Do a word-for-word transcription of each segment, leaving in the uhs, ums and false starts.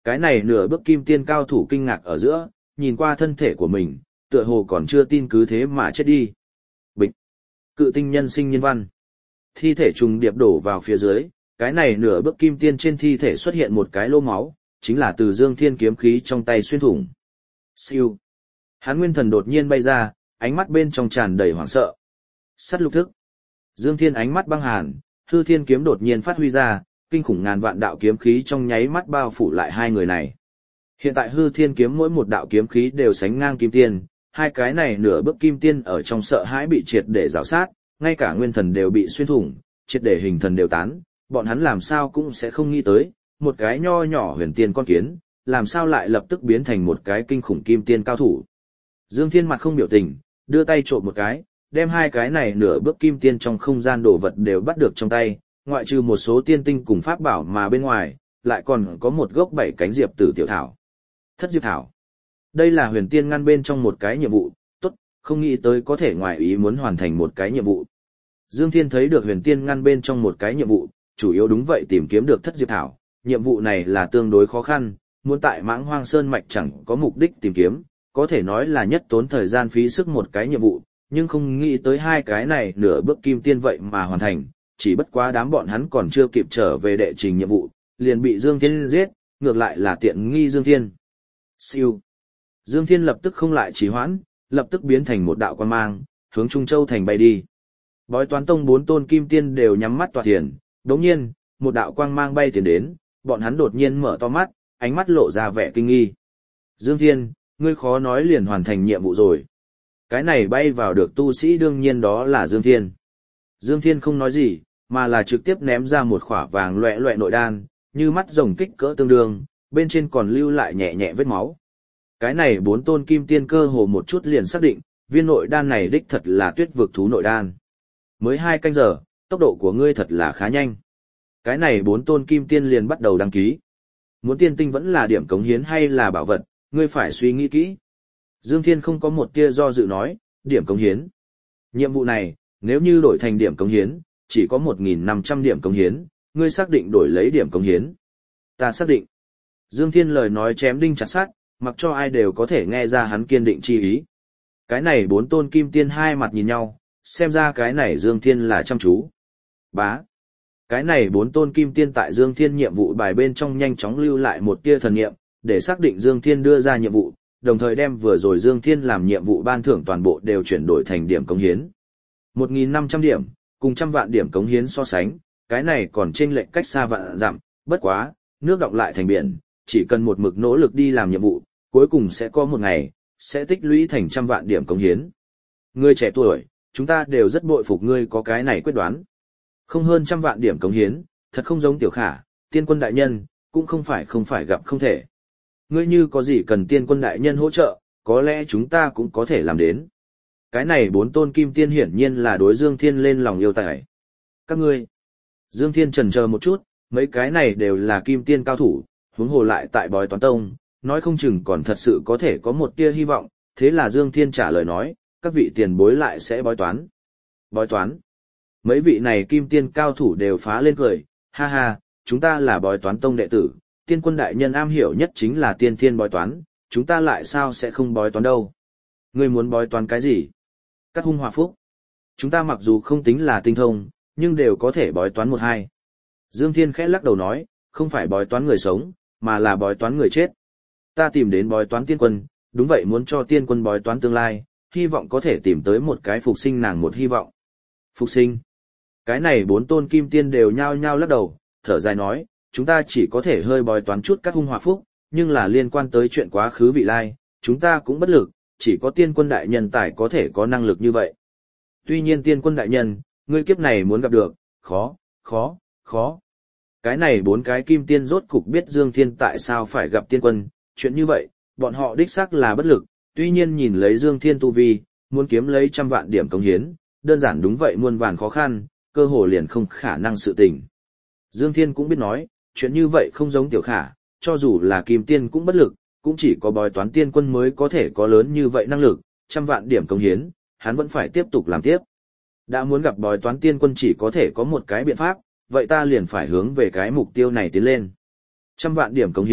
Cái này nửa bước kim tiên cao thủ kinh ngạc ở giữa, nhìn qua thân thể của mình, tựa hồ còn chưa tin cứ thế mà chết đi. Bịch. Cự tinh nhân sinh nhân văn. Thi thể trùng điệp đổ vào phía dưới, cái này nửa bước kim tiên trên thi thể xuất hiện một cái lỗ máu, chính là từ Dương Thiên kiếm khí trong tay xuyên thủng. Siêu. Hắn nguyên thần đột nhiên bay ra, ánh mắt bên trong tràn đầy hoảng sợ. Sắt lục thức. Dương Thiên ánh mắt băng hàn, hư thiên kiếm đột nhiên phát huy ra, kinh khủng ngàn vạn đạo kiếm khí trong nháy mắt bao phủ lại hai người này. Hiện tại hư thiên kiếm mỗi một đạo kiếm khí đều sánh ngang kim tiên, hai cái này nửa bước kim tiên ở trong sợ hãi bị triệt để rào sát, ngay cả nguyên thần đều bị xuyên thủng, triệt để hình thần đều tán, bọn hắn làm sao cũng sẽ không nghĩ tới, một cái nho nhỏ huyền tiên con kiến, làm sao lại lập tức biến thành một cái kinh khủng kim tiên cao thủ. Dương Thiên mặt không biểu tình, đưa tay trộm một cái, đem hai cái này nửa bước kim tiên trong không gian đồ vật đều bắt được trong tay, ngoại trừ một số tiên tinh cùng pháp bảo mà bên ngoài, lại còn có một gốc bảy cánh diệp tử tiểu thảo. Thất diệp thảo. Đây là huyền tiên ngăn bên trong một cái nhiệm vụ, tốt, không nghĩ tới có thể ngoài ý muốn hoàn thành một cái nhiệm vụ. Dương Thiên thấy được huyền tiên ngăn bên trong một cái nhiệm vụ, chủ yếu đúng vậy tìm kiếm được thất diệp thảo, nhiệm vụ này là tương đối khó khăn, muốn tại Mãng Hoang Sơn mạch chẳng có mục đích tìm kiếm, có thể nói là nhất tốn thời gian phí sức một cái nhiệm vụ, nhưng không nghĩ tới hai cái này nửa bước kim tiên vậy mà hoàn thành, chỉ bất quá đám bọn hắn còn chưa kịp trở về đệ trình nhiệm vụ, liền bị Dương Thiên giết, ngược lại là tiện nghi Dương Thiên. Siêu. Dương Thiên lập tức không lại trì hoãn, lập tức biến thành một đạo quang mang, hướng Trung Châu thành bay đi. Bói Toán Tông bốn tôn kim tiên đều nhắm mắt tỏa thiền, đống nhiên, một đạo quang mang bay tiến đến, bọn hắn đột nhiên mở to mắt, ánh mắt lộ ra vẻ kinh nghi. Dương Thiên, ngươi khó nói liền hoàn thành nhiệm vụ rồi. Cái này bay vào được tu sĩ đương nhiên đó là Dương Thiên. Dương Thiên không nói gì, mà là trực tiếp ném ra một khỏa vàng loẹ loẹ nội đan, như mắt rồng kích cỡ tương đương, bên trên còn lưu lại nhẹ nhẹ vết máu. Cái này bốn tôn kim tiên cơ hồ một chút liền xác định, viên nội đan này đích thật là tuyết vực thú nội đan. Mới hai canh giờ, tốc độ của ngươi thật là khá nhanh. Cái này bốn tôn kim tiên liền bắt đầu đăng ký. Muốn tiên tinh vẫn là điểm cống hiến hay là bảo vật, ngươi phải suy nghĩ kỹ. Dương Thiên không có một tia do dự nói, điểm cống hiến. Nhiệm vụ này, nếu như đổi thành điểm cống hiến, chỉ có một nghìn năm trăm điểm cống hiến, ngươi xác định đổi lấy điểm cống hiến. Ta xác định. Dương Thiên lời nói chém đinh chặt sắt, mặc cho ai đều có thể nghe ra hắn kiên định chi ý. Cái này bốn tôn kim tiên hai mặt nhìn nhau, xem ra cái này Dương Thiên là chăm chú. Bá. Cái này bốn tôn kim tiên tại Dương Thiên nhiệm vụ bài bên trong nhanh chóng lưu lại một tia thần niệm, để xác định Dương Thiên đưa ra nhiệm vụ, đồng thời đem vừa rồi Dương Thiên làm nhiệm vụ ban thưởng toàn bộ đều chuyển đổi thành điểm cống hiến. một nghìn năm trăm điểm, cùng trăm vạn điểm cống hiến so sánh, cái này còn chênh lệch cách xa vạn dặm, bất quá, nước đọng lại thành biển, chỉ cần một mực nỗ lực đi làm nhiệm vụ, cuối cùng sẽ có một ngày, sẽ tích lũy thành trăm vạn điểm cống hiến. Ngươi trẻ tuổi, chúng ta đều rất bội phục ngươi có cái này quyết đoán. Không hơn trăm vạn điểm cống hiến, thật không giống Tiểu Khả, tiên quân đại nhân, cũng không phải không phải gặp không thể. Ngươi như có gì cần tiên quân đại nhân hỗ trợ, có lẽ chúng ta cũng có thể làm đến. Cái này bốn tôn kim tiên hiển nhiên là đối Dương Thiên lên lòng yêu tài. Các ngươi. Dương Thiên chần chờ một chút, mấy cái này đều là kim tiên cao thủ, huống hồ lại tại Bói Toán Tông, nói không chừng còn thật sự có thể có một tia hy vọng, thế là Dương Thiên trả lời nói, các vị tiền bối lại sẽ bói toán. Bói toán. Mấy vị này kim tiên cao thủ đều phá lên cười, ha ha, chúng ta là Bói Toán Tông đệ tử, tiên quân đại nhân am hiểu nhất chính là tiên thiên bói toán, chúng ta lại sao sẽ không bói toán đâu. Ngươi muốn bói toán cái gì? Cắt hung hòa phúc. Chúng ta mặc dù không tính là tinh thông, nhưng đều có thể bói toán một hai. Dương Thiên khẽ lắc đầu nói, không phải bói toán người sống, mà là bói toán người chết. Ta tìm đến bói toán tiên quân, đúng vậy muốn cho tiên quân bói toán tương lai, hy vọng có thể tìm tới một cái phục sinh nàng một hy vọng. Phục sinh. Cái này bốn tôn kim tiên đều nhao nhao lắc đầu, thở dài nói, chúng ta chỉ có thể hơi bói toán chút các hung hòa phúc, nhưng là liên quan tới chuyện quá khứ vị lai, chúng ta cũng bất lực, chỉ có tiên quân đại nhân tài có thể có năng lực như vậy. Tuy nhiên tiên quân đại nhân, ngươi kiếp này muốn gặp được, khó, khó, khó. Cái này bốn cái kim tiên rốt cục biết Dương Thiên tại sao phải gặp tiên quân, chuyện như vậy, bọn họ đích xác là bất lực, tuy nhiên nhìn lấy Dương Thiên tu vi, muốn kiếm lấy trăm vạn điểm cống hiến, đơn giản đúng vậy muôn vàn khó khăn, cơ hồ liền không khả năng sự tình. Dương Thiên cũng biết nói, chuyện như vậy không giống Tiểu Khả, cho dù là kim tiên cũng bất lực, cũng chỉ có bói toán tiên quân mới có thể có lớn như vậy năng lực, trăm vạn điểm cống hiến, hắn vẫn phải tiếp tục làm tiếp. Đã muốn gặp bói toán tiên quân chỉ có thể có một cái biện pháp, vậy ta liền phải hướng về cái mục tiêu này tiến lên. Trăm vạn điểm cống hiến,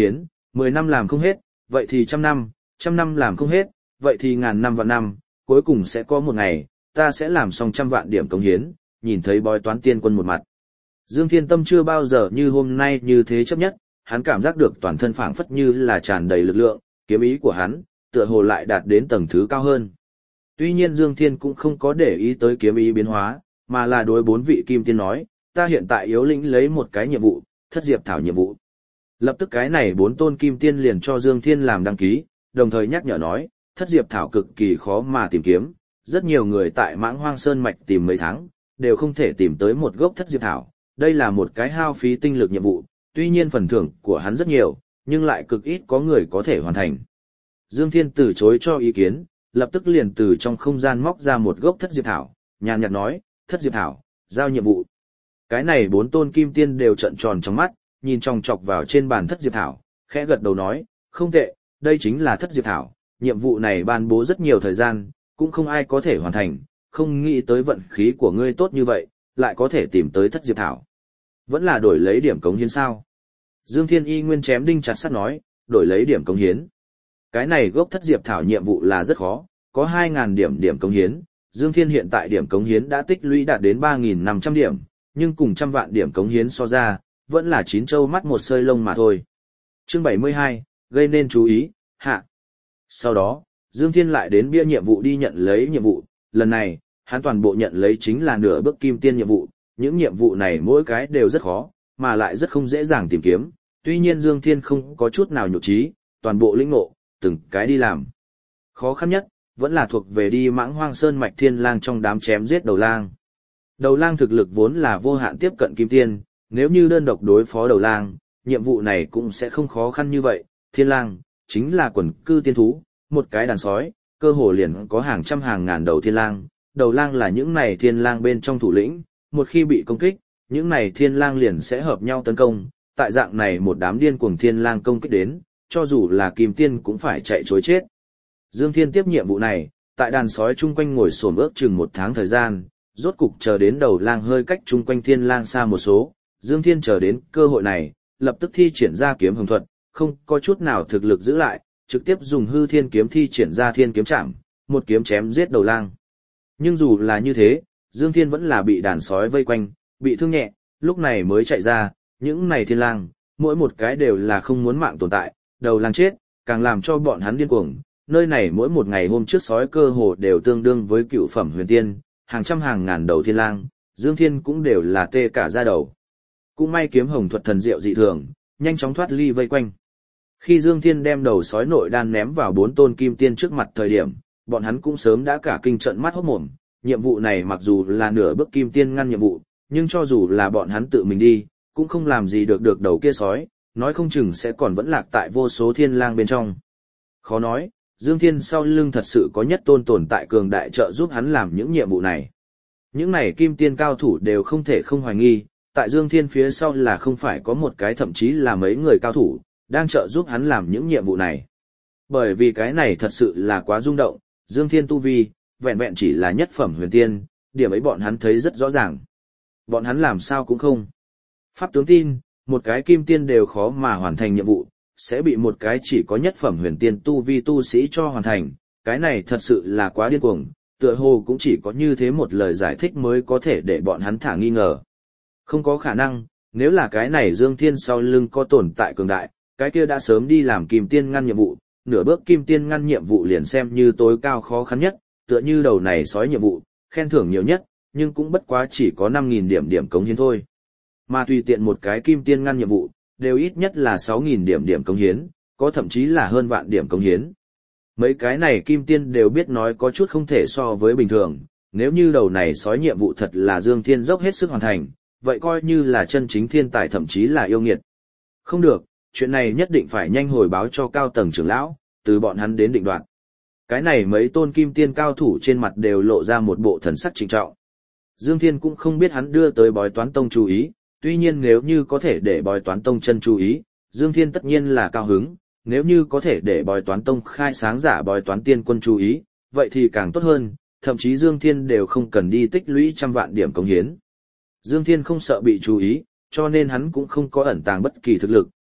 mười năm làm không hết, vậy thì trăm năm, trăm năm làm không hết, vậy thì ngàn năm vạn năm, cuối cùng sẽ có một ngày, ta sẽ làm xong trăm vạn điểm cống hiến, nhìn thấy bói toán tiên quân một mặt. Dương Thiên Tâm chưa bao giờ như hôm nay như thế chấp nhất, hắn cảm giác được toàn thân phảng phất như là tràn đầy lực lượng, kiếm ý của hắn, tựa hồ lại đạt đến tầng thứ cao hơn. Tuy nhiên Dương Thiên cũng không có để ý tới kiếm ý biến hóa, mà là đối bốn vị kim tiên nói, ta hiện tại yếu lĩnh lấy một cái nhiệm vụ, thất diệp thảo nhiệm vụ. Lập tức cái này bốn tôn kim tiên liền cho Dương Thiên làm đăng ký, đồng thời nhắc nhở nói, thất diệp thảo cực kỳ khó mà tìm kiếm, rất nhiều người tại Mãng Hoang Sơn mạch tìm mấy tháng, đều không thể tìm tới một gốc thất diệp thảo, đây là một cái hao phí tinh lực nhiệm vụ, tuy nhiên phần thưởng của hắn rất nhiều, nhưng lại cực ít có người có thể hoàn thành. Dương Thiên từ chối cho ý kiến, lập tức liền từ trong không gian móc ra một gốc thất diệp thảo, nhàn nhạt nói, thất diệp thảo, giao nhiệm vụ. Cái này bốn tôn kim tiên đều trợn tròn trong mắt, nhìn chòng chọc vào trên bàn thất diệp thảo, khẽ gật đầu nói, không tệ, đây chính là thất diệp thảo, nhiệm vụ này ban bố rất nhiều thời gian, cũng không ai có thể hoàn thành, không nghĩ tới vận khí của ngươi tốt như vậy, lại có thể tìm tới thất diệp thảo. Vẫn là đổi lấy điểm cống hiến sao? Dương Thiên y nguyên chém đinh chặt sắt nói, đổi lấy điểm cống hiến. Cái này gốc thất diệp thảo nhiệm vụ là rất khó, có hai nghìn điểm điểm cống hiến, Dương Thiên hiện tại điểm cống hiến đã tích lũy đạt đến ba nghìn năm trăm điểm, nhưng cùng trăm vạn điểm cống hiến so ra, vẫn là chín châu mắt một sơi lông mà thôi. Chương bảy mươi hai, gây nên chú ý, hạ. Sau đó, Dương Thiên lại đến bia nhiệm vụ đi nhận lấy nhiệm vụ, lần này, hắn toàn bộ nhận lấy chính là nửa bước kim tiên nhiệm vụ, những nhiệm vụ này mỗi cái đều rất khó, mà lại rất không dễ dàng tìm kiếm, tuy nhiên Dương Thiên không có chút nào nhục trí, toàn bộ lĩnh ngộ, từng cái đi làm. Khó khăn nhất, vẫn là thuộc về đi Mãng Hoang Sơn mạch thiên lang trong đám chém giết đầu lang. Đầu lang thực lực vốn là vô hạn tiếp cận kim tiên, nếu như đơn độc đối phó đầu lang, nhiệm vụ này cũng sẽ không khó khăn như vậy. Thiên lang, chính là quần cư tiên thú, một cái đàn sói, cơ hồ liền có hàng trăm hàng ngàn đầu thiên lang. Đầu lang là những này thiên lang bên trong thủ lĩnh, một khi bị công kích, những này thiên lang liền sẽ hợp nhau tấn công. Tại dạng này một đám điên cuồng thiên lang công kích đến, cho dù là kim tiên cũng phải chạy trối chết. Dương Thiên tiếp nhiệm vụ này, tại đàn sói chung quanh ngồi xổm ước chừng một tháng thời gian, rốt cục chờ đến đầu lang hơi cách chung quanh thiên lang xa một số, Dương Thiên chờ đến cơ hội này, lập tức thi triển ra kiếm hồng thuật, không có chút nào thực lực giữ lại, trực tiếp dùng hư thiên kiếm thi triển ra thiên kiếm chạm, một kiếm chém giết đầu lang. Nhưng dù là như thế, Dương Thiên vẫn là bị đàn sói vây quanh, bị thương nhẹ, lúc này mới chạy ra, những này thiên lang, mỗi một cái đều là không muốn mạng tồn tại, đầu lang chết, càng làm cho bọn hắn điên cuồng. Nơi này mỗi một ngày hôm trước sói cơ hồ đều tương đương với cựu phẩm huyền tiên, hàng trăm hàng ngàn đầu thiên lang, Dương Thiên cũng đều là tê cả da đầu. Cũng may kiếm hồng thuật thần diệu dị thường, nhanh chóng thoát ly vây quanh. Khi Dương Thiên đem đầu sói nội đan ném vào bốn tôn kim tiên trước mặt thời điểm, bọn hắn cũng sớm đã cả kinh trận mắt hốt mồm. Nhiệm vụ này mặc dù là nửa bước kim tiên ngăn nhiệm vụ, nhưng cho dù là bọn hắn tự mình đi, cũng không làm gì được được đầu kia sói, nói không chừng sẽ còn vẫn lạc tại vô số thiên lang bên trong. Khó nói, Dương Thiên sau lưng thật sự có nhất tôn tồn tại cường đại trợ giúp hắn làm những nhiệm vụ này. Những này kim tiên cao thủ đều không thể không hoài nghi, tại Dương Thiên phía sau là không phải có một cái thậm chí là mấy người cao thủ, đang trợ giúp hắn làm những nhiệm vụ này. Bởi vì cái này thật sự là quá rung động, Dương Thiên tu vi, vẹn vẹn chỉ là nhất phẩm huyền tiên, điểm ấy bọn hắn thấy rất rõ ràng. Bọn hắn làm sao cũng không. Pháp tướng tin, một cái kim tiên đều khó mà hoàn thành nhiệm vụ, sẽ bị một cái chỉ có nhất phẩm huyền tiên tu vi tu sĩ cho hoàn thành, cái này thật sự là quá điên cuồng, tựa hồ cũng chỉ có như thế một lời giải thích mới có thể để bọn hắn thả nghi ngờ. Không có khả năng, nếu là cái này Dương Thiên sau lưng có tồn tại cường đại, cái kia đã sớm đi làm kim tiên ngăn nhiệm vụ, nửa bước kim tiên ngăn nhiệm vụ liền xem như tối cao khó khăn nhất, tựa như đầu này sói nhiệm vụ, khen thưởng nhiều nhất, nhưng cũng bất quá chỉ có năm nghìn điểm điểm cống hiến thôi. Mà tùy tiện một cái kim tiên ngăn nhiệm vụ, đều ít nhất là sáu nghìn điểm điểm cống hiến, có thậm chí là hơn vạn điểm cống hiến. Mấy cái này kim tiên đều biết nói có chút không thể so với bình thường, nếu như đầu này sói nhiệm vụ thật là Dương Thiên dốc hết sức hoàn thành, vậy coi như là chân chính thiên tài thậm chí là yêu nghiệt. Không được, chuyện này nhất định phải nhanh hồi báo cho cao tầng trưởng lão, từ bọn hắn đến định đoạt. Cái này mấy tôn kim tiên cao thủ trên mặt đều lộ ra một bộ thần sắc trịnh trọng. Dương Thiên cũng không biết hắn đưa tới bói toán tông chú ý, tuy nhiên nếu như có thể để bói toán tông chân chú ý, Dương Thiên tất nhiên là cao hứng, nếu như có thể để bói toán tông khai sáng giả bói toán tiên quân chú ý, vậy thì càng tốt hơn, thậm chí Dương Thiên đều không cần đi tích lũy trăm vạn điểm cống hiến. Dương Thiên không sợ bị chú ý, cho nên hắn cũng không có ẩn tàng bất kỳ thực lực,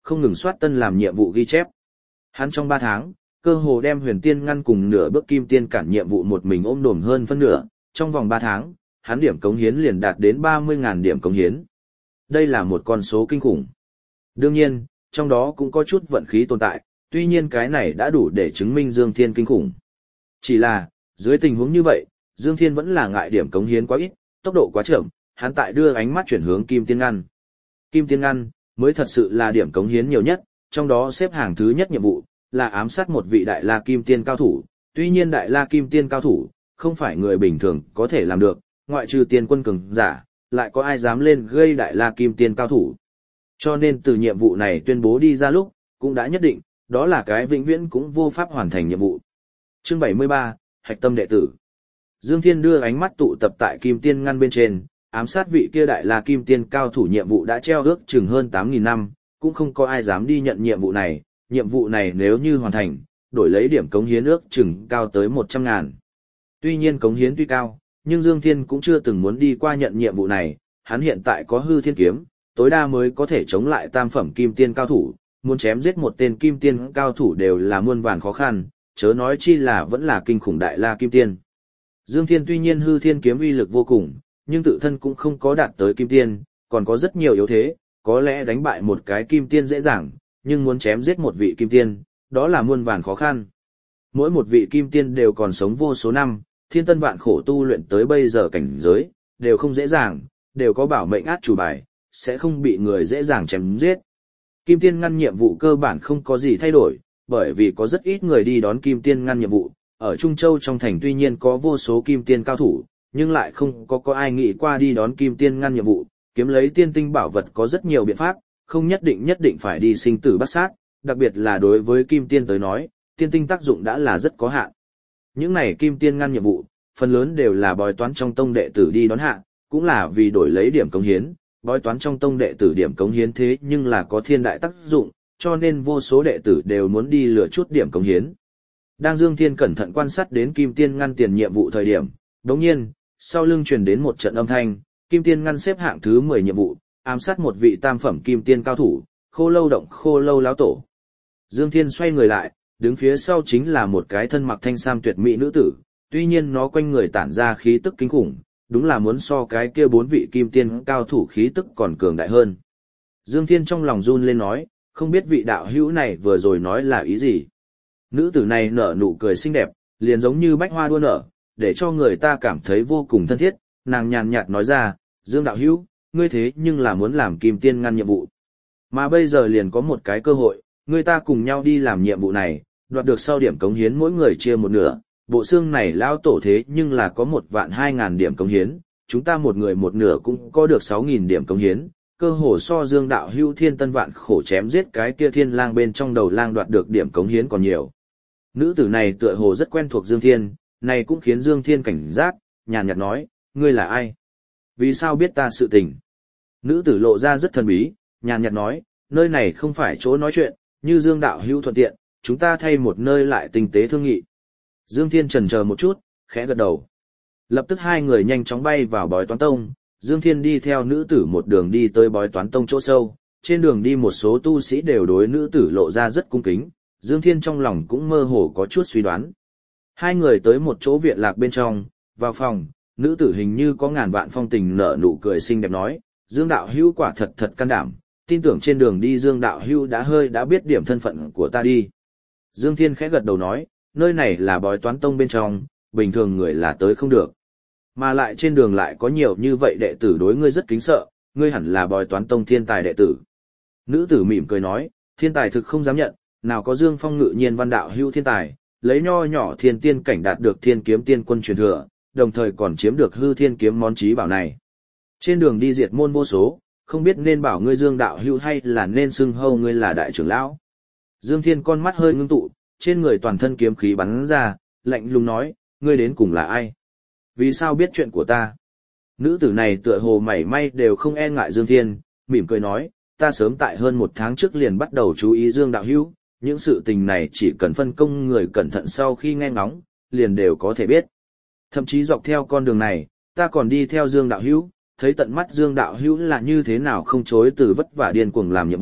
không ngừng soát tân làm nhiệm vụ ghi chép. Hắn trong ba tháng, cơ hồ đem huyền tiên ngăn cùng nửa bước kim tiên cản nhiệm vụ một mình ôm đồm hơn phân nửa, trong vòng ba tháng, hắn điểm cống hiến liền đạt đến ba mươi nghìn điểm cống hiến. Đây là một con số kinh khủng. Đương nhiên, trong đó cũng có chút vận khí tồn tại, tuy nhiên cái này đã đủ để chứng minh Dương Thiên kinh khủng. Chỉ là, dưới tình huống như vậy, Dương Thiên vẫn là ngại điểm cống hiến quá ít, tốc độ quá chậm, hắn tại đưa ánh mắt chuyển hướng Kim Tiên Ngăn. Kim Tiên Ngăn mới thật sự là điểm cống hiến nhiều nhất, trong đó xếp hàng thứ nhất nhiệm vụ là ám sát một vị Đại La Kim Tiên cao thủ, tuy nhiên Đại La Kim Tiên cao thủ không phải người bình thường có thể làm được, ngoại trừ tiên quân cường giả, lại có ai dám lên gây Đại La Kim Tiên cao thủ. Cho nên từ nhiệm vụ này tuyên bố đi ra lúc, cũng đã nhất định, đó là cái vĩnh viễn cũng vô pháp hoàn thành nhiệm vụ. Chương bảy mươi ba, Hạch Tâm đệ tử. Dương Thiên đưa ánh mắt tụ tập tại Kim Tiên Ngăn bên trên, ám sát vị kia Đại La Kim Tiên cao thủ nhiệm vụ đã treo ước chừng hơn tám nghìn năm, cũng không có ai dám đi nhận nhiệm vụ này, nhiệm vụ này nếu như hoàn thành, đổi lấy điểm cống hiến ước chừng cao tới một trăm ngàn. Tuy nhiên cống hiến tuy cao, nhưng Dương Thiên cũng chưa từng muốn đi qua nhận nhiệm vụ này, hắn hiện tại có hư thiên kiếm, tối đa mới có thể chống lại tam phẩm kim tiên cao thủ, muốn chém giết một tên kim tiên cao thủ đều là muôn vàn khó khăn, chớ nói chi là vẫn là kinh khủng Đại La Kim Tiên. Dương Thiên tuy nhiên hư thiên kiếm uy lực vô cùng, nhưng tự thân cũng không có đạt tới kim tiên, còn có rất nhiều yếu thế, có lẽ đánh bại một cái kim tiên dễ dàng, nhưng muốn chém giết một vị kim tiên, đó là muôn vàn khó khăn. Mỗi một vị kim tiên đều còn sống vô số năm, thiên tân vạn khổ tu luyện tới bây giờ cảnh giới, đều không dễ dàng, đều có bảo mệnh át chủ bài, sẽ không bị người dễ dàng chém giết. Kim tiên ngăn nhiệm vụ cơ bản không có gì thay đổi, bởi vì có rất ít người đi đón kim tiên ngăn nhiệm vụ. Ở Trung Châu trong thành tuy nhiên có vô số kim tiên cao thủ, nhưng lại không có có ai nghĩ qua đi đón kim tiên ngăn nhiệm vụ, kiếm lấy tiên tinh bảo vật có rất nhiều biện pháp, không nhất định nhất định phải đi sinh tử bắt sát, đặc biệt là đối với kim tiên tới nói, tiên tinh tác dụng đã là rất có hạn. Những này kim tiên ngăn nhiệm vụ, phần lớn đều là bói toán trong tông đệ tử đi đón hạ, cũng là vì đổi lấy điểm cống hiến, bói toán trong tông đệ tử điểm cống hiến thế nhưng là có thiên đại tác dụng, cho nên vô số đệ tử đều muốn đi lừa chút điểm cống hiến. Đang Dương Thiên cẩn thận quan sát đến Kim Tiên Ngăn tiền nhiệm vụ thời điểm, đồng nhiên, sau lưng truyền đến một trận âm thanh, Kim Tiên Ngăn xếp hạng thứ mười nhiệm vụ, ám sát một vị tam phẩm Kim Tiên cao thủ, Khô Lâu động Khô Lâu láo tổ. Dương Thiên xoay người lại, đứng phía sau chính là một cái thân mặc thanh sam tuyệt mỹ nữ tử, tuy nhiên nó quanh người tản ra khí tức kinh khủng, đúng là muốn so cái kia bốn vị Kim Tiên cao thủ khí tức còn cường đại hơn. Dương Thiên trong lòng run lên nói, không biết vị đạo hữu này vừa rồi nói là ý gì. Nữ tử này nở nụ cười xinh đẹp, liền giống như bách hoa đua nở, để cho người ta cảm thấy vô cùng thân thiết, nàng nhàn nhạt nói ra, Dương đạo hữu, ngươi thế nhưng là muốn làm Kim Tiên Ngăn nhiệm vụ. Mà bây giờ liền có một cái cơ hội, người ta cùng nhau đi làm nhiệm vụ này, đoạt được sau điểm cống hiến mỗi người chia một nửa, bộ xương này lao tổ thế nhưng là có một vạn hai ngàn điểm cống hiến, chúng ta một người một nửa cũng có được sáu nghìn điểm cống hiến, cơ hồ so Dương đạo hữu thiên tân vạn khổ chém giết cái kia thiên lang bên trong đầu lang đoạt được điểm cống hiến còn nhiều. Nữ tử này tựa hồ rất quen thuộc Dương Thiên, này cũng khiến Dương Thiên cảnh giác, nhàn nhạt nói, ngươi là ai? Vì sao biết ta sự tình? Nữ tử lộ ra rất thần bí, nhàn nhạt nói, nơi này không phải chỗ nói chuyện, như Dương đạo hữu thuận tiện, chúng ta thay một nơi lại tinh tế thương nghị. Dương Thiên chần chờ một chút, khẽ gật đầu. Lập tức hai người nhanh chóng bay vào bói toán tông, Dương Thiên đi theo nữ tử một đường đi tới bói toán tông chỗ sâu, trên đường đi một số tu sĩ đều đối nữ tử lộ ra rất cung kính, Dương Thiên trong lòng cũng mơ hồ có chút suy đoán. Hai người tới một chỗ viện lạc bên trong, vào phòng, nữ tử hình như có ngàn vạn phong tình nở nụ cười xinh đẹp nói, Dương đạo hữu quả thật thật can đảm, tin tưởng trên đường đi Dương đạo hữu đã hơi đã biết điểm thân phận của ta đi. Dương Thiên khẽ gật đầu nói, nơi này là bói toán tông bên trong, bình thường người là tới không được. Mà lại trên đường lại có nhiều như vậy đệ tử đối ngươi rất kính sợ, ngươi hẳn là bói toán tông thiên tài đệ tử. Nữ tử mỉm cười nói, thiên tài thực không dám nhận, nào có Dương Phong ngự nhiên văn đạo hữu thiên tài, lấy nho nhỏ thiên tiên cảnh đạt được thiên kiếm tiên quân truyền thừa, đồng thời còn chiếm được hư thiên kiếm món trí bảo này. Trên đường đi diệt môn vô số, không biết nên bảo ngươi Dương đạo hữu hay là nên xưng hô ngươi là đại trưởng lão. Dương Thiên con mắt hơi ngưng tụ, trên người toàn thân kiếm khí bắn ra, lạnh lùng nói, ngươi đến cùng là ai? Vì sao biết chuyện của ta? Nữ tử này tựa hồ mảy may đều không e ngại Dương Thiên, mỉm cười nói, ta sớm tại hơn một tháng trước liền bắt đầu chú ý Dương đạo hữu, những sự tình này chỉ cần phân công người cẩn thận sau khi nghe ngóng, liền đều có thể biết. Thậm chí dọc theo con đường này, ta còn đi theo Dương đạo hữu, thấy tận mắt Dương đạo hữu là như thế nào không chối từ vất vả điên cuồng làm nhiệm vụ,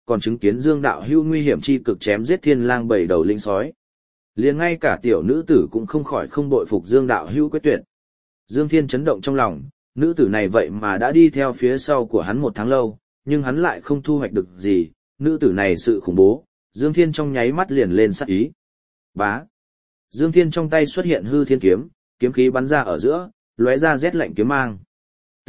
còn chứng kiến Dương đạo hữu nguy hiểm chi cực chém giết thiên lang bảy đầu linh sói. Liền ngay cả tiểu nữ tử cũng không khỏi không bội phục Dương đạo hữu quyết tuyệt. Dương Thiên chấn động trong lòng, nữ tử này vậy mà đã đi theo phía sau của hắn một tháng lâu, nhưng hắn lại không thu hoạch được gì, nữ tử này sự khủng bố, Dương Thiên trong nháy mắt liền lên sát ý. Bá. Dương Thiên trong tay xuất hiện hư thiên kiếm, kiếm khí bắn ra ở giữa, lóe ra rét lạnh kiếm mang. T.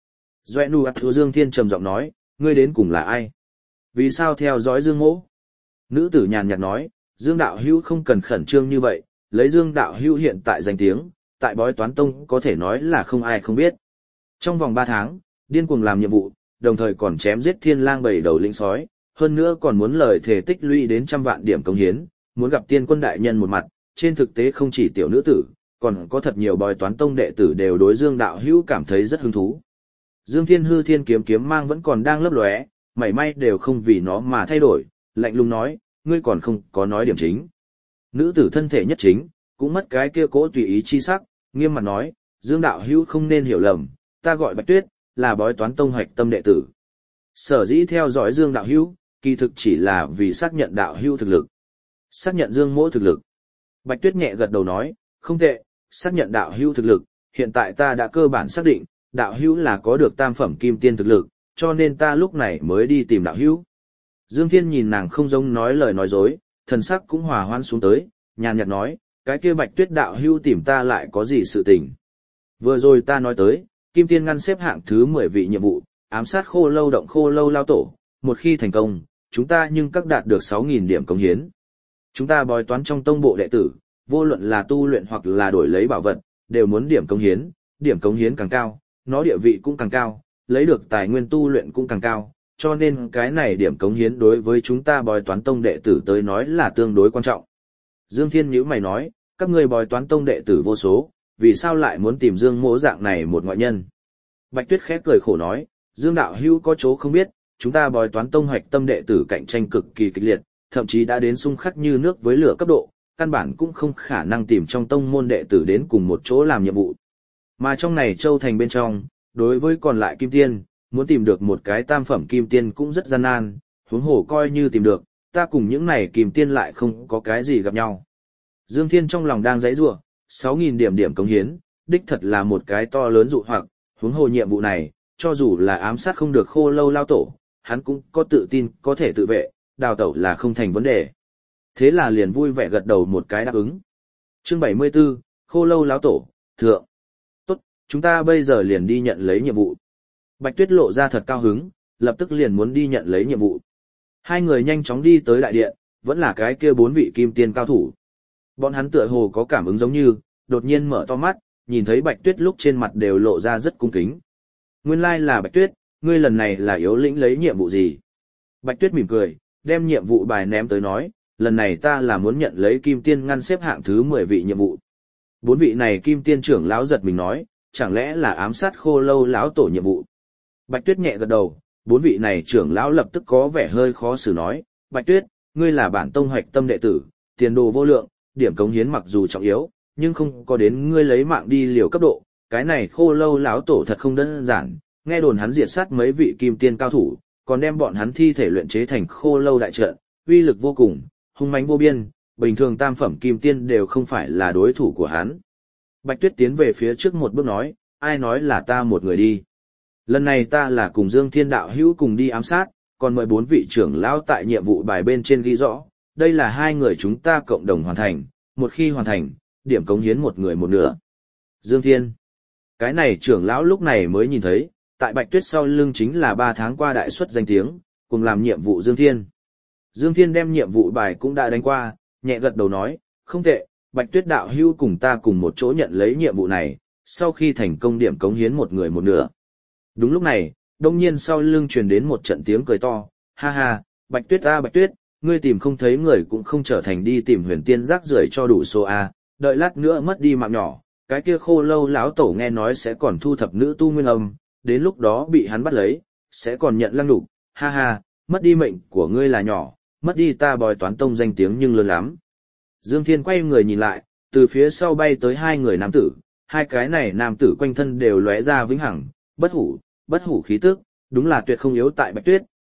Doẹ nu ắt thua Dương Thiên trầm giọng nói, ngươi đến cùng là ai? Vì sao theo dõi Dương Mỗ? Nữ tử nhàn nhạt nói, Dương đạo hữu không cần khẩn trương như vậy, lấy Dương đạo hữu hiện tại danh tiếng, tại bói toán tông có thể nói là không ai không biết. Trong vòng ba tháng, điên cuồng làm nhiệm vụ, đồng thời còn chém giết thiên lang bảy đầu linh sói, hơn nữa còn muốn lời thể tích lũy đến trăm vạn điểm công hiến, muốn gặp tiên quân đại nhân một mặt, trên thực tế không chỉ tiểu nữ tử, còn có thật nhiều bói toán tông đệ tử đều đối Dương đạo hữu cảm thấy rất hứng thú. Dương Thiên hư thiên kiếm kiếm mang vẫn còn đang lấp lóe, mảy may đều không vì nó mà thay đổi, lạnh lùng nói, ngươi còn không có nói điểm chính. Nữ tử thân thể nhất chính, cũng mất cái kia cố tùy ý chi sắc, nghiêm mặt nói, Dương đạo hữu không nên hiểu lầm, ta gọi Bạch Tuyết, là bói toán tông hoạch tâm đệ tử. Sở dĩ theo dõi Dương đạo hữu, kỳ thực chỉ là vì xác nhận đạo hữu thực lực. Xác nhận Dương Mỗ thực lực. Bạch Tuyết nhẹ gật đầu nói, không tệ, xác nhận đạo hữu thực lực, hiện tại ta đã cơ bản xác định, đạo hữu là có được tam phẩm kim tiên thực lực, cho nên ta lúc này mới đi tìm đạo hữu. Dương Thiên nhìn nàng không giống nói lời nói dối, thần sắc cũng hòa hoan xuống tới, nhàn nhạt nói, cái kia Bạch Tuyết đạo hữu tìm ta lại có gì sự tình. Vừa rồi ta nói tới, kim tiên ngăn xếp hạng thứ mười vị nhiệm vụ, ám sát khô lâu động khô lâu lao tổ, một khi thành công, chúng ta nhưng các đạt được sáu nghìn điểm công hiến. Chúng ta bói toán trong tông bộ đệ tử, vô luận là tu luyện hoặc là đổi lấy bảo vật, đều muốn điểm công hiến, điểm công hiến càng cao, nó địa vị cũng càng cao, lấy được tài nguyên tu luyện cũng càng cao, cho nên cái này điểm cống hiến đối với chúng ta bói toán tông đệ tử tới nói là tương đối quan trọng. Dương Thiên nhíu mày nói, các ngươi bói toán tông đệ tử vô số, vì sao lại muốn tìm Dương Mỗ dạng này một ngoại nhân? Bạch Tuyết khẽ cười khổ nói, Dương đạo hữu có chỗ không biết, chúng ta bói toán tông hoạch tâm đệ tử cạnh tranh cực kỳ kịch liệt, thậm chí đã đến xung khắc như nước với lửa cấp độ, căn bản cũng không khả năng tìm trong tông môn đệ tử đến cùng một chỗ làm nhiệm vụ. Mà trong này châu thành bên trong, đối với còn lại kim tiên, muốn tìm được một cái tam phẩm kim tiên cũng rất gian nan, huống hồ coi như tìm được, ta cùng những này kim tiên lại không có cái gì gặp nhau. Dương Thiên trong lòng đang giãy giụa, sáu nghìn điểm điểm cống hiến, đích thật là một cái to lớn dụ hoặc, huống hồ nhiệm vụ này, cho dù là ám sát không được khô lâu lao tổ, hắn cũng có tự tin có thể tự vệ, đào tẩu là không thành vấn đề. Thế là liền vui vẻ gật đầu một cái đáp ứng. Chương bảy mươi 74, khô lâu lão tổ, thượng. Tốt, chúng ta bây giờ liền đi nhận lấy nhiệm vụ. Bạch Tuyết lộ ra thật cao hứng, lập tức liền muốn đi nhận lấy nhiệm vụ. Hai người nhanh chóng đi tới đại điện, vẫn là cái kia bốn vị kim tiên cao thủ. Bọn hắn tựa hồ có cảm ứng giống như, đột nhiên mở to mắt, nhìn thấy Bạch Tuyết lúc trên mặt đều lộ ra rất cung kính. Nguyên lai là Bạch Tuyết, ngươi lần này là yếu lĩnh lấy nhiệm vụ gì? Bạch Tuyết mỉm cười, đem nhiệm vụ bài ném tới nói, lần này ta là muốn nhận lấy kim tiên ngăn xếp hạng thứ mười vị nhiệm vụ. Bốn vị này kim tiên trưởng lão giật mình nói, chẳng lẽ là ám sát khô lâu lão tổ nhiệm vụ? Bạch Tuyết nhẹ gật đầu, bốn vị này trưởng lão lập tức có vẻ hơi khó xử nói, Bạch Tuyết, ngươi là bản tông hoạch tâm đệ tử, tiền đồ vô lượng, điểm cống hiến mặc dù trọng yếu, nhưng không có đến ngươi lấy mạng đi liều cấp độ, cái này khô lâu lão tổ thật không đơn giản, nghe đồn hắn diệt sát mấy vị kim tiên cao thủ, còn đem bọn hắn thi thể luyện chế thành khô lâu đại trận, uy lực vô cùng, hung mãnh vô biên, bình thường tam phẩm kim tiên đều không phải là đối thủ của hắn. Bạch Tuyết tiến về phía trước một bước nói, ai nói là ta một người đi. Lần này ta là cùng Dương Thiên đạo hữu cùng đi ám sát, còn mời bốn vị trưởng lão tại nhiệm vụ bài bên trên ghi rõ, đây là hai người chúng ta cộng đồng hoàn thành, một khi hoàn thành, điểm cống hiến một người một nửa. Dương Thiên. Cái này trưởng lão lúc này mới nhìn thấy, tại Bạch Tuyết sau lưng chính là ba tháng qua đại suất danh tiếng, cùng làm nhiệm vụ Dương Thiên. Dương Thiên đem nhiệm vụ bài cũng đã đánh qua, nhẹ gật đầu nói, không tệ, Bạch Tuyết đạo hữu cùng ta cùng một chỗ nhận lấy nhiệm vụ này, sau khi thành công điểm cống hiến một người một nửa. Đúng lúc này, đông nhiên sau lưng truyền đến một trận tiếng cười to, ha ha, Bạch Tuyết a Bạch Tuyết, ngươi tìm không thấy người cũng không trở thành đi tìm huyền tiên rác rưởi cho đủ số a, đợi lát nữa mất đi mạng nhỏ, cái kia khô lâu lão tổ nghe nói sẽ còn thu thập nữ tu nguyên âm, đến lúc đó bị hắn bắt lấy, sẽ còn nhận lăng đục, ha ha, mất đi mệnh của ngươi là nhỏ, mất đi ta bói toán tông danh tiếng nhưng lớn lắm. Dương Thiên quay người nhìn lại, từ phía sau bay tới hai người nam tử, hai cái này nam tử quanh thân đều lóe ra vĩnh hằng, bất hủ, bất hủ khí tức, đúng là tuyệt không yếu tại Bạch Tuyết,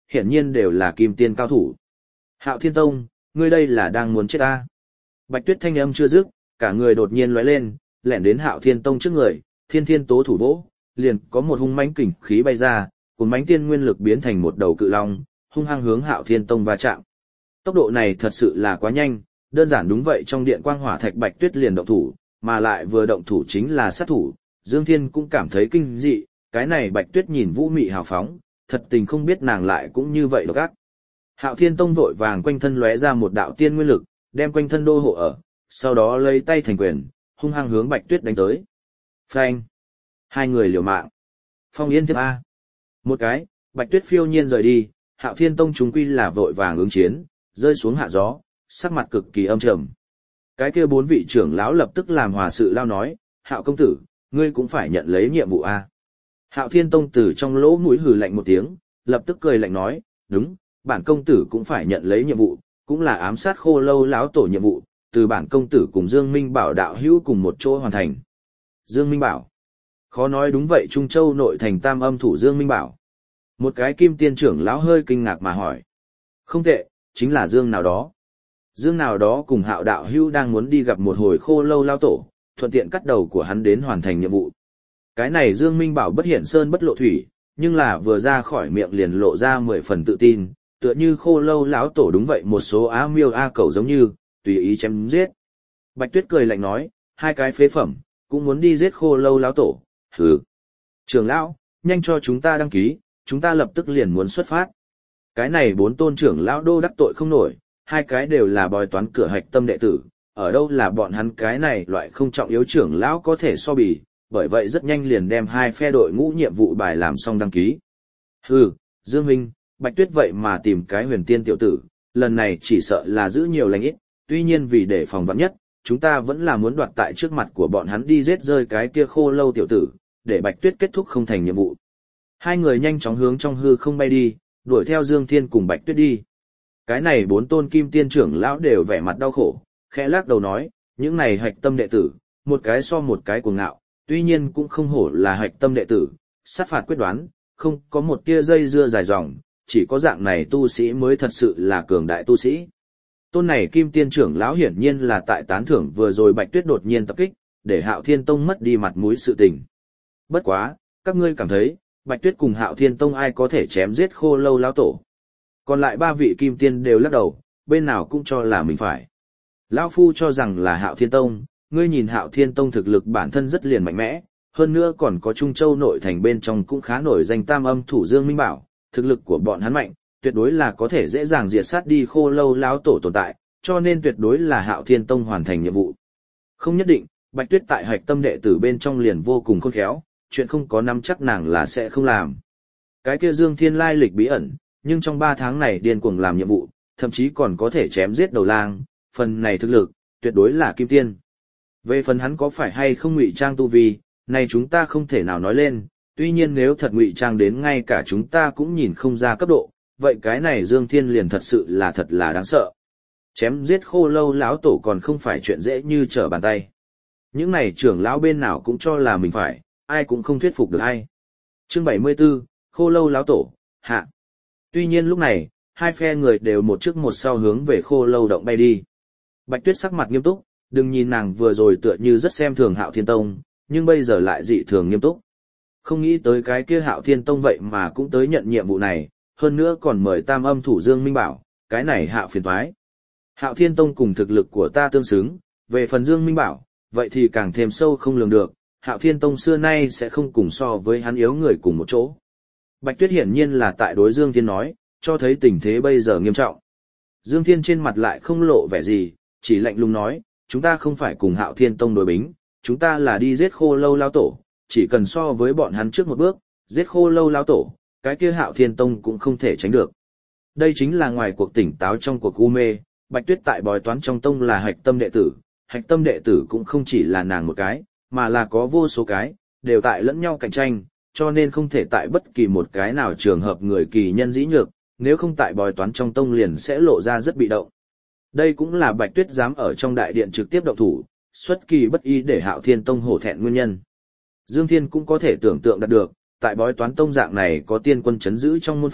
hiển nhiên đều là kim tiên cao thủ. Hạo Thiên Tông, ngươi đây là đang muốn chết ta. Bạch Tuyết thanh âm chưa dứt, cả người đột nhiên lóe lên, lẻn đến Hạo Thiên Tông trước người, thiên thiên tố thủ vỗ, liền có một hung mãnh kình khí bay ra, cùng mãnh tiên nguyên lực biến thành một đầu cự long, hung hăng hướng Hạo Thiên Tông va chạm. Tốc độ này thật sự là quá nhanh, đơn giản đúng vậy trong điện quang hỏa thạch Bạch Tuyết liền động thủ, mà lại vừa động thủ chính là sát thủ, Dương Thiên cũng cảm thấy kinh dị, cái này Bạch Tuyết nhìn vũ mị hào phóng, thật tình không biết nàng lại cũng như vậy độc ác. Hạo Thiên Tông vội vàng quanh thân lóe ra một đạo tiên nguyên lực, đem quanh thân đô hộ ở, sau đó lấy tay thành quyền, hung hăng hướng Bạch Tuyết đánh tới. Phanh! Hai người liều mạng. Phong Yên tiếp A. Một cái, Bạch Tuyết phiêu nhiên rời đi, Hạo Thiên Tông chúng quy là vội vàng ứng chiến, rơi xuống hạ gió, sắc mặt cực kỳ âm trầm. Cái kia bốn vị trưởng lão lập tức làm hòa sự lao nói, Hạo công tử, ngươi cũng phải nhận lấy nhiệm vụ A. Hạo Thiên Tông từ trong lỗ mũi hừ lạnh một tiếng, lập tức cười lạnh nói, đúng, bản công tử cũng phải nhận lấy nhiệm vụ, cũng là ám sát Khô Lâu lão tổ nhiệm vụ, từ bản công tử cùng Dương Minh Bảo đạo hữu cùng một chỗ hoàn thành. Dương Minh Bảo. Khó nói đúng vậy, Trung Châu nội thành tam âm thủ Dương Minh Bảo. Một cái kim tiên trưởng lão hơi kinh ngạc mà hỏi. Không tệ, chính là Dương nào đó. Dương nào đó cùng Hạo đạo hữu đang muốn đi gặp một hồi Khô Lâu lão tổ, thuận tiện cắt đầu của hắn đến hoàn thành nhiệm vụ. Cái này Dương Minh Bảo bất hiển sơn bất lộ thủy, nhưng là vừa ra khỏi miệng liền lộ ra mười phần tự tin, tựa như Khô Lâu lão tổ đúng vậy một số á miêu a cẩu giống như, tùy ý chém giết. Bạch Tuyết cười lạnh nói, hai cái phế phẩm, cũng muốn đi giết Khô Lâu lão tổ, hừ. Trưởng lão, nhanh cho chúng ta đăng ký, chúng ta lập tức liền muốn xuất phát. Cái này bốn tôn trưởng lão đô đắc tội không nổi, hai cái đều là bói toán cửa hạch tâm đệ tử, ở đâu là bọn hắn cái này loại không trọng yếu trưởng lão có thể so bì, bởi vậy rất nhanh liền đem hai phe đội ngũ nhiệm vụ bài làm xong đăng ký. Hừ, Dương Minh, Bạch Tuyết vậy mà tìm cái huyền tiên tiểu tử, lần này chỉ sợ là giữ nhiều lành ít, tuy nhiên vì để phòng vạn nhất, chúng ta vẫn là muốn đoạt tại trước mặt của bọn hắn đi giết rơi cái kia Khô Lâu tiểu tử, để Bạch Tuyết kết thúc không thành nhiệm vụ. Hai người nhanh chóng hướng trong hư không bay đi, đuổi theo Dương Thiên cùng Bạch Tuyết đi. Cái này bốn tôn kim tiên trưởng lão đều vẻ mặt đau khổ, khẽ lắc đầu nói, những này hạch tâm đệ tử, một cái so một cái cuồng ngạo, tuy nhiên cũng không hổ là hạch tâm đệ tử, sát phạt quyết đoán, không có một tia dây dưa dài dòng, chỉ có dạng này tu sĩ mới thật sự là cường đại tu sĩ. Tôn này kim tiên trưởng lão hiển nhiên là tại tán thưởng vừa rồi Bạch Tuyết đột nhiên tập kích, để Hạo Thiên Tông mất đi mặt mũi sự tình. Bất quá, các ngươi cảm thấy, Bạch Tuyết cùng Hạo Thiên Tông ai có thể chém giết Khô Lâu lão tổ? Còn lại ba vị kim tiên đều lắc đầu, bên nào cũng cho là mình phải. Lão phu cho rằng là Hạo Thiên Tông, ngươi nhìn Hạo Thiên Tông thực lực bản thân rất liền mạnh mẽ, hơn nữa còn có Trung Châu nội thành bên trong cũng khá nổi danh tam âm thủ Dương Minh Bảo, thực lực của bọn hắn mạnh, tuyệt đối là có thể dễ dàng diệt sát đi Khô Lâu lão tổ tồn tại, cho nên tuyệt đối là Hạo Thiên Tông hoàn thành nhiệm vụ. Không nhất định, Bạch Tuyết tại hạch tâm đệ tử bên trong liền vô cùng khôn khéo, chuyện không có nắm chắc nàng là sẽ không làm. Cái kia Dương Thiên lai lịch bí ẩn, nhưng trong ba tháng này điên cuồng làm nhiệm vụ, thậm chí còn có thể chém giết đầu lang, phần này thực lực, tuyệt đối là kim tiên. Về phần hắn có phải hay không ngụy trang tu vi, này chúng ta không thể nào nói lên, tuy nhiên nếu thật ngụy trang đến ngay cả chúng ta cũng nhìn không ra cấp độ, vậy cái này Dương Thiên liền thật sự là thật là đáng sợ. Chém giết Khô Lâu lão tổ còn không phải chuyện dễ như trở bàn tay. Những này trưởng lão bên nào cũng cho là mình phải, ai cũng không thuyết phục được ai. Chương bảy mươi 74, Khô Lâu lão tổ, hạ. Tuy nhiên lúc này, hai phe người đều một trước một sau hướng về Khô Lâu động bay đi. Bạch Tuyết sắc mặt nghiêm túc, đừng nhìn nàng vừa rồi tựa như rất xem thường Hạo Thiên Tông, nhưng bây giờ lại dị thường nghiêm túc. Không nghĩ tới cái kia Hạo Thiên Tông vậy mà cũng tới nhận nhiệm vụ này, hơn nữa còn mời tam âm thủ Dương Minh Bảo, cái này Hạo phiền toái. Hạo Thiên Tông cùng thực lực của ta tương xứng, về phần Dương Minh Bảo, vậy thì càng thêm sâu không lường được, Hạo Thiên Tông xưa nay sẽ không cùng so với hắn yếu người cùng một chỗ. Bạch Tuyết hiển nhiên là tại đối Dương Thiên nói, cho thấy tình thế bây giờ nghiêm trọng. Dương Thiên trên mặt lại không lộ vẻ gì, chỉ lạnh lùng nói, chúng ta không phải cùng Hạo Thiên Tông đối bính, chúng ta là đi giết Khô Lâu lão tổ, chỉ cần so với bọn hắn trước một bước, giết Khô Lâu lão tổ, cái kia Hạo Thiên Tông cũng không thể tránh được. Đây chính là ngoài cuộc tỉnh táo trong cuộc u mê, Bạch Tuyết tại bói toán trong tông là hạch tâm đệ tử, hạch tâm đệ tử cũng không chỉ là nàng một cái, mà là có vô số cái, đều tại lẫn nhau cạnh tranh, cho nên không thể tại bất kỳ một cái nào trường hợp người kỳ nhân dĩ nhược, nếu không tại bói toán trong tông liền sẽ lộ ra rất bị động. Đây cũng là Bạch Tuyết dám ở trong đại điện trực tiếp động thủ, xuất kỳ bất ý để Hạo Thiên Tông hổ thẹn nguyên nhân. Dương Thiên cũng có thể tưởng tượng đạt được, tại bói toán tông dạng này có tiên quân chấn giữ trong môn phái,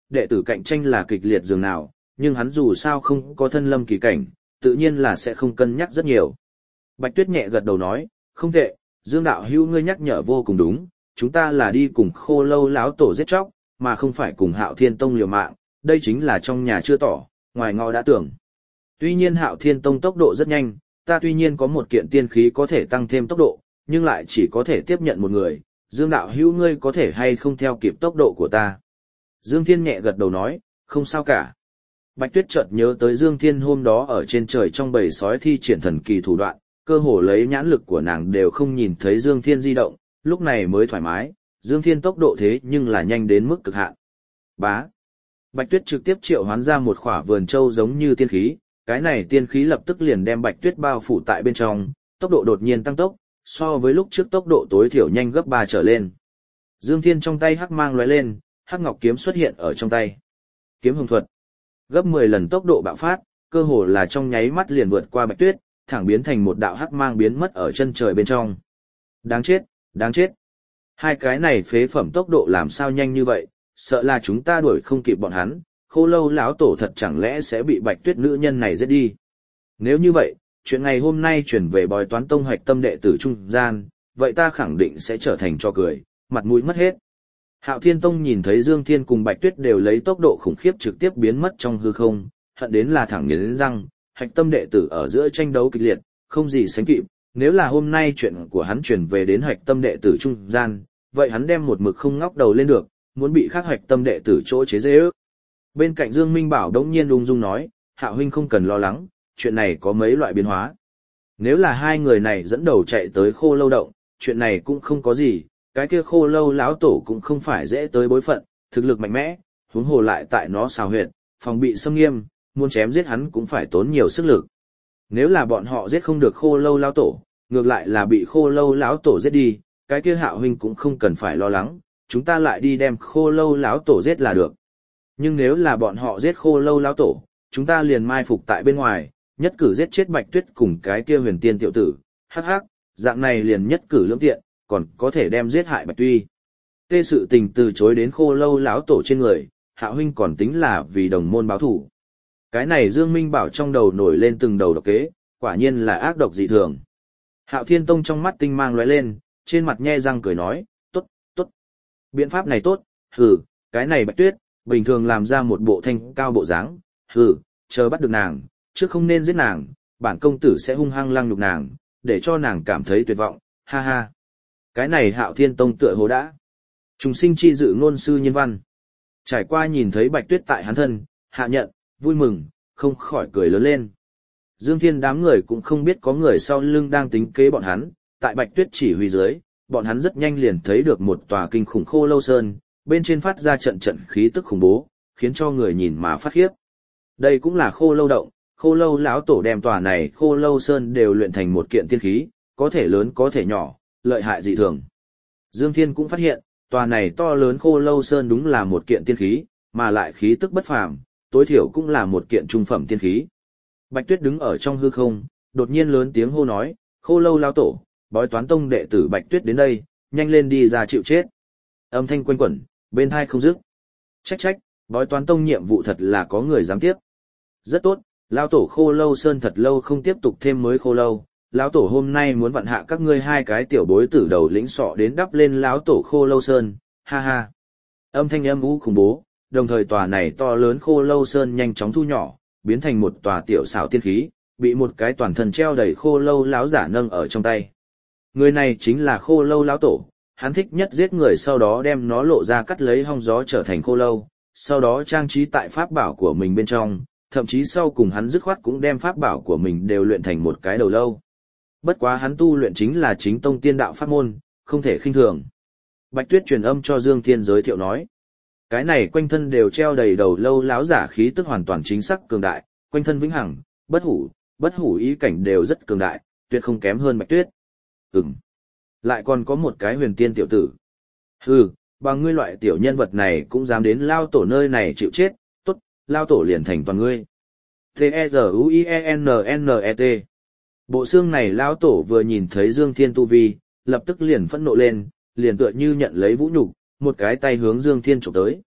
đệ tử cạnh tranh là kịch liệt dường nào, nhưng hắn dù sao không có thân lâm kỳ cảnh, tự nhiên là sẽ không cân nhắc rất nhiều. Bạch Tuyết nhẹ gật đầu nói, không tệ, Dương đạo hữu ngươi nhắc nhở vô cùng đúng, chúng ta là đi cùng Khô Lâu lão tổ giết chóc, mà không phải cùng Hạo Thiên Tông liều mạng, đây chính là trong nhà chưa tỏ, ngoài ngõ đã tưởng. Tuy nhiên Hạo Thiên Tông tốc độ rất nhanh, ta tuy nhiên có một kiện tiên khí có thể tăng thêm tốc độ, nhưng lại chỉ có thể tiếp nhận một người, Dương đạo hữu ngươi có thể hay không theo kịp tốc độ của ta. Dương Thiên nhẹ gật đầu nói, không sao cả. Bạch Tuyết chợt nhớ tới Dương Thiên hôm đó ở trên trời trong bầy sói thi triển thần kỳ thủ đoạn, cơ hồ lấy nhãn lực của nàng đều không nhìn thấy Dương Thiên di động, lúc này mới thoải mái, Dương Thiên tốc độ thế nhưng là nhanh đến mức cực hạn. Bá. Bạch Tuyết trực tiếp triệu hoán ra một khỏa vườn châu giống như tiên khí, cái này tiên khí lập tức liền đem Bạch Tuyết bao phủ tại bên trong, tốc độ đột nhiên tăng tốc, so với lúc trước tốc độ tối thiểu nhanh gấp ba trở lên. Dương Thiên trong tay hắc mang lóe lên, hắc ngọc kiếm xuất hiện ở trong tay. Kiếm hồng thuật. Gấp mười lần tốc độ bạo phát, cơ hồ là trong nháy mắt liền vượt qua Bạch Tuyết, thẳng biến thành một đạo hắc mang biến mất ở chân trời bên trong. Đáng chết, đáng chết. Hai cái này phế phẩm tốc độ làm sao nhanh như vậy, sợ là chúng ta đuổi không kịp bọn hắn, Khô Lâu lão tổ thật chẳng lẽ sẽ bị Bạch Tuyết nữ nhân này giết đi. Nếu như vậy, chuyện ngày hôm nay chuyển về Bói Toán Tông hoạch tâm đệ tử trung gian, vậy ta khẳng định sẽ trở thành trò cười, mặt mũi mất hết. Hạo Thiên Tông nhìn thấy Dương Thiên cùng Bạch Tuyết đều lấy tốc độ khủng khiếp trực tiếp biến mất trong hư không, hận đến là thẳng nghiến răng, hạch tâm đệ tử ở giữa tranh đấu kịch liệt, không gì sánh kịp, nếu là hôm nay chuyện của hắn chuyển về đến hạch tâm đệ tử trung gian, vậy hắn đem một mực không ngóc đầu lên được, muốn bị khác hạch tâm đệ tử chỗ chế giễu. Bên cạnh Dương Minh Bảo đống nhiên ung dung nói, Hạo huynh không cần lo lắng, chuyện này có mấy loại biến hóa. Nếu là hai người này dẫn đầu chạy tới Khô Lâu động, chuyện này cũng không có gì, cái kia Khô Lâu lão tổ cũng không phải dễ tới bối phận, thực lực mạnh mẽ, huống hồ lại tại nó xào huyệt, phòng bị xâm nghiêm, muốn chém giết hắn cũng phải tốn nhiều sức lực. Nếu là bọn họ giết không được Khô Lâu lão tổ, ngược lại là bị Khô Lâu lão tổ giết đi, cái kia Hạo huynh cũng không cần phải lo lắng, chúng ta lại đi đem Khô Lâu lão tổ giết là được. Nhưng nếu là bọn họ giết Khô Lâu lão tổ, chúng ta liền mai phục tại bên ngoài, nhất cử giết chết Bạch Tuyết cùng cái kia huyền tiên tiểu tử, hắc hắc, dạng này liền nhất cử lưỡng tiện, còn có thể đem giết hại Bạch Tuy. Tê sự tình từ chối đến Khô Lâu lão tổ trên người, Hạo huynh còn tính là vì đồng môn báo thù. Cái này Dương Minh Bảo trong đầu nổi lên từng đầu độc kế, quả nhiên là ác độc dị thường. Hạo Thiên Tông trong mắt tinh mang lóe lên, trên mặt nhe răng cười nói, tốt, tốt. Biện pháp này tốt, hừ, cái này Bạch Tuyết, bình thường làm ra một bộ thanh cao bộ dáng, hừ, chờ bắt được nàng, trước không nên giết nàng, bản công tử sẽ hung hăng lăng nhục nàng, để cho nàng cảm thấy tuyệt vọng, ha ha. Cái này Hạo Thiên Tông tựa hồ đã. Trùng sinh chi dự ngôn sư nhân văn. Trải qua nhìn thấy Bạch Tuyết tại hắn thân, hạ nhận, vui mừng, không khỏi cười lớn lên. Dương Thiên đám người cũng không biết có người sau lưng đang tính kế bọn hắn, tại Bạch Tuyết chỉ huy dưới, bọn hắn rất nhanh liền thấy được một tòa kinh khủng Khô Lâu Sơn, bên trên phát ra trận trận khí tức khủng bố, khiến cho người nhìn mà phát khiếp. Đây cũng là Khô Lâu động, Khô Lâu lão tổ đem tòa này Khô Lâu Sơn đều luyện thành một kiện tiên khí, có thể lớn có thể nhỏ, lợi hại dị thường. Dương Thiên cũng phát hiện, tòa này to lớn Khô Lâu Sơn đúng là một kiện tiên khí, mà lại khí tức bất phàm, tối thiểu cũng là một kiện trung phẩm tiên khí. Bạch Tuyết đứng ở trong hư không, đột nhiên lớn tiếng hô nói, Khô Lâu lão tổ, Bói Toán Tông đệ tử Bạch Tuyết đến đây, nhanh lên đi ra chịu chết. Âm thanh quanh quẩn, bên tai không dứt. Trách trách, Bói Toán Tông nhiệm vụ thật là có người dám tiếp. Rất tốt, lão tổ Khô Lâu Sơn thật lâu không tiếp tục thêm mới Khô Lâu, lão tổ hôm nay muốn vặn hạ các ngươi hai cái tiểu bối tử đầu lĩnh sọ đến đắp lên lão tổ Khô Lâu Sơn, ha ha. Âm thanh âm u khủng bố, đồng thời tòa này to lớn Khô Lâu Sơn nhanh chóng thu nhỏ, biến thành một tòa tiểu xảo tiên khí, bị một cái toàn thân treo đầy Khô Lâu lão giả nâng ở trong tay. Người này chính là Khô Lâu lão tổ, hắn thích nhất giết người sau đó đem nó lộ ra cắt lấy hong gió trở thành khô lâu, sau đó trang trí tại pháp bảo của mình bên trong, thậm chí sau cùng hắn dứt khoát cũng đem pháp bảo của mình đều luyện thành một cái đầu lâu. Bất quá hắn tu luyện chính là chính tông tiên đạo pháp môn, không thể khinh thường. Bạch Tuyết truyền âm cho Dương Thiên giới thiệu nói, cái này quanh thân đều treo đầy đầu lâu láo giả khí tức hoàn toàn chính xác cường đại, quanh thân vĩnh hằng, bất hủ, bất hủ ý cảnh đều rất cường đại, tuyệt không kém hơn Bạch Tuyết. Ừm. Lại còn có một cái huyền tiên tiểu tử. Hừ, bằng ngươi loại tiểu nhân vật này cũng dám đến lao tổ nơi này chịu chết, tốt, lao tổ liền thành toàn ngươi. T-E-Z-U-I-E-N-N-E-T. Bộ xương này lao tổ vừa nhìn thấy Dương Thiên tu vi, lập tức liền phẫn nộ lên, liền tựa như nhận lấy vũ nhục, một cái tay hướng Dương Thiên chụp tới.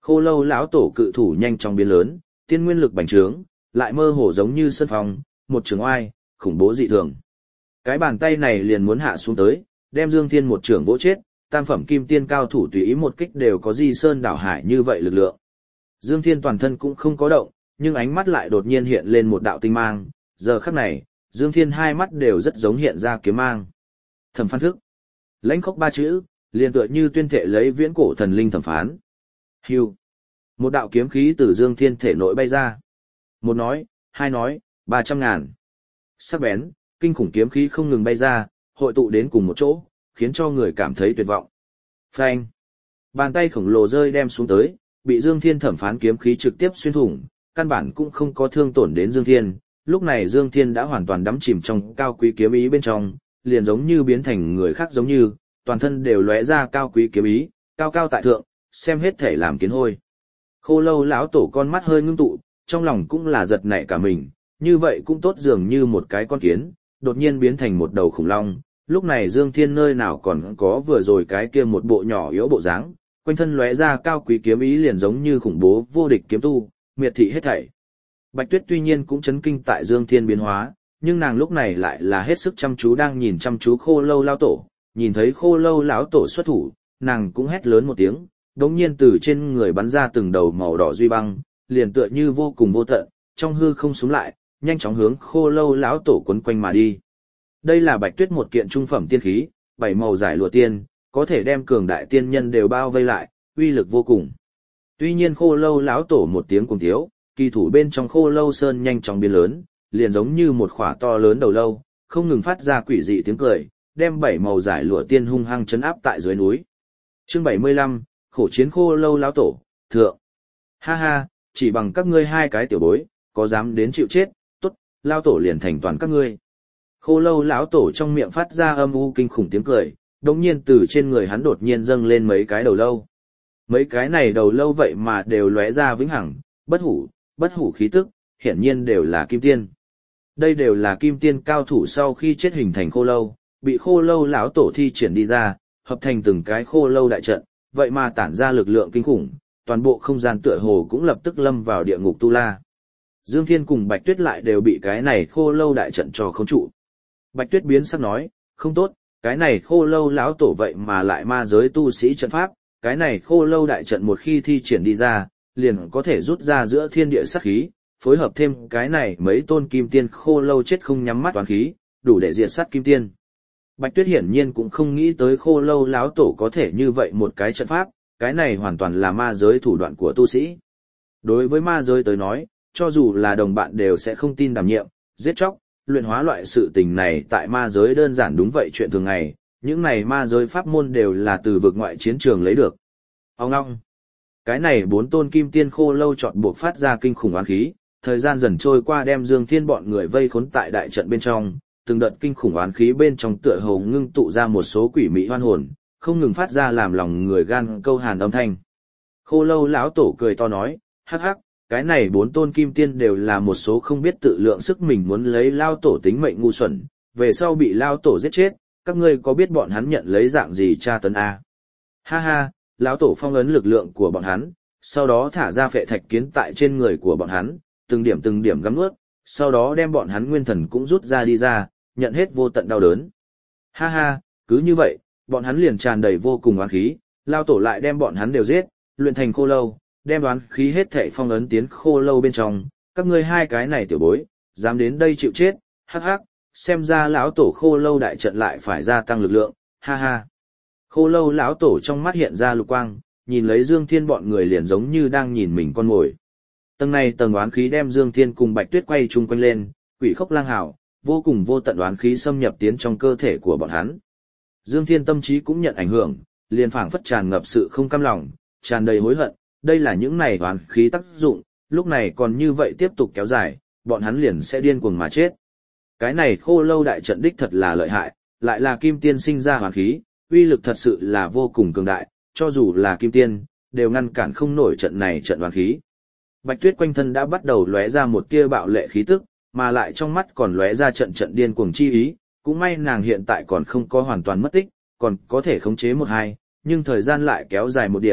Khô Lâu lão tổ cự thủ nhanh chóng biến lớn, tiên nguyên lực bành trướng, lại mơ hồ giống như sân phong, một trường oai, khủng bố dị thường. Cái bàn tay này liền muốn hạ xuống tới, đem Dương Thiên một trường vỗ chết, tam phẩm kim tiên cao thủ tùy ý một kích đều có di sơn đảo hải như vậy lực lượng. Dương Thiên toàn thân cũng không có động, nhưng ánh mắt lại đột nhiên hiện lên một đạo tinh mang, giờ khắc này, Dương Thiên hai mắt đều rất giống hiện ra kiếm mang. Thẩm phán thức. Lãnh khốc ba chữ, liền tựa như tuyên thệ lấy viễn cổ thần linh thẩm phán. Hưu. Một đạo kiếm khí từ Dương Thiên thể nội bay ra. Một nói, hai nói, ba trăm ngàn. Sắc bén, kinh khủng kiếm khí không ngừng bay ra, hội tụ đến cùng một chỗ, khiến cho người cảm thấy tuyệt vọng. Phanh. Bàn tay khổng lồ rơi đem xuống tới, bị Dương Thiên thẩm phán kiếm khí trực tiếp xuyên thủng, căn bản cũng không có thương tổn đến Dương Thiên. Lúc này Dương Thiên đã hoàn toàn đắm chìm trong cao quý kiếm ý bên trong, liền giống như biến thành người khác giống như, toàn thân đều lóe ra cao quý kiếm ý, cao cao tại thượng, xem hết thể làm kiến hôi. Khô Lâu lão tổ con mắt hơi ngưng tụ, trong lòng cũng là giật nảy cả mình, như vậy cũng tốt dường như một cái con kiến, đột nhiên biến thành một đầu khủng long. Lúc này Dương Thiên nơi nào còn có vừa rồi cái kia một bộ nhỏ yếu bộ dáng, quanh thân lóe ra cao quý kiếm ý liền giống như khủng bố vô địch kiếm tu, miệt thị hết thảy. Bạch Tuyết tuy nhiên cũng chấn kinh tại Dương Thiên biến hóa, nhưng nàng lúc này lại là hết sức chăm chú đang nhìn chăm chú Khô Lâu lão tổ, nhìn thấy Khô Lâu lão tổ xuất thủ, nàng cũng hét lớn một tiếng, đống nhiên từ trên người bắn ra từng đầu màu đỏ duy băng, liền tựa như vô cùng vô tận, trong hư không xuống lại, nhanh chóng hướng Khô Lâu lão tổ quấn quanh mà đi. Đây là Bạch Tuyết một kiện trung phẩm tiên khí, bảy màu giải lụa tiên, có thể đem cường đại tiên nhân đều bao vây lại, uy lực vô cùng. Tuy nhiên Khô Lâu lão tổ một tiếng cùng thiếu, kỳ thủ bên trong Khô Lâu sơn nhanh chóng biến lớn, liền giống như một khỏa to lớn đầu lâu, không ngừng phát ra quỷ dị tiếng cười, đem bảy màu giải lụa tiên hung hăng chấn áp tại dưới núi. Chương bảy mươi lăm, khổ chiến Khô Lâu lão tổ, thượng. Ha ha, chỉ bằng các ngươi hai cái tiểu bối, có dám đến chịu chết, tốt, lão tổ liền thành toàn các ngươi. Khô Lâu lão tổ trong miệng phát ra âm u kinh khủng tiếng cười, đột nhiên từ trên người hắn đột nhiên dâng lên mấy cái đầu lâu. Mấy cái này đầu lâu vậy mà đều lóe ra vĩnh hằng, bất hủ, bất hủ khí tức, hiển nhiên đều là kim tiên. Đây đều là kim tiên cao thủ sau khi chết hình thành khô lâu, bị Khô Lâu lão tổ thi triển đi ra, hợp thành từng cái khô lâu đại trận, vậy mà tản ra lực lượng kinh khủng, toàn bộ không gian tựa hồ cũng lập tức lâm vào địa ngục tu la. Dương Thiên cùng Bạch Tuyết lại đều bị cái này khô lâu đại trận cho khống trụ. Bạch Tuyết biến sắc nói, không tốt, cái này Khô Lâu lão tổ vậy mà lại ma giới tu sĩ trận pháp, cái này Khô Lâu đại trận một khi thi triển đi ra, liền có thể rút ra giữa thiên địa sát khí, phối hợp thêm cái này mấy tôn kim tiên Khô Lâu chết không nhắm mắt toán khí, đủ để diệt sát kim tiên. Bạch Tuyết hiển nhiên cũng không nghĩ tới Khô Lâu lão tổ có thể như vậy một cái trận pháp, cái này hoàn toàn là ma giới thủ đoạn của tu sĩ. Đối với ma giới tới nói, cho dù là đồng bạn đều sẽ không tin đảm nhiệm, giết chóc, luyện hóa loại sự tình này tại ma giới đơn giản đúng vậy chuyện thường ngày, những này ma giới pháp môn đều là từ vực ngoại chiến trường lấy được. Ông ngong, cái này bốn tôn kim tiên Khô Lâu chọn buộc phát ra kinh khủng oán khí, thời gian dần trôi qua đem Dương Thiên bọn người vây khốn tại đại trận bên trong, từng đợt kinh khủng oán khí bên trong tựa hồ ngưng tụ ra một số quỷ mị hoan hồn, không ngừng phát ra làm lòng người gan câu hàn âm thanh. Khô Lâu lão tổ cười to nói, hắc hắc, cái này bốn tôn kim tiên đều là một số không biết tự lượng sức mình muốn lấy lao tổ tính mệnh ngu xuẩn, về sau bị lao tổ giết chết, các ngươi có biết bọn hắn nhận lấy dạng gì tra tấn a? Ha ha, lão tổ phong ấn lực lượng của bọn hắn, sau đó thả ra phệ thạch kiến tại trên người của bọn hắn, từng điểm từng điểm gắm nuốt, sau đó đem bọn hắn nguyên thần cũng rút ra đi ra, nhận hết vô tận đau đớn. Ha ha, cứ như vậy, bọn hắn liền tràn đầy vô cùng oán khí, lao tổ lại đem bọn hắn đều giết, luyện thành khô lâu, đem oán khí hết thảy phong ấn tiến khô lâu bên trong, các ngươi hai cái này tiểu bối, dám đến đây chịu chết, hắc hắc, xem ra lão tổ khô lâu đại trận lại phải gia tăng lực lượng, ha ha. Khô lâu lão tổ trong mắt hiện ra lục quang, nhìn lấy Dương Thiên bọn người liền giống như đang nhìn mình con mồi. Tầng này tầng oán khí đem Dương Thiên cùng Bạch Tuyết quay chung quanh lên, quỷ khốc lang hảo, vô cùng vô tận oán khí xâm nhập tiến trong cơ thể của bọn hắn. Dương Thiên tâm trí cũng nhận ảnh hưởng, liền phảng phất tràn ngập sự không cam lòng, tràn đầy hối hận, đây là những này oán khí tác dụng, lúc này còn như vậy tiếp tục kéo dài, bọn hắn liền sẽ điên cuồng mà chết. Cái này khô lâu đại trận đích thật là lợi hại, lại là kim tiên sinh ra oán khí, uy lực thật sự là vô cùng cường đại, cho dù là kim tiên, đều ngăn cản không nổi trận này trận oán khí. Bạch Tuyết quanh thân đã bắt đầu lóe ra một tia bạo lệ khí tức, mà lại trong mắt còn lóe ra trận trận điên cuồng chi ý, cũng may nàng hiện tại còn không có hoàn toàn mất tích, còn có thể khống chế một hai, nhưng thời gian lại kéo dài một điểm,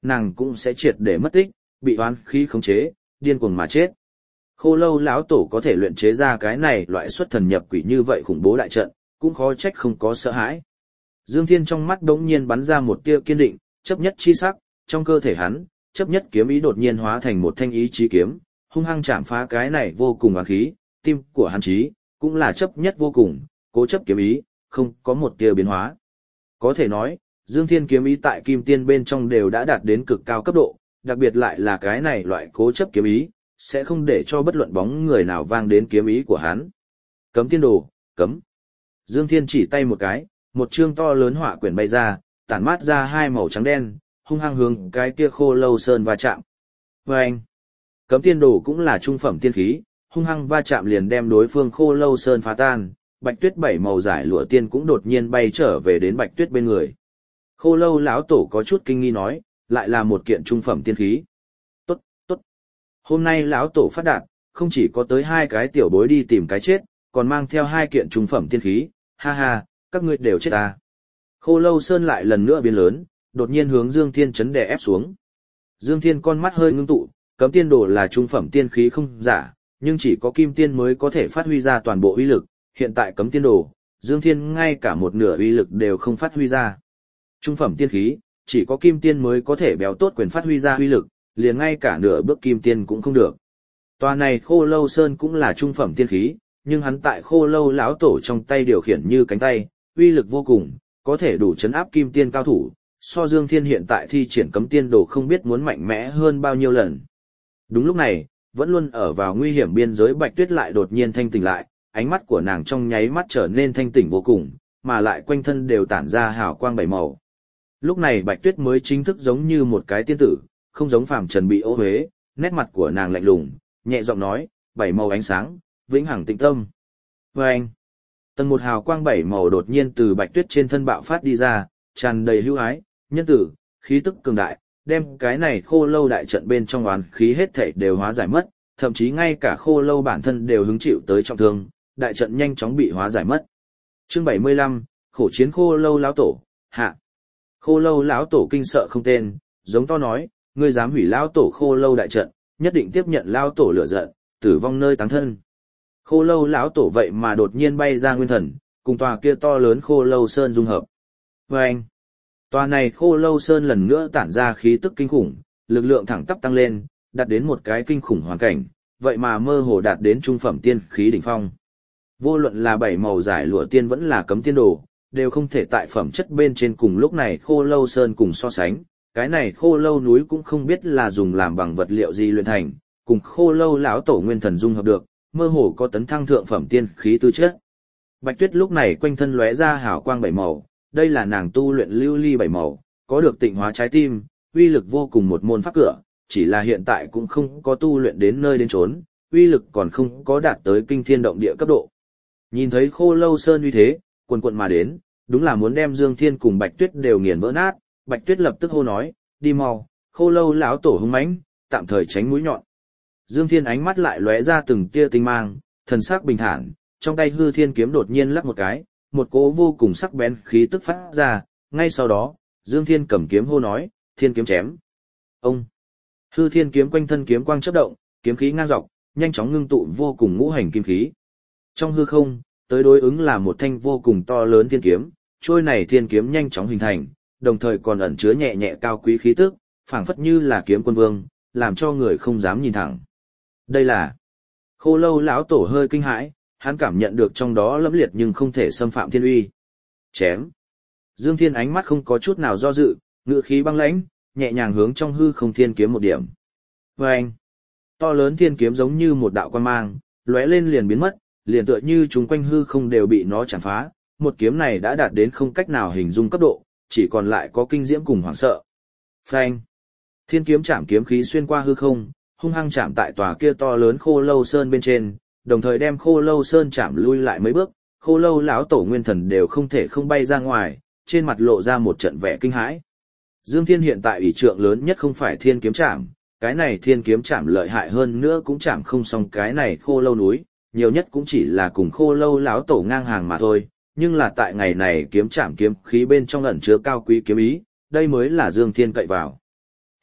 nàng cũng sẽ triệt để mất tích, bị oán khí khống chế, điên cuồng mà chết. Khô Lâu lão tổ có thể luyện chế ra cái này loại xuất thần nhập quỷ như vậy khủng bố đại trận, cũng khó trách không có sợ hãi. Dương Thiên trong mắt đống nhiên bắn ra một tia kiên định, chấp nhất chi sắc, trong cơ thể hắn, chấp nhất kiếm ý đột nhiên hóa thành một thanh ý chí kiếm, hung hăng chạm phá cái này vô cùng oán khí, tim của hắn chí, cũng là chấp nhất vô cùng, cố chấp kiếm ý, không có một tia biến hóa. Có thể nói, Dương Thiên kiếm ý tại Kim Tiên bên trong đều đã đạt đến cực cao cấp độ, đặc biệt lại là cái này loại cố chấp kiếm ý, sẽ không để cho bất luận bóng người nào vang đến kiếm ý của hắn. Cấm tiên đồ, cấm. Dương Thiên chỉ tay một cái, một chương to lớn họa quyển bay ra, tản mát ra hai màu trắng đen, hung hăng hướng cái kia Khô Lâu Sơn va chạm. Và anh, cấm tiên đồ cũng là trung phẩm tiên khí, hung hăng va chạm liền đem đối phương Khô Lâu Sơn phá tan, Bạch Tuyết bảy màu giải lụa tiên cũng đột nhiên bay trở về đến Bạch Tuyết bên người. Khô Lâu lão tổ có chút kinh nghi nói, lại là một kiện trung phẩm tiên khí. Tốt, tốt. Hôm nay lão tổ phát đạt, không chỉ có tới hai cái tiểu bối đi tìm cái chết, còn mang theo hai kiện trung phẩm tiên khí, ha ha, các ngươi đều chết ta. Khô Lâu Sơn lại lần nữa biến lớn, đột nhiên hướng Dương Thiên chấn đè ép xuống. Dương Thiên con mắt hơi ngưng tụ, cấm tiên đồ là trung phẩm tiên khí không giả, nhưng chỉ có kim tiên mới có thể phát huy ra toàn bộ uy lực, hiện tại cấm tiên đồ, Dương Thiên ngay cả một nửa uy lực đều không phát huy ra. Trung phẩm tiên khí, chỉ có kim tiên mới có thể béo tốt quyền phát huy ra uy lực, liền ngay cả nửa bước kim tiên cũng không được. Tòa này Khô Lâu Sơn cũng là trung phẩm tiên khí, nhưng hắn tại Khô Lâu lão tổ trong tay điều khiển như cánh tay, uy lực vô cùng, có thể đủ chấn áp kim tiên cao thủ, so Dương Thiên hiện tại thi triển cấm tiên đồ không biết muốn mạnh mẽ hơn bao nhiêu lần. Đúng lúc này, vẫn luôn ở vào nguy hiểm biên giới Bạch Tuyết lại đột nhiên thanh tỉnh lại, ánh mắt của nàng trong nháy mắt trở nên thanh tỉnh vô cùng, mà lại quanh thân đều tản ra hào quang bảy màu. Lúc này Bạch Tuyết mới chính thức giống như một cái tiên tử, không giống phàm trần bị ô uế, nét mặt của nàng lạnh lùng, nhẹ giọng nói, bảy màu ánh sáng, vĩnh hằng tĩnh tâm. Và anh, tầng một hào quang bảy màu đột nhiên từ Bạch Tuyết trên thân bạo phát đi ra, tràn đầy hữu ái, nhân tử, khí tức cường đại, đem cái này Khô Lâu đại trận bên trong oán khí hết thảy đều hóa giải mất, thậm chí ngay cả Khô Lâu bản thân đều hứng chịu tới trọng thương, đại trận nhanh chóng bị hóa giải mất. Chương bảy mươi lăm, khổ chiến Khô Lâu lão tổ, hạ. Khô Lâu lão tổ kinh sợ không tên, giống to nói, ngươi dám hủy lão tổ Khô Lâu đại trận, nhất định tiếp nhận lão tổ lửa giận, tử vong nơi táng thân. Khô Lâu lão tổ vậy mà đột nhiên bay ra nguyên thần, cùng tòa kia to lớn Khô Lâu Sơn dung hợp. Và anh, tòa này Khô Lâu Sơn lần nữa tản ra khí tức kinh khủng, lực lượng thẳng tắp tăng lên, đạt đến một cái kinh khủng hoàn cảnh, vậy mà mơ hồ đạt đến trung phẩm tiên khí đỉnh phong. Vô luận là bảy màu giải lụa tiên vẫn là cấm tiên đồ, đều không thể tại phẩm chất bên trên cùng lúc này Khô Lâu Sơn cùng so sánh, cái này Khô Lâu núi cũng không biết là dùng làm bằng vật liệu gì luyện thành, cùng Khô Lâu lão tổ nguyên thần dung hợp được, mơ hồ có tấn thăng thượng phẩm tiên khí tư chất. Bạch Tuyết lúc này quanh thân lóe ra hào quang bảy màu, đây là nàng tu luyện lưu ly bảy màu, có được tịnh hóa trái tim, uy lực vô cùng một môn pháp cửa, chỉ là hiện tại cũng không có tu luyện đến nơi đến chốn, uy lực còn không có đạt tới kinh thiên động địa cấp độ. Nhìn thấy Khô Lâu Sơn uy thế, quần quần mà đến, đúng là muốn đem Dương Thiên cùng Bạch Tuyết đều nghiền vỡ nát, Bạch Tuyết lập tức hô nói, đi mau, Khô Lâu lão tổ hung mãnh, tạm thời tránh mũi nhọn. Dương Thiên ánh mắt lại lóe ra từng tia tinh mang, thần sắc bình thản, trong tay hư thiên kiếm đột nhiên lắc một cái, một cỗ vô cùng sắc bén khí tức phát ra, ngay sau đó, Dương Thiên cầm kiếm hô nói, thiên kiếm chém. Ông, hư thiên kiếm quanh thân kiếm quang chớp động, kiếm khí ngang dọc, nhanh chóng ngưng tụ vô cùng ngũ hành kim khí. Trong hư không, tới đối ứng là một thanh vô cùng to lớn thiên kiếm, trôi này thiên kiếm nhanh chóng hình thành, đồng thời còn ẩn chứa nhẹ nhẹ cao quý khí tức, phảng phất như là kiếm quân vương, làm cho người không dám nhìn thẳng. Đây là Khô Lâu lão tổ hơi kinh hãi, hắn cảm nhận được trong đó lẫm liệt nhưng không thể xâm phạm thiên uy. Chém. Dương Thiên ánh mắt không có chút nào do dự, ngữ khí băng lãnh, nhẹ nhàng hướng trong hư không thiên kiếm một điểm. Và anh, to lớn thiên kiếm giống như một đạo quang mang, lóe lên liền biến mất, liền tựa như chúng quanh hư không đều bị nó chạm phá, một kiếm này đã đạt đến không cách nào hình dung cấp độ, chỉ còn lại có kinh diễm cùng hoảng sợ. Phanh. Thiên kiếm chạm kiếm khí xuyên qua hư không, hung hăng chạm tại tòa kia to lớn Khô Lâu Sơn bên trên, đồng thời đem Khô Lâu Sơn chạm lui lại mấy bước, Khô Lâu lão tổ nguyên thần đều không thể không bay ra ngoài, trên mặt lộ ra một trận vẻ kinh hãi. Dương Thiên hiện tại ủy trượng lớn nhất không phải thiên kiếm chạm, cái này thiên kiếm chạm lợi hại hơn nữa cũng chạm không xong cái này Khô Lâu núi, nhiều nhất cũng chỉ là cùng Khô Lâu lão tổ ngang hàng mà thôi, nhưng là tại ngày này kiếm chạm kiếm khí bên trong ẩn chứa cao quý kiếm ý, đây mới là Dương Thiên cậy vào.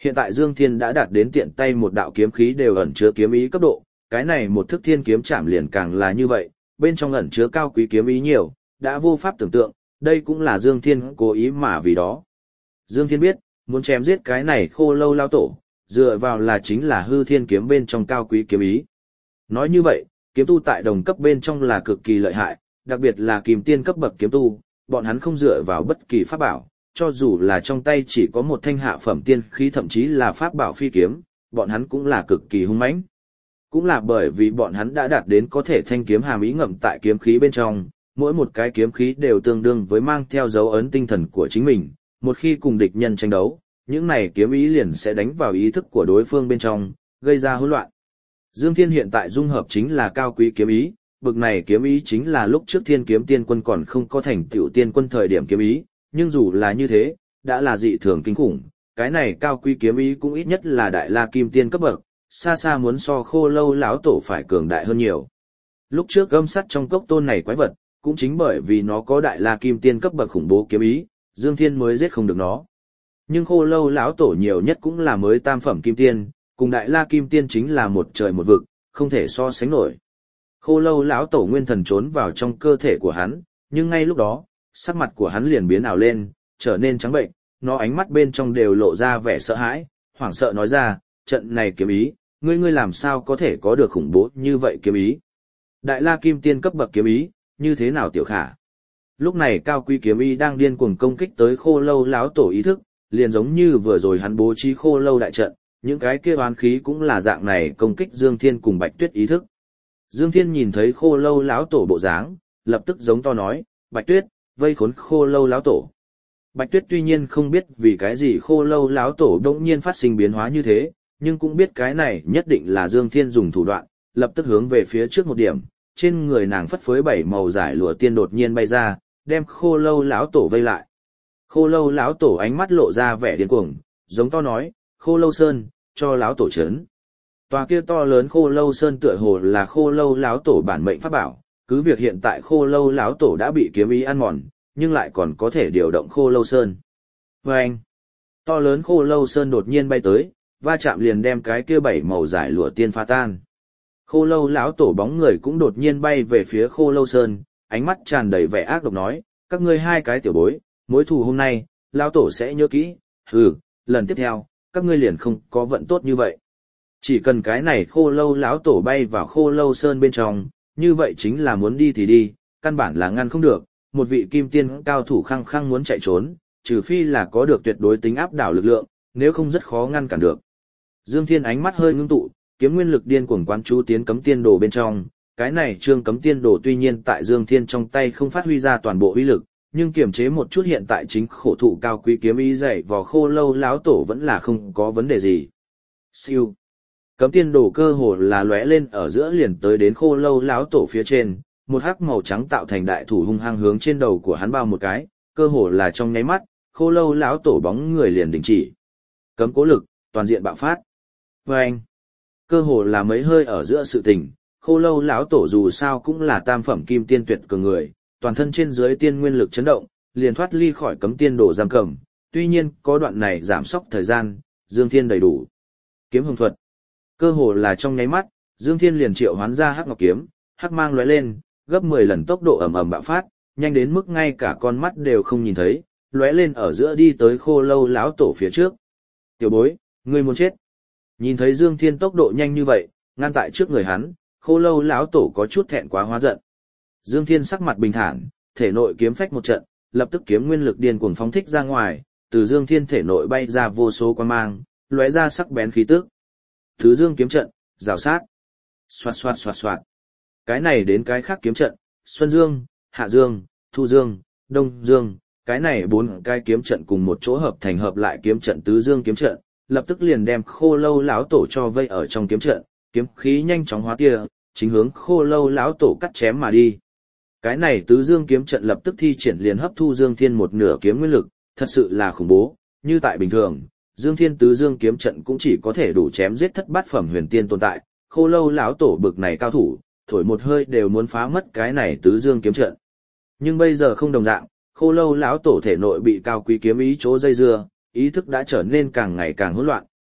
Hiện tại Dương Thiên đã đạt đến tiện tay một đạo kiếm khí đều ẩn chứa kiếm ý cấp độ, cái này một thức thiên kiếm chạm liền càng là như vậy, bên trong ẩn chứa cao quý kiếm ý nhiều, đã vô pháp tưởng tượng, đây cũng là Dương Thiên cố ý mà vì đó. Dương Thiên biết, muốn chém giết cái này khô lâu lao tổ, dựa vào là chính là hư thiên kiếm bên trong cao quý kiếm ý. Nói như vậy, kiếm tu tại đồng cấp bên trong là cực kỳ lợi hại, đặc biệt là kim tiên cấp bậc kiếm tu, bọn hắn không dựa vào bất kỳ pháp bảo, cho dù là trong tay chỉ có một thanh hạ phẩm tiên khí thậm chí là pháp bảo phi kiếm, bọn hắn cũng là cực kỳ hung mãnh. Cũng là bởi vì bọn hắn đã đạt đến có thể thanh kiếm hàm ý ngậm tại kiếm khí bên trong, mỗi một cái kiếm khí đều tương đương với mang theo dấu ấn tinh thần của chính mình, một khi cùng địch nhân tranh đấu, những này kiếm ý liền sẽ đánh vào ý thức của đối phương bên trong, gây ra hỗn loạn. Dương Thiên hiện tại dung hợp chính là cao quý kiếm ý, bực này kiếm ý chính là lúc trước Thiên Kiếm Tiên Quân còn không có thành tựu tiên quân thời điểm kiếm ý, nhưng dù là như thế, đã là dị thường kinh khủng, cái này cao quý kiếm ý cũng ít nhất là đại la kim tiên cấp bậc, xa xa muốn so khô lâu lão tổ phải cường đại hơn nhiều. Lúc trước gâm sắt trong cốc tôn này quái vật, cũng chính bởi vì nó có đại la kim tiên cấp bậc khủng bố kiếm ý, Dương Thiên mới giết không được nó. Nhưng khô lâu lão tổ nhiều nhất cũng là mới tam phẩm kim tiên, cùng đại la kim tiên chính là một trời một vực, không thể so sánh nổi. Khô lâu lão tổ nguyên thần trốn vào trong cơ thể của hắn, nhưng ngay lúc đó, sắc mặt của hắn liền biến ảo lên, trở nên trắng bệnh, nó ánh mắt bên trong đều lộ ra vẻ sợ hãi, hoảng sợ nói ra, trận này kiếm ý, ngươi ngươi làm sao có thể có được khủng bố như vậy kiếm ý. Đại la kim tiên cấp bậc kiếm ý, như thế nào tiểu khả. Lúc này cao quý kiếm ý đang điên cuồng công kích tới khô lâu lão tổ ý thức, liền giống như vừa rồi hắn bố trí khô lâu đại trận, những cái kia oán khí cũng là dạng này công kích Dương Thiên cùng Bạch Tuyết ý thức. Dương Thiên nhìn thấy khô lâu lão tổ bộ dáng, lập tức giống to nói, Bạch Tuyết, vây khốn khô lâu lão tổ. Bạch Tuyết tuy nhiên không biết vì cái gì khô lâu lão tổ đột nhiên phát sinh biến hóa như thế, nhưng cũng biết cái này nhất định là Dương Thiên dùng thủ đoạn, lập tức hướng về phía trước một điểm, trên người nàng phất phới bảy màu giải lụa tiên đột nhiên bay ra, đem khô lâu lão tổ vây lại. Khô lâu lão tổ ánh mắt lộ ra vẻ điên cuồng, giống to nói, khô lâu sơn, cho lão tổ chấn. Tòa kia to lớn khô lâu sơn tựa hồ là khô lâu lão tổ bản mệnh pháp bảo, cứ việc hiện tại khô lâu lão tổ đã bị kiếm ý ăn mòn, nhưng lại còn có thể điều động khô lâu sơn. Và anh, to lớn khô lâu sơn đột nhiên bay tới, va chạm liền đem cái kia bảy màu giải lụa tiên phá tan. Khô lâu lão tổ bóng người cũng đột nhiên bay về phía khô lâu sơn, ánh mắt tràn đầy vẻ ác độc nói, các ngươi hai cái tiểu bối, mối thù hôm nay, lão tổ sẽ nhớ kỹ, hừ, lần tiếp theo, các ngươi liền không có vận tốt như vậy. Chỉ cần cái này khô lâu lão tổ bay vào khô lâu sơn bên trong, như vậy chính là muốn đi thì đi, căn bản là ngăn không được, một vị kim tiên cao thủ khăng khăng muốn chạy trốn, trừ phi là có được tuyệt đối tính áp đảo lực lượng, nếu không rất khó ngăn cản được. Dương Thiên ánh mắt hơi ngưng tụ, kiếm nguyên lực điên cuồng quán chú tiến cấm tiên đồ bên trong, cái này trương cấm tiên đồ tuy nhiên tại Dương Thiên trong tay không phát huy ra toàn bộ uy lực, nhưng kiềm chế một chút hiện tại chính khổ thụ cao quý kiếm ý dày vò khô lâu lão tổ vẫn là không có vấn đề gì. Siêu. Cấm tiên đồ cơ hồ là lóe lên ở giữa liền tới đến khô lâu lão tổ phía trên, một hắc màu trắng tạo thành đại thủ hung hăng hướng trên đầu của hắn bao một cái, cơ hồ là trong nháy mắt, khô lâu lão tổ bóng người liền đình chỉ. Cấm cố lực, toàn diện bạo phát. Và anh, cơ hồ là mấy hơi ở giữa sự tình, khô lâu lão tổ dù sao cũng là tam phẩm kim tiên tuyệt cường người, toàn thân trên dưới tiên nguyên lực chấn động, liền thoát ly khỏi cấm tiên đồ giam cầm, tuy nhiên có đoạn này giảm sốc thời gian, Dương Thiên đầy đủ. Kiếm hồng thuật. Cơ hồ là trong nháy mắt, Dương Thiên liền triệu hoán ra hắc ngọc kiếm, hắc mang lóe lên, gấp mười lần tốc độ ầm ầm bạo phát, nhanh đến mức ngay cả con mắt đều không nhìn thấy, lóe lên ở giữa đi tới khô lâu lão tổ phía trước. Tiểu bối, ngươi muốn chết. Nhìn thấy Dương Thiên tốc độ nhanh như vậy, ngăn tại trước người hắn, khô lâu lão tổ có chút thẹn quá hóa giận. Dương Thiên sắc mặt bình thản, thể nội kiếm phách một trận, lập tức kiếm nguyên lực điên cuồng phóng thích ra ngoài, từ Dương Thiên thể nội bay ra vô số quang mang, lóe ra sắc bén khí tức. Thứ Dương kiếm trận, rào sát. Xoạt xoạt xoạt xoạt. Cái này đến cái khác kiếm trận, Xuân Dương, Hạ Dương, Thu Dương, Đông Dương, cái này bốn cái kiếm trận cùng một chỗ hợp thành hợp lại kiếm trận Tứ Dương kiếm trận, lập tức liền đem khô lâu lão tổ cho vây ở trong kiếm trận, kiếm khí nhanh chóng hóa tia, chính hướng khô lâu lão tổ cắt chém mà đi. Cái này Tứ Dương kiếm trận lập tức thi triển liền hấp thu Dương Thiên một nửa kiếm nguyên lực, thật sự là khủng bố, như tại bình thường, Dương Thiên Tứ Dương kiếm trận cũng chỉ có thể đủ chém giết thất bát phẩm huyền tiên tồn tại, khô lâu lão tổ bực này cao thủ, thổi một hơi đều muốn phá mất cái này Tứ Dương kiếm trận. Nhưng bây giờ không đồng dạng, khô lâu lão tổ thể nội bị cao quý kiếm ý chỗ dây dưa, ý thức đã trở nên càng ngày càng hỗn loạn,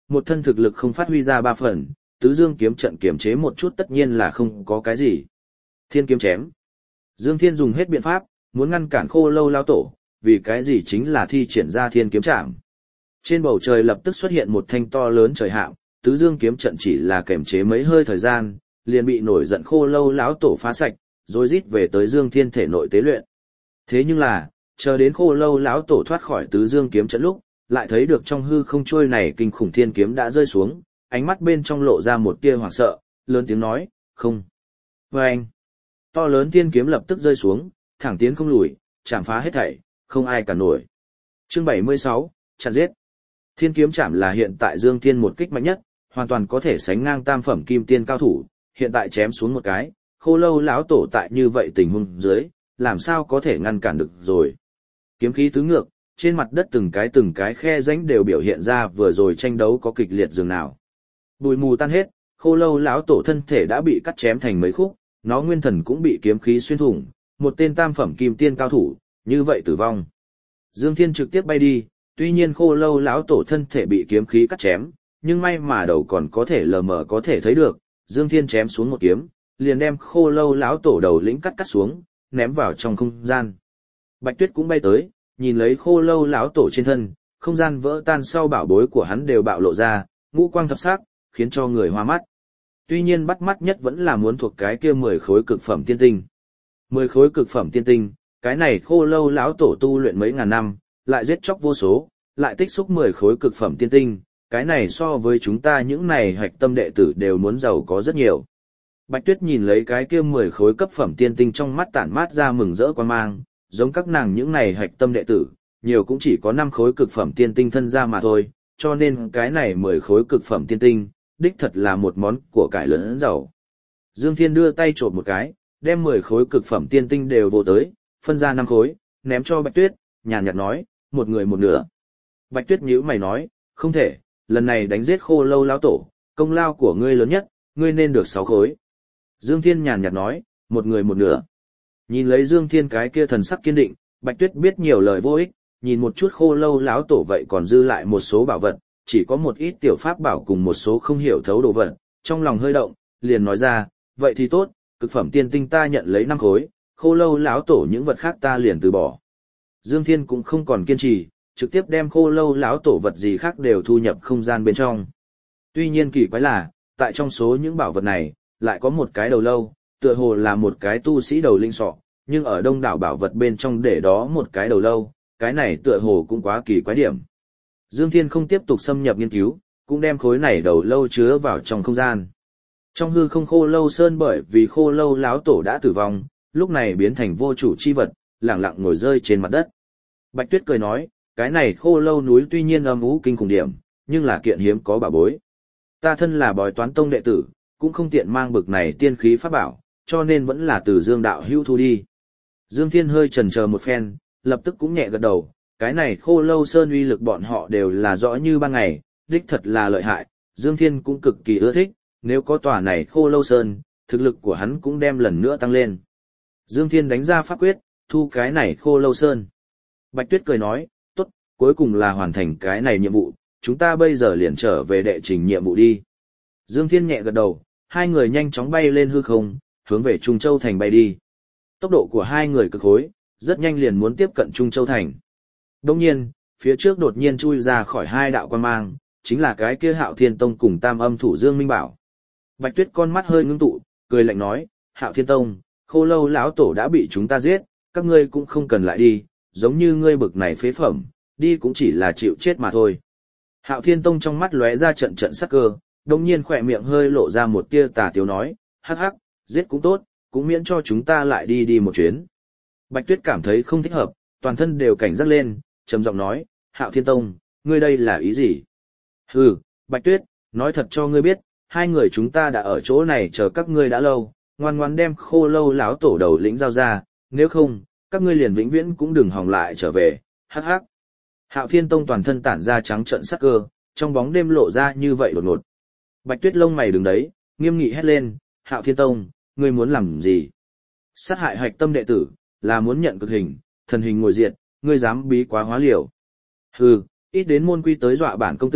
một thân thực lực không phát huy ra ba phần, tứ dương kiếm trận kiểm chế một chút tất nhiên là không có cái gì. Thiên kiếm chém. Dương Thiên dùng hết biện pháp, muốn ngăn cản Khô Lâu lão tổ, vì cái gì chính là thi triển ra thiên kiếm trảm. Trên bầu trời lập tức xuất hiện một thanh to lớn trời hạm, tứ dương kiếm trận chỉ là kềm chế mấy hơi thời gian, liền bị nổi giận Khô Lâu lão tổ phá sạch, rồi rít về tới Dương Thiên thể nội tế luyện. Thế nhưng là, chờ đến Khô Lâu lão tổ thoát khỏi tứ dương kiếm trận lúc, lại thấy được trong hư không trôi này kinh khủng thiên kiếm đã rơi xuống, ánh mắt bên trong lộ ra một tia hoảng sợ, lớn tiếng nói, "Không." Và anh, to lớn thiên kiếm lập tức rơi xuống, thẳng tiến không lùi, chạm phá hết thảy, không ai cản nổi. Chương bảy mươi sáu, chặn giết. Thiên kiếm chạm là hiện tại Dương Thiên một kích mạnh nhất, hoàn toàn có thể sánh ngang tam phẩm kim tiên cao thủ, hiện tại chém xuống một cái, Khô Lâu lão tổ tại như vậy tình huống dưới, làm sao có thể ngăn cản được rồi. Kiếm khí tứ ngược, trên mặt đất từng cái từng cái khe rãnh đều biểu hiện ra vừa rồi tranh đấu có kịch liệt dường nào. Bụi mù tan hết, Khô Lâu lão tổ thân thể đã bị cắt chém thành mấy khúc, nó nguyên thần cũng bị kiếm khí xuyên thủng, một tên tam phẩm kim tiên cao thủ, như vậy tử vong. Dương Thiên trực tiếp bay đi, tuy nhiên Khô Lâu lão tổ thân thể bị kiếm khí cắt chém, nhưng may mà đầu còn có thể lờ mờ có thể thấy được, Dương Thiên chém xuống một kiếm, liền đem Khô Lâu lão tổ đầu lĩnh cắt cắt xuống, ném vào trong không gian. Bạch Tuyết cũng bay tới, nhìn lấy Khô Lâu lão tổ trên thân, không gian vỡ tan sau bảo bối của hắn đều bạo lộ ra, ngũ quang thập sắc, khiến cho người hoa mắt. Tuy nhiên bắt mắt nhất vẫn là muốn thuộc cái kia mười khối cực phẩm tiên tinh. mười khối cực phẩm tiên tinh, cái này Khô Lâu lão tổ tu luyện mấy ngàn năm, lại giết chóc vô số, lại tích xúc mười khối cực phẩm tiên tinh, cái này so với chúng ta những này hạch tâm đệ tử đều muốn giàu có rất nhiều. Bạch Tuyết nhìn lấy cái kia mười khối cấp phẩm tiên tinh trong mắt tản mát ra mừng rỡ quan mang, giống các nàng những này hạch tâm đệ tử, nhiều cũng chỉ có năm khối cực phẩm tiên tinh thân ra mà thôi, cho nên cái này mười khối cực phẩm tiên tinh, đích thật là một món của cải lớn giàu. Dương Thiên đưa tay trộn một cái, đem mười khối cực phẩm tiên tinh đều vô tới, phân ra năm khối, ném cho Bạch Tuyết, nhàn nhạt nói, một người một nửa. Bạch Tuyết nhíu mày nói, không thể, lần này đánh giết Khô Lâu lão tổ, công lao của ngươi lớn nhất, ngươi nên được sáu khối. Dương Thiên nhàn nhạt nói, một người một nửa. Nhìn lấy Dương Thiên cái kia thần sắc kiên định, Bạch Tuyết biết nhiều lời vô ích, nhìn một chút Khô Lâu lão tổ vậy còn dư lại một số bảo vật, chỉ có một ít tiểu pháp bảo cùng một số không hiểu thấu đồ vật, trong lòng hơi động, liền nói ra, vậy thì tốt, cực phẩm tiên tinh ta nhận lấy năm khối, Khô Lâu lão tổ những vật khác ta liền từ bỏ. Dương Thiên cũng không còn kiên trì, trực tiếp đem Khô Lâu lão tổ vật gì khác đều thu nhập không gian bên trong. Tuy nhiên kỳ quái là, tại trong số những bảo vật này, lại có một cái đầu lâu, tựa hồ là một cái tu sĩ đầu linh sọ, nhưng ở đông đảo bảo vật bên trong để đó một cái đầu lâu, cái này tựa hồ cũng quá kỳ quái điểm. Dương Thiên không tiếp tục xâm nhập nghiên cứu, cũng đem khối này đầu lâu chứa vào trong không gian. Trong hư không Khô Lâu sơn bởi vì Khô Lâu lão tổ đã tử vong, lúc này biến thành vô chủ chi vật, lẳng lặng ngồi rơi trên mặt đất. Bạch Tuyết cười nói, cái này Khô Lâu núi tuy nhiên âm u kinh khủng điểm, nhưng là kiện hiếm có bảo bối. Ta thân là Bói Toán tông đệ tử, cũng không tiện mang bực này tiên khí pháp bảo, cho nên vẫn là từ Dương đạo hữu thu đi. Dương Thiên hơi chần chờ một phen, lập tức cũng nhẹ gật đầu, cái này Khô Lâu sơn uy lực bọn họ đều là rõ như ban ngày, đích thật là lợi hại, Dương Thiên cũng cực kỳ ưa thích, nếu có tòa này Khô Lâu sơn, thực lực của hắn cũng đem lần nữa tăng lên. Dương Thiên đánh ra pháp quyết, thu cái này Khô Lâu sơn. Bạch Tuyết cười nói, tốt, cuối cùng là hoàn thành cái này nhiệm vụ, chúng ta bây giờ liền trở về đệ trình nhiệm vụ đi. Dương Thiên nhẹ gật đầu, hai người nhanh chóng bay lên hư không, hướng về Trung Châu Thành bay đi. Tốc độ của hai người cực hối, rất nhanh liền muốn tiếp cận Trung Châu Thành. Đồng nhiên, phía trước đột nhiên chui ra khỏi hai đạo quan mang, chính là cái kia Hạo Thiên Tông cùng Tam Âm Thủ Dương Minh Bảo. Bạch Tuyết con mắt hơi ngưng tụ, cười lạnh nói, Hạo Thiên Tông, Khô Lâu lão tổ đã bị chúng ta giết, các ngươi cũng không cần lại đi, giống như ngươi bực này phế phẩm, đi cũng chỉ là chịu chết mà thôi. Hạo Thiên Tông trong mắt lóe ra trận trận sắc cơ, đồng nhiên khỏe miệng hơi lộ ra một tia tà tiếu nói, hắc hắc, giết cũng tốt, cũng miễn cho chúng ta lại đi đi một chuyến. Bạch Tuyết cảm thấy không thích hợp, toàn thân đều cảnh giác lên, trầm giọng nói, Hạo Thiên Tông, ngươi đây là ý gì? Hừ, Bạch Tuyết, nói thật cho ngươi biết, hai người chúng ta đã ở chỗ này chờ các ngươi đã lâu, ngoan ngoãn đem Khô Lâu lão tổ đầu lĩnh giao ra, nếu không, các ngươi liền vĩnh viễn cũng đừng hòng lại trở về, hắc hắc. Hạo Thiên Tông toàn thân tản ra trắng trợn sắc cơ, trong bóng đêm lộ ra như vậy đột ngột. Bạch Tuyết lông mày đứng đấy, nghiêm nghị hét lên, Hạo Thiên Tông, ngươi muốn làm gì? Sát hại hạch tâm đệ tử, là muốn nhận cực hình, thần hình ngồi diệt, ngươi dám bí quá hóa liều. Hừ, ít đến môn quy tới dọa bản công tử,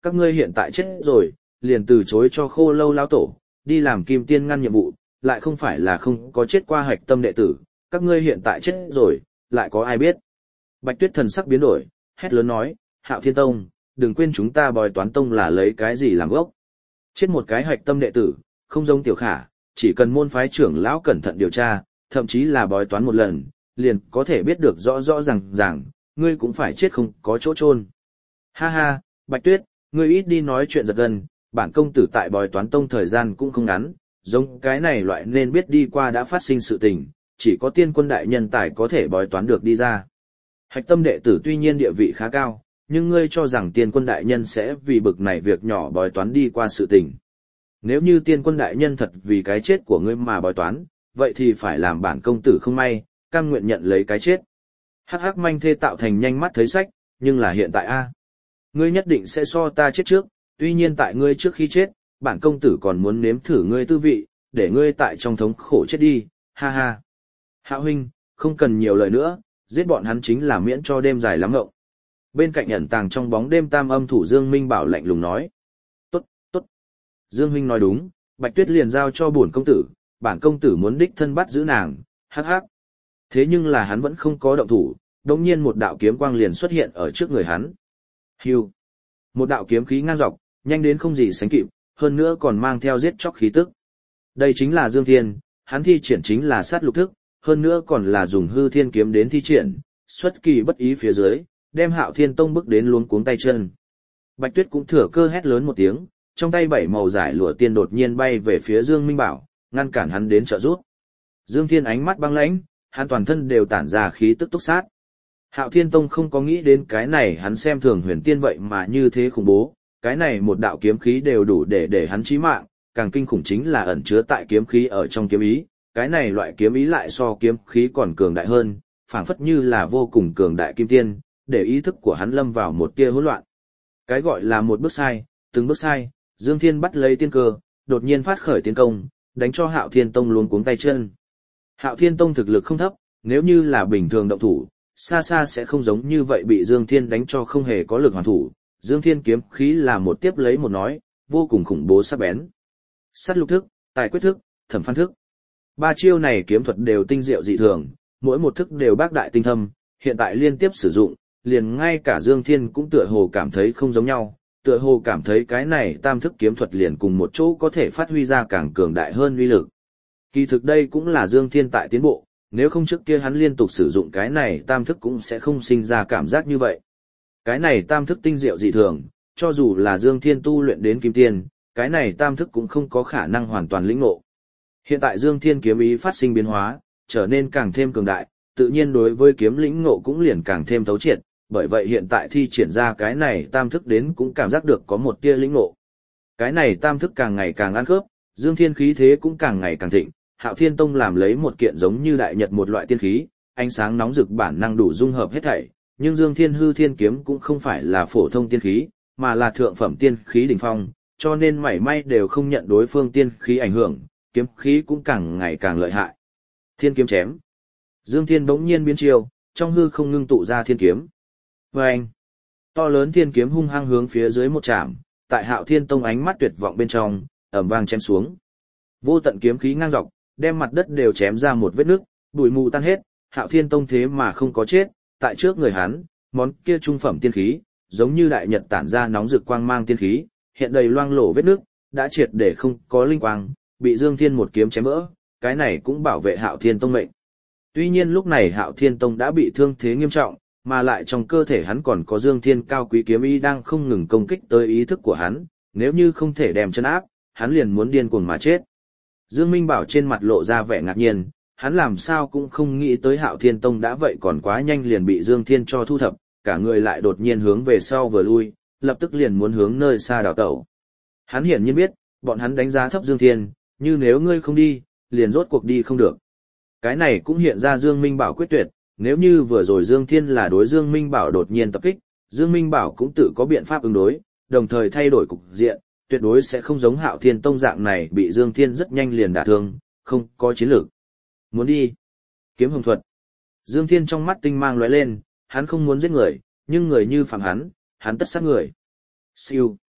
các ngươi hiện tại chết rồi, liền từ chối cho Khô Lâu lão tổ, đi làm kim tiên ngăn nhiệm vụ, lại không phải là không có chết qua hạch tâm đệ tử, các ngươi hiện tại chết rồi, lại có ai biết. Bạch Tuyết thần sắc biến đổi, hét lớn nói, Hạo Thiên Tông, đừng quên chúng ta bói toán tông là lấy cái gì làm gốc. Chết một cái hạch tâm đệ tử, không giống Tiểu Khả, chỉ cần môn phái trưởng lão cẩn thận điều tra, thậm chí là bói toán một lần, liền có thể biết được rõ rõ ràng ràng, ngươi cũng phải chết không có chỗ chôn. Ha ha, Bạch Tuyết, ngươi ít đi nói chuyện giật gân, bản công tử tại bói toán tông thời gian cũng không ngắn, giống cái này loại nên biết đi qua đã phát sinh sự tình, chỉ có tiên quân đại nhân tài có thể bói toán được đi ra. Hạch tâm đệ tử tuy nhiên địa vị khá cao, nhưng ngươi cho rằng tiên quân đại nhân sẽ vì bực này việc nhỏ bói toán đi qua sự tình. Nếu như tiên quân đại nhân thật vì cái chết của ngươi mà bói toán, vậy thì phải làm bản công tử không may, cam nguyện nhận lấy cái chết. Hắc hắc manh thê tạo thành nhanh mắt thấy sách, nhưng là hiện tại a, ngươi nhất định sẽ so ta chết trước, tuy nhiên tại ngươi trước khi chết, bản công tử còn muốn nếm thử ngươi tư vị, để ngươi tại trong thống khổ chết đi, ha ha. Hạo huynh, không cần nhiều lời nữa, giết bọn hắn chính là miễn cho đêm dài lắm ngộng. Bên cạnh ẩn tàng trong bóng đêm tam âm thủ Dương Minh Bảo lạnh lùng nói. Tốt, tốt. Dương huynh nói đúng, Bạch Tuyết liền giao cho bổn công tử, bản công tử muốn đích thân bắt giữ nàng, hắc hắc. Thế nhưng là hắn vẫn không có động thủ, đống nhiên một đạo kiếm quang liền xuất hiện ở trước người hắn. Hưu. Một đạo kiếm khí ngang dọc, nhanh đến không gì sánh kịp, hơn nữa còn mang theo giết chóc khí tức. Đây chính là Dương Thiên, hắn thi triển chính là sát lục thức, hơn nữa còn là dùng hư thiên kiếm đến thi triển, xuất kỳ bất ý phía dưới, đem Hạo Thiên Tông bước đến luống cuống tay chân. Bạch Tuyết cũng thừa cơ hét lớn một tiếng, trong tay bảy màu giải lụa tiên đột nhiên bay về phía Dương Minh Bảo, ngăn cản hắn đến trợ giúp. Dương Thiên ánh mắt băng lãnh, hắn toàn thân đều tản ra khí tức túc sát. Hạo Thiên Tông không có nghĩ đến cái này, hắn xem thường huyền tiên vậy mà như thế khủng bố, cái này một đạo kiếm khí đều đủ để để hắn chí mạng, càng kinh khủng chính là ẩn chứa tại kiếm khí ở trong kiếm ý, cái này loại kiếm ý lại so kiếm khí còn cường đại hơn, phảng phất như là vô cùng cường đại kim tiên, để ý thức của hắn lâm vào một tia hỗn loạn. Cái gọi là một bước sai, từng bước sai, Dương Thiên bắt lấy tiên cơ, đột nhiên phát khởi tiến công, đánh cho Hạo Thiên Tông luống cuống tay chân. Hạo Thiên Tông thực lực không thấp, nếu như là bình thường động thủ, xa xa sẽ không giống như vậy bị Dương Thiên đánh cho không hề có lực hoàn thủ. Dương Thiên kiếm khí là một tiếp lấy một nói, vô cùng khủng bố sắc bén. Sát lục thức, tài quyết thức, thẩm phán thức. Ba chiêu này kiếm thuật đều tinh diệu dị thường, mỗi một thức đều bác đại tinh thâm, hiện tại liên tiếp sử dụng, liền ngay cả Dương Thiên cũng tựa hồ cảm thấy không giống nhau, tựa hồ cảm thấy cái này tam thức kiếm thuật liền cùng một chỗ có thể phát huy ra càng cường đại hơn uy lực. Kỳ thực đây cũng là Dương Thiên tại tiến bộ, nếu không trước kia hắn liên tục sử dụng cái này tam thức cũng sẽ không sinh ra cảm giác như vậy. Cái này tam thức tinh diệu dị thường, cho dù là Dương Thiên tu luyện đến kim tiên, cái này tam thức cũng không có khả năng hoàn toàn lĩnh ngộ. Hiện tại Dương Thiên kiếm ý phát sinh biến hóa, trở nên càng thêm cường đại, tự nhiên đối với kiếm lĩnh ngộ cũng liền càng thêm thấu triệt, bởi vậy hiện tại thi triển ra cái này tam thức đến cũng cảm giác được có một tia lĩnh ngộ. Cái này tam thức càng ngày càng ăn khớp, Dương Thiên khí thế cũng càng ngày càng thịnh, Hạo Thiên Tông làm lấy một kiện giống như đại nhật một loại tiên khí, ánh sáng nóng rực bản năng đủ dung hợp hết thảy, nhưng Dương Thiên hư thiên kiếm cũng không phải là phổ thông tiên khí, mà là thượng phẩm tiên khí đỉnh phong, cho nên mảy may đều không nhận đối phương tiên khí ảnh hưởng, kiếm khí cũng càng ngày càng lợi hại. Thiên kiếm chém. Dương Thiên bỗng nhiên biến chiêu, trong hư không ngưng tụ ra thiên kiếm. Vâng! To lớn thiên kiếm hung hăng hướng phía dưới một chạm, tại Hạo Thiên Tông ánh mắt tuyệt vọng bên trong, ầm vang chém xuống. Vô tận kiếm khí ngang dọc, đem mặt đất đều chém ra một vết nứt, bụi mù tan hết, Hạo Thiên Tông thế mà không có chết, tại trước người hắn, món kia trung phẩm tiên khí, giống như đại nhật tản ra nóng rực quang mang tiên khí, hiện đầy loang lổ vết nứt, đã triệt để không có linh quang, bị Dương Thiên một kiếm chém vỡ, cái này cũng bảo vệ Hạo Thiên Tông mệnh. Tuy nhiên lúc này Hạo Thiên Tông đã bị thương thế nghiêm trọng, mà lại trong cơ thể hắn còn có Dương Thiên cao quý kiếm ý đang không ngừng công kích tới ý thức của hắn, nếu như không thể đem chân áp, hắn liền muốn điên cuồng mà chết. Dương Minh Bảo trên mặt lộ ra vẻ ngạc nhiên, hắn làm sao cũng không nghĩ tới Hạo Thiên Tông đã vậy còn quá nhanh liền bị Dương Thiên cho thu thập, cả người lại đột nhiên hướng về sau vừa lui, lập tức liền muốn hướng nơi xa đảo tẩu. Hắn hiển nhiên biết, bọn hắn đánh giá thấp Dương Thiên, như nếu ngươi không đi, liền rốt cuộc đi không được. Cái này cũng hiện ra Dương Minh Bảo quyết tuyệt, nếu như vừa rồi Dương Thiên là đối Dương Minh Bảo đột nhiên tập kích, Dương Minh Bảo cũng tự có biện pháp ứng đối, đồng thời thay đổi cục diện, tuyệt đối sẽ không giống Hạo Thiên Tông dạng này bị Dương Thiên rất nhanh liền đả thương, không có chiến lược. Muốn đi. Kiếm hồng thuật. Dương Thiên trong mắt tinh mang lóe lên, hắn không muốn giết người, nhưng người như phạm hắn, hắn tất sát người. Siêu.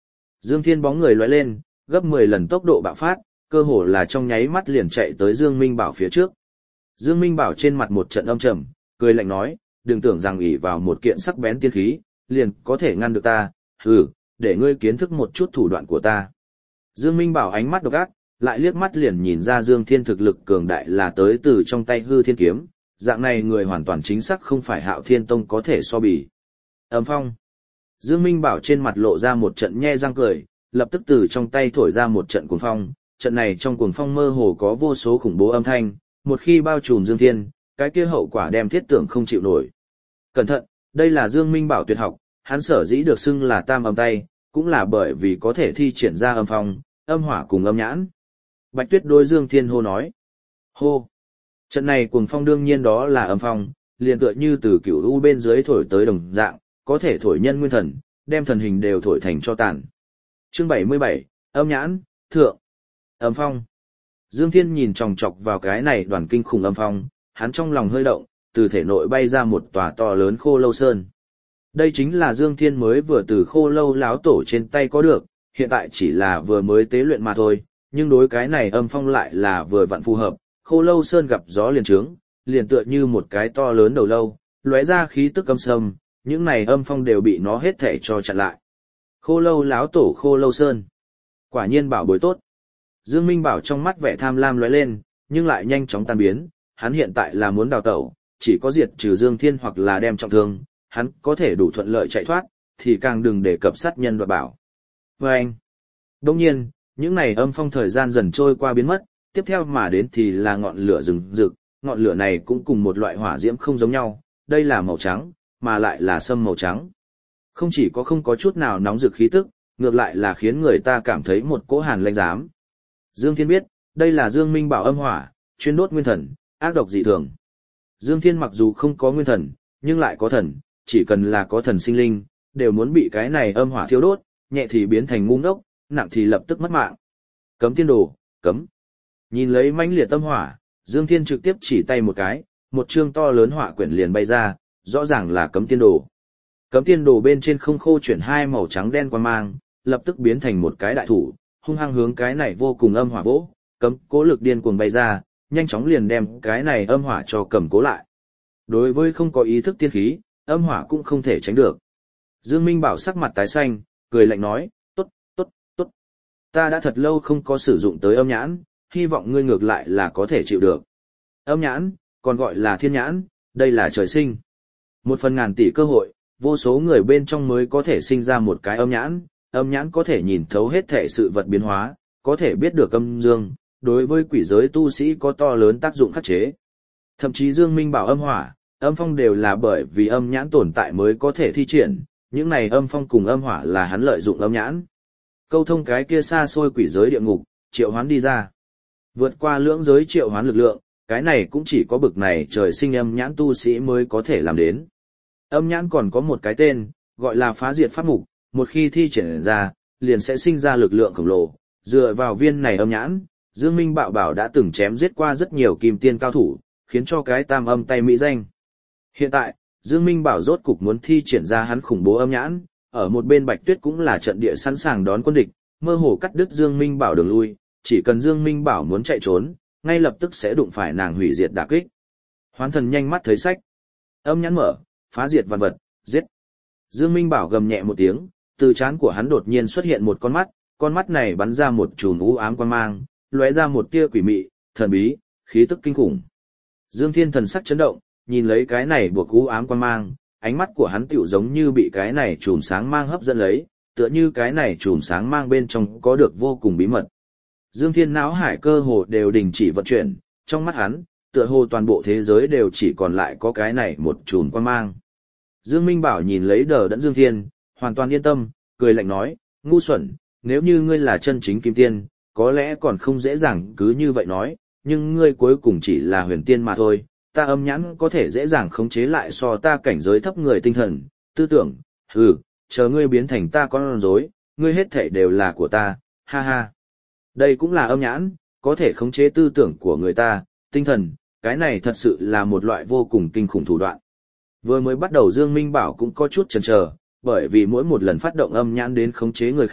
Dương Thiên bóng người lóe lên, gấp mười lần tốc độ bạo phát, cơ hồ là trong nháy mắt liền chạy tới Dương Minh Bảo phía trước. Dương Minh Bảo trên mặt một trận âm trầm, cười lạnh nói, đừng tưởng rằng ỷ vào một kiện sắc bén tiên khí, liền có thể ngăn được ta, hừ, để ngươi kiến thức một chút thủ đoạn của ta. Dương Minh Bảo ánh mắt độc ác, lại liếc mắt liền nhìn ra Dương Thiên thực lực cường đại là tới từ trong tay hư thiên kiếm, dạng này người hoàn toàn chính xác không phải Hạo Thiên Tông có thể so bì. Âm phong. Dương Minh Bảo trên mặt lộ ra một trận nhe răng cười, lập tức từ trong tay thổi ra một trận cuồng phong, trận này trong cuồng phong mơ hồ có vô số khủng bố âm thanh, một khi bao trùm Dương Thiên, cái kia hậu quả đem thiết tưởng không chịu nổi. Cẩn thận, đây là Dương Minh Bảo tuyệt học, hắn sở dĩ được xưng là tam âm tay, cũng là bởi vì có thể thi triển ra âm phong, âm hỏa cùng âm nhãn. Bạch Tuyết đối Dương Thiên hô nói. Hô. Trận này cuồng phong đương nhiên đó là âm phong, liền tựa như từ cửu u bên dưới thổi tới đồng dạng, có thể thổi nhân nguyên thần, đem thần hình đều thổi thành cho tàn. Chương bảy mươi bảy, âm nhãn, thượng. Âm phong. Dương Thiên nhìn chòng chọc vào cái này đoàn kinh khủng âm phong, hắn trong lòng hơi động, từ thể nội bay ra một tòa to lớn khô lâu sơn. Đây chính là Dương Thiên mới vừa từ khô lâu láo tổ trên tay có được, hiện tại chỉ là vừa mới tế luyện mà thôi, nhưng đối cái này âm phong lại là vừa vặn phù hợp, khô lâu sơn gặp gió liền trướng, liền tựa như một cái to lớn đầu lâu, lóe ra khí tức âm sâm, những này âm phong đều bị nó hết thể cho chặn lại. Khô lâu láo tổ khô lâu sơn. Quả nhiên bảo bối tốt. Dương Minh Bảo trong mắt vẻ tham lam lóe lên, nhưng lại nhanh chóng tan biến, hắn hiện tại là muốn đào tẩu, chỉ có diệt trừ Dương Thiên hoặc là đem trọng thương, hắn có thể đủ thuận lợi chạy thoát, thì càng đừng để cập sát nhân đoạt bảo. Và anh. Đồng nhiên, những này âm phong thời gian dần trôi qua biến mất, tiếp theo mà đến thì là ngọn lửa rừng rực, ngọn lửa này cũng cùng một loại hỏa diễm không giống nhau, đây là màu trắng, mà lại là sâm màu trắng. Không chỉ có không có chút nào nóng rực khí tức, ngược lại là khiến người ta cảm thấy một cỗ hàn lạnh giám. Dương Thiên biết, đây là Dương Minh Bảo âm hỏa, chuyên đốt nguyên thần, ác độc dị thường. Dương Thiên mặc dù không có nguyên thần, nhưng lại có thần, chỉ cần là có thần sinh linh, đều muốn bị cái này âm hỏa thiêu đốt, nhẹ thì biến thành ngu ngốc, nặng thì lập tức mất mạng. Cấm tiên đồ, cấm. Nhìn lấy mãnh liệt tâm hỏa, Dương Thiên trực tiếp chỉ tay một cái, một chương to lớn hỏa quyển liền bay ra, rõ ràng là cấm tiên đồ. Cấm tiên đồ bên trên không khô chuyển hai màu trắng đen quang mang, lập tức biến thành một cái đại thủ, hung hăng hướng cái này vô cùng âm hỏa vỗ, cấm cố lực điên cuồng bay ra, nhanh chóng liền đem cái này âm hỏa cho cầm cố lại. Đối với không có ý thức tiên khí, âm hỏa cũng không thể tránh được. Dương Minh Bảo sắc mặt tái xanh, cười lạnh nói, tốt, tốt, tốt. Ta đã thật lâu không có sử dụng tới âm nhãn, hy vọng ngươi ngược lại là có thể chịu được. Âm nhãn, còn gọi là thiên nhãn, đây là trời sinh. Một phần ngàn tỷ cơ hội, vô số người bên trong mới có thể sinh ra một cái âm nhãn, âm nhãn có thể nhìn thấu hết thể sự vật biến hóa, có thể biết được âm dương, đối với quỷ giới tu sĩ có to lớn tác dụng khắc chế. Thậm chí Dương Minh Bảo âm hỏa, âm phong đều là bởi vì âm nhãn tồn tại mới có thể thi triển, những này âm phong cùng âm hỏa là hắn lợi dụng âm nhãn. Câu thông cái kia xa xôi quỷ giới địa ngục, triệu hoán đi ra. Vượt qua lưỡng giới triệu hoán lực lượng, cái này cũng chỉ có bực này trời sinh âm nhãn tu sĩ mới có thể làm đến. Âm nhãn còn có một cái tên, gọi là phá diệt pháp mục, một khi thi triển ra, liền sẽ sinh ra lực lượng khổng lồ. Dựa vào viên này âm nhãn, Dương Minh Bạo Bảo đã từng chém giết qua rất nhiều kim tiên cao thủ, khiến cho cái tam âm tay mỹ danh. Hiện tại, Dương Minh Bảo rốt cục muốn thi triển ra hắn khủng bố âm nhãn, ở một bên Bạch Tuyết cũng là trận địa sẵn sàng đón quân địch, mơ hồ cắt đứt Dương Minh Bảo đường lui, chỉ cần Dương Minh Bảo muốn chạy trốn, ngay lập tức sẽ đụng phải nàng hủy diệt đả kích. Hoán thần nhanh mắt thấy sách. Âm nhãn mở, phá diệt vạn vật, giết. Dương Minh Bảo gầm nhẹ một tiếng, từ trán của hắn đột nhiên xuất hiện một con mắt, con mắt này bắn ra một chùm u ám quang mang, lóe ra một tia quỷ mị, thần bí, khí tức kinh khủng. Dương Thiên thần sắc chấn động, nhìn lấy cái này buộc u ám quang mang, ánh mắt của hắn tựu giống như bị cái này chùm sáng mang hấp dẫn lấy, tựa như cái này chùm sáng mang bên trong có được vô cùng bí mật. Dương Thiên não hải cơ hồ đều đình chỉ vận chuyển, trong mắt hắn, tựa hồ toàn bộ thế giới đều chỉ còn lại có cái này một chùm quang mang. Dương Minh Bảo nhìn lấy đờ đẫn Dương Thiên, hoàn toàn yên tâm, cười lạnh nói, ngu xuẩn, nếu như ngươi là chân chính kim tiên, có lẽ còn không dễ dàng cứ như vậy nói, nhưng ngươi cuối cùng chỉ là huyền tiên mà thôi, ta âm nhãn có thể dễ dàng khống chế lại so ta cảnh giới thấp người tinh thần, tư tưởng, hừ, chờ ngươi biến thành ta con rối, ngươi hết thảy đều là của ta, ha ha. Đây cũng là âm nhãn, có thể khống chế tư tưởng của người ta, tinh thần, cái này thật sự là một loại vô cùng kinh khủng thủ đoạn. Vừa mới bắt đầu Dương Minh Bảo cũng có chút chần chờ, bởi vì mỗi một lần phát động âm nhãn đến khống chế người khác,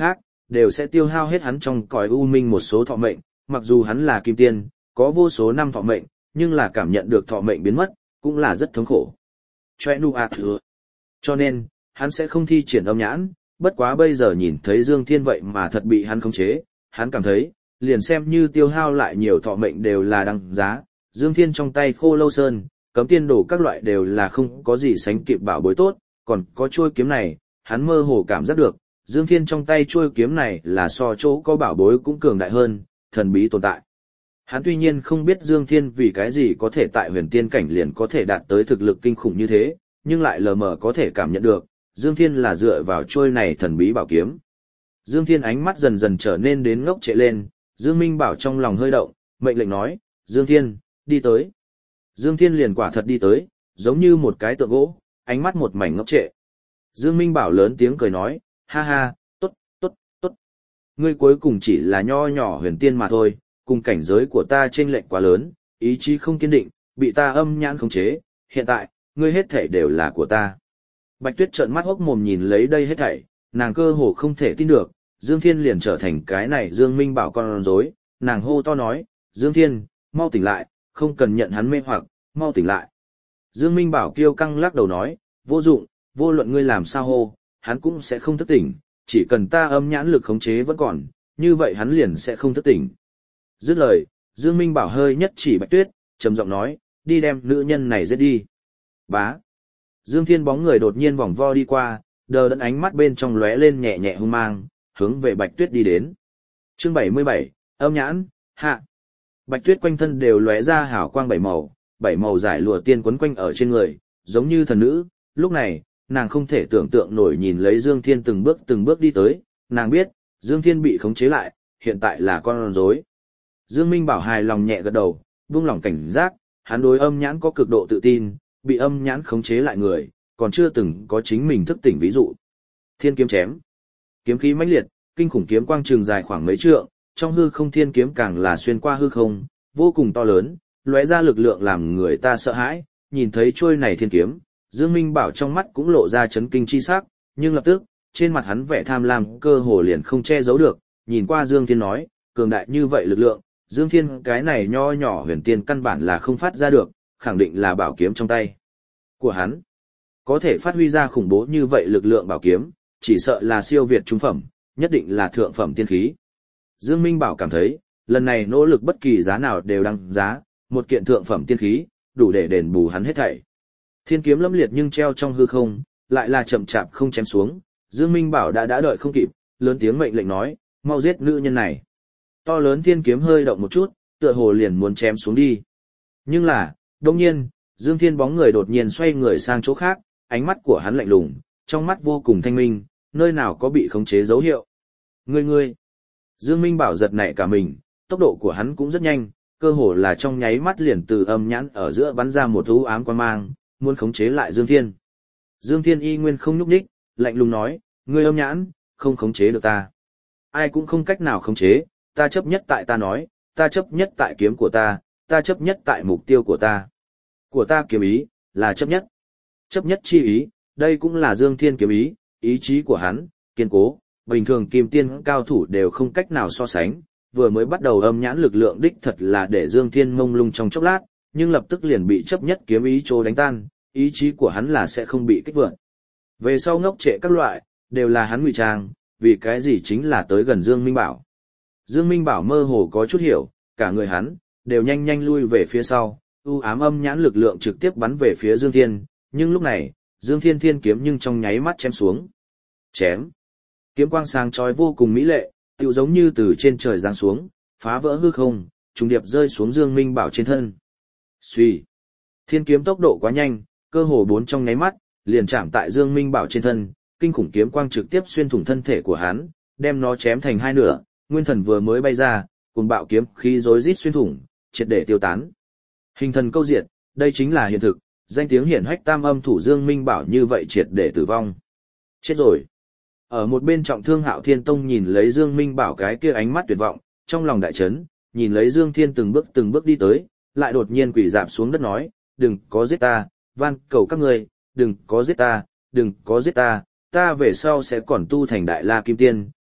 đều sẽ tiêu hao hết hắn trong cõi u minh một số thọ mệnh, mặc dù hắn là kim tiên, có vô số năm thọ mệnh, nhưng là cảm nhận được thọ mệnh biến mất, cũng là rất thống khổ. Choe nu ạt thừa. Cho nên, hắn sẽ không thi triển âm nhãn, bất quá bây giờ nhìn thấy Dương Thiên vậy mà thật bị hắn khống chế, hắn cảm thấy, liền xem như tiêu hao lại nhiều thọ mệnh đều là đăng giá, Dương Thiên trong tay khô lâu sơn, cấm tiên đồ các loại đều là không có gì sánh kịp bảo bối tốt, còn có chuôi kiếm này, hắn mơ hồ cảm giác được, Dương Thiên trong tay chuôi kiếm này là so chỗ có bảo bối cũng cường đại hơn, thần bí tồn tại. Hắn tuy nhiên không biết Dương Thiên vì cái gì có thể tại huyền tiên cảnh liền có thể đạt tới thực lực kinh khủng như thế, nhưng lại lờ mờ có thể cảm nhận được, Dương Thiên là dựa vào chuôi này thần bí bảo kiếm. Dương Thiên ánh mắt dần dần trở nên đến ngốc trệ lên, Dương Minh Bảo trong lòng hơi động, mệnh lệnh nói, Dương Thiên, đi tới. Dương Thiên liền quả thật đi tới, giống như một cái tượng gỗ, ánh mắt một mảnh ngốc trệ. Dương Minh Bảo lớn tiếng cười nói, ha ha, tốt, tốt, tốt. Ngươi cuối cùng chỉ là nho nhỏ huyền tiên mà thôi, cùng cảnh giới của ta chênh lệch quá lớn, ý chí không kiên định, bị ta âm nhãn khống chế, hiện tại, ngươi hết thảy đều là của ta. Bạch Tuyết trợn mắt hốc mồm nhìn lấy đây hết thảy, nàng cơ hồ không thể tin được, Dương Thiên liền trở thành cái này Dương Minh Bảo con rối, nàng hô to nói, Dương Thiên, mau tỉnh lại, không cần nhận hắn mê hoặc, mau tỉnh lại. Dương Minh Bảo kiêu căng lắc đầu nói, vô dụng, vô luận ngươi làm sao hô, hắn cũng sẽ không thức tỉnh, chỉ cần ta âm nhãn lực khống chế vẫn còn, như vậy hắn liền sẽ không thức tỉnh. Dứt lời, Dương Minh Bảo hơi nhất chỉ Bạch Tuyết, trầm giọng nói, đi đem nữ nhân này giết đi. Bá. Dương Thiên bóng người đột nhiên vòng vo đi qua, đờ đẫn ánh mắt bên trong lóe lên nhẹ nhẹ hung mang, hướng về Bạch Tuyết đi đến. Chương bảy mươi bảy, âm nhãn, hạ. Bạch Tuyết quanh thân đều lóe ra hào quang bảy màu, bảy màu giải lụa tiên quấn quanh ở trên người, giống như thần nữ. Lúc này, nàng không thể tưởng tượng nổi nhìn lấy Dương Thiên từng bước từng bước đi tới, nàng biết, Dương Thiên bị khống chế lại, hiện tại là con rối. Dương Minh Bảo hài lòng nhẹ gật đầu, buông lỏng cảnh giác, hắn đối âm nhãn có cực độ tự tin, bị âm nhãn khống chế lại người, còn chưa từng có chính mình thức tỉnh ví dụ. Thiên kiếm chém, kiếm khí mãnh liệt, kinh khủng kiếm quang trường dài khoảng mấy trượng, trong hư không thiên kiếm càng là xuyên qua hư không, vô cùng to lớn, lóe ra lực lượng làm người ta sợ hãi. Nhìn thấy trôi này thiên kiếm, Dương Minh Bảo trong mắt cũng lộ ra chấn kinh chi sắc, nhưng lập tức, trên mặt hắn vẻ tham lam cơ hồ liền không che giấu được, nhìn qua Dương Thiên nói, cường đại như vậy lực lượng, Dương Thiên cái này nho nhỏ huyền tiên căn bản là không phát ra được, khẳng định là bảo kiếm trong tay của hắn. Có thể phát huy ra khủng bố như vậy lực lượng bảo kiếm, chỉ sợ là siêu việt trung phẩm, nhất định là thượng phẩm tiên khí. Dương Minh Bảo cảm thấy, lần này nỗ lực bất kỳ giá nào đều đăng giá, một kiện thượng phẩm tiên khí, đủ để đền bù hắn hết thảy. Thiên kiếm lâm liệt nhưng treo trong hư không, lại là chậm chạp không chém xuống, Dương Minh Bảo đã đã đợi không kịp, lớn tiếng mệnh lệnh nói, mau giết nữ nhân này. To lớn thiên kiếm hơi động một chút, tựa hồ liền muốn chém xuống đi. Nhưng là, đột nhiên, Dương Thiên bóng người đột nhiên xoay người sang chỗ khác, ánh mắt của hắn lạnh lùng, trong mắt vô cùng thanh minh, nơi nào có bị khống chế dấu hiệu. Ngươi ngươi! Dương Minh Bảo giật nảy cả mình, tốc độ của hắn cũng rất nhanh, cơ hồ là trong nháy mắt liền từ âm nhãn ở giữa bắn ra một u ám quang mang, muốn khống chế lại Dương Thiên. Dương Thiên y nguyên không nhúc nhích, lạnh lùng nói, ngươi âm nhãn, không khống chế được ta. Ai cũng không cách nào khống chế, ta chấp nhất tại ta nói, ta chấp nhất tại kiếm của ta, ta chấp nhất tại mục tiêu của ta. Của ta kiếm ý, là chấp nhất. Chấp nhất chi ý, đây cũng là Dương Thiên kiếm ý, ý chí của hắn, kiên cố, bình thường kim tiên cao thủ đều không cách nào so sánh. Vừa mới bắt đầu âm nhãn lực lượng đích thật là để Dương Thiên mông lung trong chốc lát, nhưng lập tức liền bị chấp nhất kiếm ý trô đánh tan, ý chí của hắn là sẽ không bị kích vượt. Về sau ngốc trệ các loại, đều là hắn ngụy trang, vì cái gì chính là tới gần Dương Minh Bảo. Dương Minh Bảo mơ hồ có chút hiểu, cả người hắn, đều nhanh nhanh lui về phía sau, u ám âm nhãn lực lượng trực tiếp bắn về phía Dương Thiên, nhưng lúc này, Dương Thiên thiên kiếm nhưng trong nháy mắt chém xuống. Chém. Kiếm quang sáng chói vô cùng mỹ lệ, tựu giống như từ trên trời giáng xuống, phá vỡ hư không, trùng điệp rơi xuống Dương Minh Bảo trên thân. Xuy. Thiên kiếm tốc độ quá nhanh, cơ hồ bốn trong nháy mắt, liền chạm tại Dương Minh Bảo trên thân, kinh khủng kiếm quang trực tiếp xuyên thủng thân thể của hắn, đem nó chém thành hai nửa, nguyên thần vừa mới bay ra, cùng bạo kiếm khí rối rít xuyên thủng, triệt để tiêu tán. Hình thần câu diệt, đây chính là hiện thực, danh tiếng hiển hách tam âm thủ Dương Minh Bảo như vậy triệt để tử vong. Chết rồi. Ở một bên trọng thương Hạo Thiên Tông nhìn lấy Dương Minh Bảo cái kia ánh mắt tuyệt vọng, trong lòng đại chấn, nhìn lấy Dương Thiên từng bước từng bước đi tới, lại đột nhiên quỳ rạp xuống đất nói, đừng có giết ta, van cầu các ngươi, đừng có giết ta, đừng có giết ta, ta về sau sẽ còn tu thành Đại La Kim Tiên,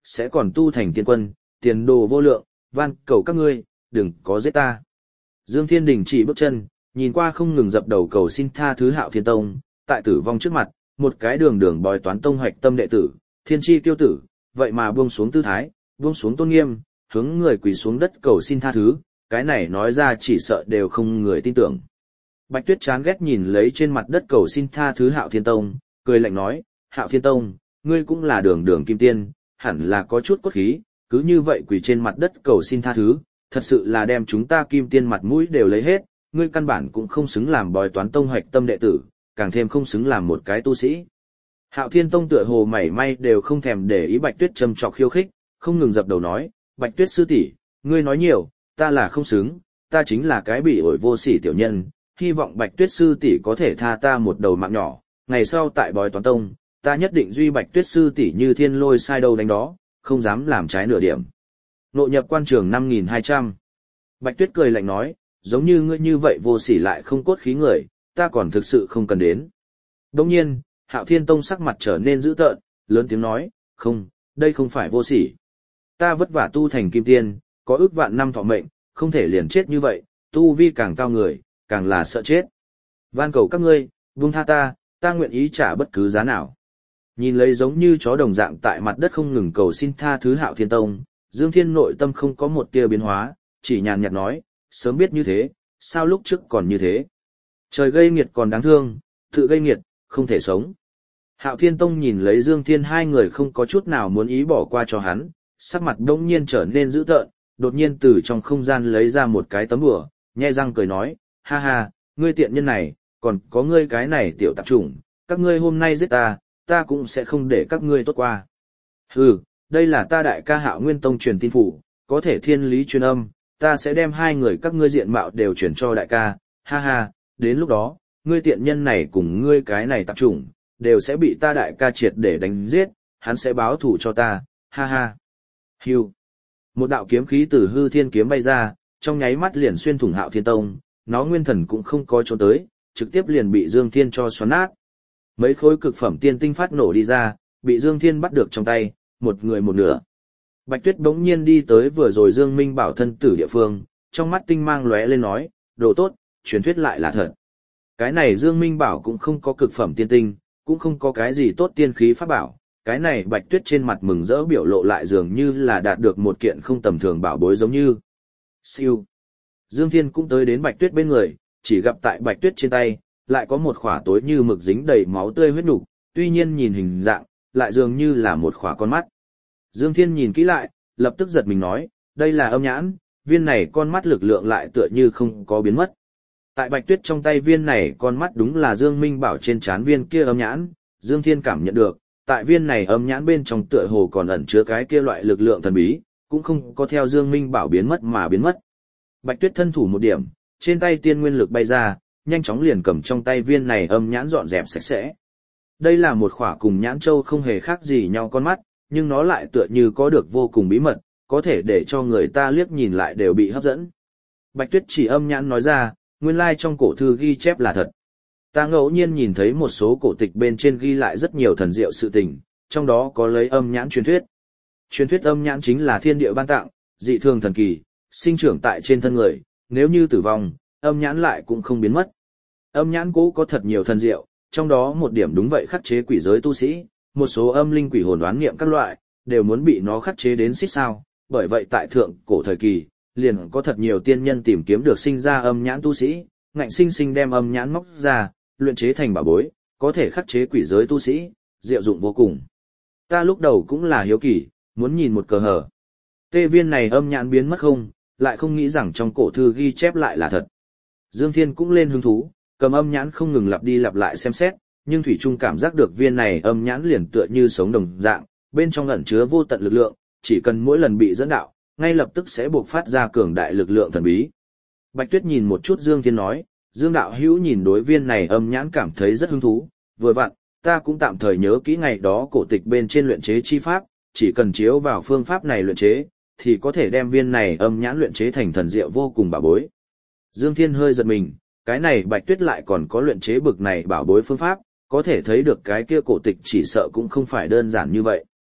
sẽ còn tu thành tiên quân, tiền đồ vô lượng, van cầu các ngươi, đừng có giết ta. Dương Thiên đình chỉ bước chân, nhìn qua không ngừng dập đầu cầu xin tha thứ Hạo Thiên Tông, tại tử vong trước mặt, một cái đường đường bói toán tông hoạch tâm đệ tử, thiên chi kiêu tử, vậy mà buông xuống tư thái, buông xuống tôn nghiêm, hướng người quỳ xuống đất cầu xin tha thứ, cái này nói ra chỉ sợ đều không người tin tưởng. Bạch Tuyết chán ghét nhìn lấy trên mặt đất cầu xin tha thứ Hạo Thiên Tông, cười lạnh nói, Hạo Thiên Tông, ngươi cũng là đường đường kim tiên, hẳn là có chút cốt khí, cứ như vậy quỳ trên mặt đất cầu xin tha thứ, thật sự là đem chúng ta kim tiên mặt mũi đều lấy hết, ngươi căn bản cũng không xứng làm bói toán tông hoạch tâm đệ tử, càng thêm không xứng làm một cái tu sĩ. Hạo Thiên Tông tựa hồ mảy may đều không thèm để ý Bạch Tuyết châm chọc khiêu khích, không ngừng dập đầu nói, Bạch Tuyết sư tỷ, ngươi nói nhiều, ta là không xứng, ta chính là cái bị ổi vô sỉ tiểu nhân, hy vọng Bạch Tuyết sư tỷ có thể tha ta một đầu mạng nhỏ, ngày sau tại bói toán tông, ta nhất định duy Bạch Tuyết sư tỷ như thiên lôi sai đâu đánh đó, không dám làm trái nửa điểm. Nội nhập quan trường năm nghìn hai trăm. Bạch Tuyết cười lạnh nói, giống như ngươi như vậy vô sỉ lại không cốt khí người, ta còn thực sự không cần đến. Đồng nhiên, Hạo Thiên Tông sắc mặt trở nên dữ tợn, lớn tiếng nói, không, đây không phải vô sỉ. Ta vất vả tu thành kim tiên, có ước vạn năm thọ mệnh, không thể liền chết như vậy, tu vi càng cao người, càng là sợ chết. Van cầu các ngươi, buông tha ta, ta nguyện ý trả bất cứ giá nào. Nhìn lấy giống như chó đồng dạng tại mặt đất không ngừng cầu xin tha thứ Hạo Thiên Tông, Dương Thiên nội tâm không có một tia biến hóa, chỉ nhàn nhạt nói, sớm biết như thế, sao lúc trước còn như thế. Trời gây nghiệt còn đáng thương, tự gây nghiệt, không thể sống. Hạo Thiên Tông nhìn lấy Dương Thiên hai người không có chút nào muốn ý bỏ qua cho hắn, sắc mặt đông nhiên trở nên dữ tợn, đột nhiên từ trong không gian lấy ra một cái tấm đùa, nhe răng cười nói, ha ha, ngươi tiện nhân này, còn có ngươi cái này tiểu tạp chủng, các ngươi hôm nay giết ta, ta cũng sẽ không để các ngươi tốt qua. Hừ, đây là ta đại ca Hạo Nguyên Tông truyền tin phủ, có thể thiên lý truyền âm, ta sẽ đem hai người các ngươi diện mạo đều chuyển cho đại ca, ha ha, đến lúc đó, ngươi tiện nhân này cùng ngươi cái này tạp chủng, đều sẽ bị ta đại ca triệt để đánh giết, hắn sẽ báo thù cho ta, ha ha. Hưu. Một đạo kiếm khí từ hư thiên kiếm bay ra, trong nháy mắt liền xuyên thủng Hạo Thiên Tông, nó nguyên thần cũng không có chỗ tới, trực tiếp liền bị Dương Thiên cho xoắn nát. Mấy khối cực phẩm tiên tinh phát nổ đi ra, bị Dương Thiên bắt được trong tay, một người một nửa. Bạch Tuyết bỗng nhiên đi tới vừa rồi Dương Minh Bảo thân tử địa phương, trong mắt tinh mang lóe lên nói, đồ tốt, truyền thuyết lại là thật. Cái này Dương Minh Bảo cũng không có cực phẩm tiên tinh, cũng không có cái gì tốt tiên khí pháp bảo, cái này Bạch Tuyết trên mặt mừng rỡ biểu lộ lại dường như là đạt được một kiện không tầm thường bảo bối giống như. Siêu. Dương Thiên cũng tới đến Bạch Tuyết bên người, chỉ gặp tại Bạch Tuyết trên tay, lại có một khỏa tối như mực dính đầy máu tươi huyết nục, tuy nhiên nhìn hình dạng, lại dường như là một khỏa con mắt. Dương Thiên nhìn kỹ lại, lập tức giật mình nói, đây là âm nhãn, viên này con mắt lực lượng lại tựa như không có biến mất. Tại Bạch Tuyết trong tay viên này con mắt đúng là Dương Minh Bảo trên trán viên kia âm nhãn, Dương Thiên cảm nhận được, tại viên này âm nhãn bên trong tựa hồ còn ẩn chứa cái kia loại lực lượng thần bí, cũng không có theo Dương Minh Bảo biến mất mà biến mất. Bạch Tuyết thân thủ một điểm, trên tay tiên nguyên lực bay ra, nhanh chóng liền cầm trong tay viên này âm nhãn dọn dẹp sạch sẽ. Đây là một khỏa cùng nhãn châu không hề khác gì nhau con mắt, nhưng nó lại tựa như có được vô cùng bí mật, có thể để cho người ta liếc nhìn lại đều bị hấp dẫn. Bạch Tuyết chỉ âm nhãn nói ra, nguyên lai trong cổ thư ghi chép là thật. Ta ngẫu nhiên nhìn thấy một số cổ tịch bên trên ghi lại rất nhiều thần diệu sự tình, trong đó có lấy âm nhãn truyền thuyết. Truyền thuyết âm nhãn chính là thiên địa ban tặng, dị thường thần kỳ, sinh trưởng tại trên thân người, nếu như tử vong, âm nhãn lại cũng không biến mất. Âm nhãn cũ có thật nhiều thần diệu, trong đó một điểm đúng vậy khắc chế quỷ giới tu sĩ, một số âm linh quỷ hồn đoán nghiệm các loại, đều muốn bị nó khắc chế đến xích sao, bởi vậy tại thượng cổ thời kỳ, liền có thật nhiều tiên nhân tìm kiếm được sinh ra âm nhãn tu sĩ, ngạnh sinh sinh đem âm nhãn móc ra, luyện chế thành bảo bối, có thể khắc chế quỷ giới tu sĩ, diệu dụng vô cùng. Ta lúc đầu cũng là hiếu kỳ, muốn nhìn một cờ hở. Tê viên này âm nhãn biến mất không, lại không nghĩ rằng trong cổ thư ghi chép lại là thật. Dương Thiên cũng lên hứng thú, cầm âm nhãn không ngừng lặp đi lặp lại xem xét, nhưng thủy trung cảm giác được viên này âm nhãn liền tựa như sống đồng dạng, bên trong ẩn chứa vô tận lực lượng, chỉ cần mỗi lần bị dẫn đạo, ngay lập tức sẽ buộc phát ra cường đại lực lượng thần bí. Bạch Tuyết nhìn một chút Dương Thiên nói, Dương đạo hữu nhìn đối viên này âm nhãn cảm thấy rất hứng thú, vừa vặn, ta cũng tạm thời nhớ kỹ ngày đó cổ tịch bên trên luyện chế chi pháp, chỉ cần chiếu vào phương pháp này luyện chế, thì có thể đem viên này âm nhãn luyện chế thành thần diệu vô cùng bảo bối. Dương Thiên hơi giật mình, cái này Bạch Tuyết lại còn có luyện chế bực này bảo bối phương pháp, có thể thấy được cái kia cổ tịch chỉ sợ cũng không phải đơn giản như vậy.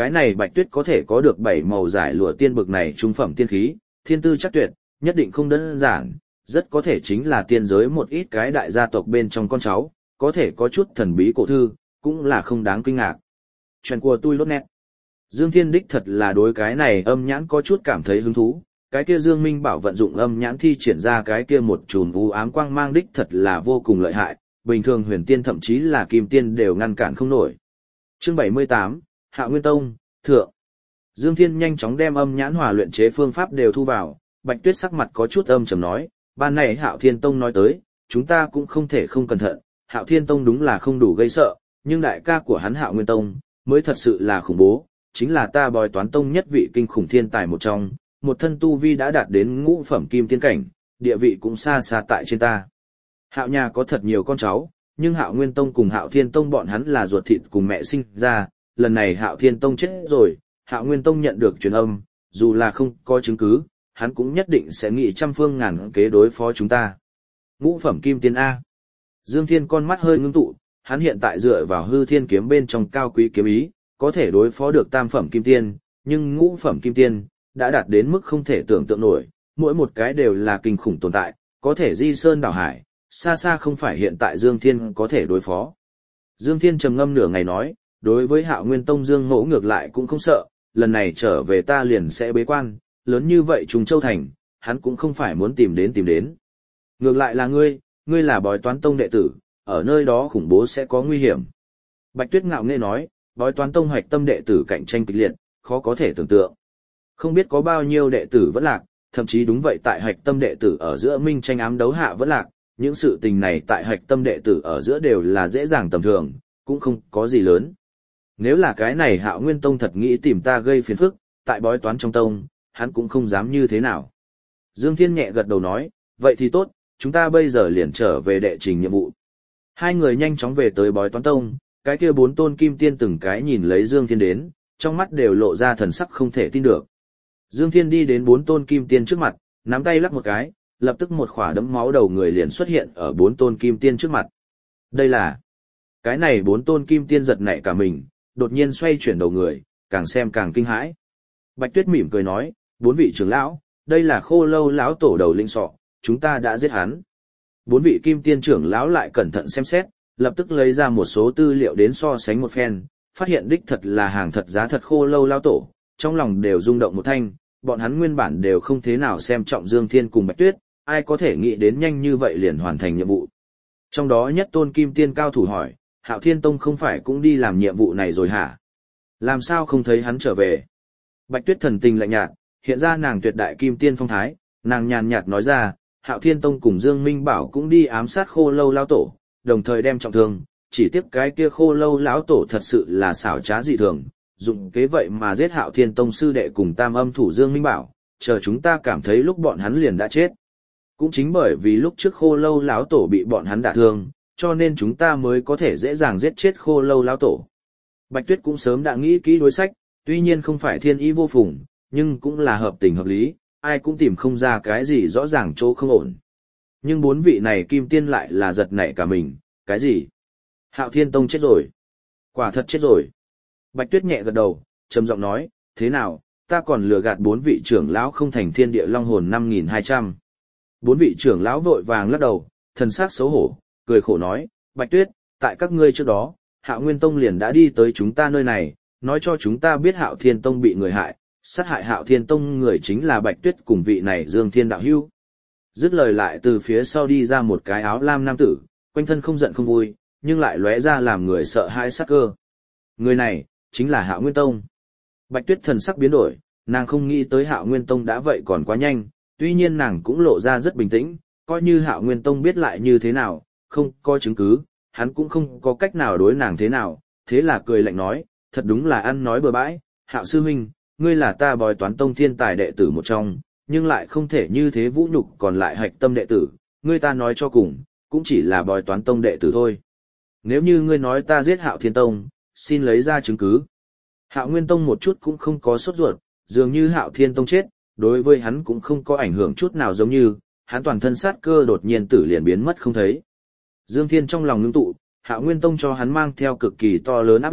cái này Bạch Tuyết có thể có được bảy màu giải lụa tiên bực này trung phẩm tiên khí, thiên tư chắc tuyệt, nhất định không đơn giản, rất có thể chính là tiên giới một ít cái đại gia tộc bên trong con cháu, có thể có chút thần bí cổ thư, cũng là không đáng kinh ngạc. Chuyện của tôi lốt nét. Dương Thiên đích thật là đối cái này âm nhãn có chút cảm thấy hứng thú, cái kia Dương Minh Bảo vận dụng âm nhãn thi triển ra cái kia một chùm u ám quang mang đích thật là vô cùng lợi hại, bình thường huyền tiên thậm chí là kim tiên đều ngăn cản không nổi. Chương bảy mươi tám, Hạo Nguyên Tông, Thượng. Dương Thiên nhanh chóng đem âm nhãn hòa luyện chế phương pháp đều thu vào, Bạch Tuyết sắc mặt có chút âm trầm nói, ban này Hạo Thiên Tông nói tới, chúng ta cũng không thể không cẩn thận, Hạo Thiên Tông đúng là không đủ gây sợ, nhưng đại ca của hắn Hạo Nguyên Tông, mới thật sự là khủng bố, chính là ta bói toán tông nhất vị kinh khủng thiên tài một trong, một thân tu vi đã đạt đến ngũ phẩm kim tiên cảnh, địa vị cũng xa xa tại trên ta. Hạo nhà có thật nhiều con cháu, nhưng Hạo Nguyên Tông cùng Hạo Thiên Tông bọn hắn là ruột thịt cùng mẹ sinh ra, lần này Hạo Thiên Tông chết rồi, Hạo Nguyên Tông nhận được truyền âm, dù là không có chứng cứ, hắn cũng nhất định sẽ nghĩ trăm phương ngàn kế đối phó chúng ta. Ngũ phẩm kim tiên A. Dương Thiên con mắt hơi ngưng tụ, hắn hiện tại dựa vào hư thiên kiếm bên trong cao quý kiếm ý, có thể đối phó được tam phẩm kim tiên, nhưng ngũ phẩm kim tiên, đã đạt đến mức không thể tưởng tượng nổi, mỗi một cái đều là kinh khủng tồn tại, có thể di sơn đảo hải, xa xa không phải hiện tại Dương Thiên có thể đối phó. Dương Thiên trầm ngâm nửa ngày nói, đối với Hạo Nguyên Tông Dương Ngỗ ngược lại cũng không sợ, lần này trở về ta liền sẽ bế quan, lớn như vậy Trùng Châu Thành, hắn cũng không phải muốn tìm đến tìm đến. Ngược lại là ngươi, ngươi là bói toán tông đệ tử, ở nơi đó khủng bố sẽ có nguy hiểm. Bạch Tuyết ngạo nghễ nói, bói toán tông hoạch tâm đệ tử cạnh tranh kịch liệt, khó có thể tưởng tượng. Không biết có bao nhiêu đệ tử vẫn lạc, thậm chí đúng vậy tại hạch tâm đệ tử ở giữa minh tranh ám đấu hạ vẫn lạc, những sự tình này tại hạch tâm đệ tử ở giữa đều là dễ dàng tầm thường, cũng không có gì lớn. Nếu là cái này Hạo Nguyên Tông thật nghĩ tìm ta gây phiền phức, tại bói toán trong tông, hắn cũng không dám như thế nào. Dương Thiên nhẹ gật đầu nói, vậy thì tốt, chúng ta bây giờ liền trở về đệ trình nhiệm vụ. Hai người nhanh chóng về tới bói toán tông, cái kia bốn tôn kim tiên từng cái nhìn lấy Dương Thiên đến, trong mắt đều lộ ra thần sắc không thể tin được. Dương Thiên đi đến bốn tôn kim tiên trước mặt, nắm tay lắc một cái, lập tức một khỏa đấm máu đầu người liền xuất hiện ở bốn tôn kim tiên trước mặt. Đây là... Cái này bốn tôn kim tiên giật nảy cả mình, đột nhiên xoay chuyển đầu người, càng xem càng kinh hãi. Bạch Tuyết mỉm cười nói, bốn vị trưởng lão, đây là Khô Lâu lão tổ đầu linh sọ, chúng ta đã giết hắn. Bốn vị kim tiên trưởng lão lại cẩn thận xem xét, lập tức lấy ra một số tư liệu đến so sánh một phen, phát hiện đích thật là hàng thật giá thật Khô Lâu lão tổ, trong lòng đều rung động một thanh, bọn hắn nguyên bản đều không thế nào xem trọng Dương Thiên cùng Bạch Tuyết, ai có thể nghĩ đến nhanh như vậy liền hoàn thành nhiệm vụ. Trong đó nhất tôn kim tiên cao thủ hỏi, Hạo Thiên Tông không phải cũng đi làm nhiệm vụ này rồi hả? Làm sao không thấy hắn trở về? Bạch Tuyết thần tình lạnh nhạt, hiện ra nàng tuyệt đại kim tiên phong thái, nàng nhàn nhạt nói ra, Hạo Thiên Tông cùng Dương Minh Bảo cũng đi ám sát Khô Lâu lão tổ, đồng thời đem trọng thương, chỉ tiếc cái kia Khô Lâu lão tổ thật sự là xảo trá dị thường, dụng kế vậy mà giết Hạo Thiên Tông sư đệ cùng tam âm thủ Dương Minh Bảo, chờ chúng ta cảm thấy lúc bọn hắn liền đã chết. Cũng chính bởi vì lúc trước Khô Lâu lão tổ bị bọn hắn đả thương, cho nên chúng ta mới có thể dễ dàng giết chết Khô Lâu lão tổ. Bạch Tuyết cũng sớm đã nghĩ kỹ đối sách, tuy nhiên không phải thiên ý vô phùng, nhưng cũng là hợp tình hợp lý, ai cũng tìm không ra cái gì rõ ràng chỗ không ổn. Nhưng bốn vị này kim tiên lại là giật nảy cả mình, cái gì? Hạo Thiên Tông chết rồi. Quả thật chết rồi. Bạch Tuyết nhẹ gật đầu, trầm giọng nói, thế nào, ta còn lừa gạt bốn vị trưởng lão không thành thiên địa long hồn năm nghìn hai trăm. Bốn vị trưởng lão vội vàng lắc đầu, thần sắc xấu hổ, cười khổ nói, Bạch Tuyết, tại các ngươi trước đó, Hạo Nguyên Tông liền đã đi tới chúng ta nơi này, nói cho chúng ta biết Hạo Thiên Tông bị người hại, sát hại Hạo Thiên Tông người chính là Bạch Tuyết cùng vị này Dương Thiên đạo hữu. Dứt lời lại từ phía sau đi ra một cái áo lam nam tử, quanh thân không giận không vui, nhưng lại lóe ra làm người sợ hãi sắc cơ. Người này, chính là Hạo Nguyên Tông. Bạch Tuyết thần sắc biến đổi, nàng không nghĩ tới Hạo Nguyên Tông đã vậy còn quá nhanh, tuy nhiên nàng cũng lộ ra rất bình tĩnh, coi như Hạo Nguyên Tông biết lại như thế nào, không có chứng cứ, hắn cũng không có cách nào đối nàng thế nào, thế là cười lạnh nói, thật đúng là ăn nói bừa bãi, Hạo sư huynh, ngươi là ta bói toán tông thiên tài đệ tử một trong, nhưng lại không thể như thế vũ nhục còn lại hạch tâm đệ tử, ngươi ta nói cho cùng, cũng chỉ là bói toán tông đệ tử thôi. Nếu như ngươi nói ta giết Hạo Thiên Tông, xin lấy ra chứng cứ. Hạo Nguyên Tông một chút cũng không có sốt ruột, dường như Hạo Thiên Tông chết, đối với hắn cũng không có ảnh hưởng chút nào giống như, hắn toàn thân sát cơ đột nhiên tử liền biến mất không thấy. Dương Thiên trong lòng ngưng tụ, Hạo Nguyên Tông cho hắn mang theo cực kỳ to lớn áp lực,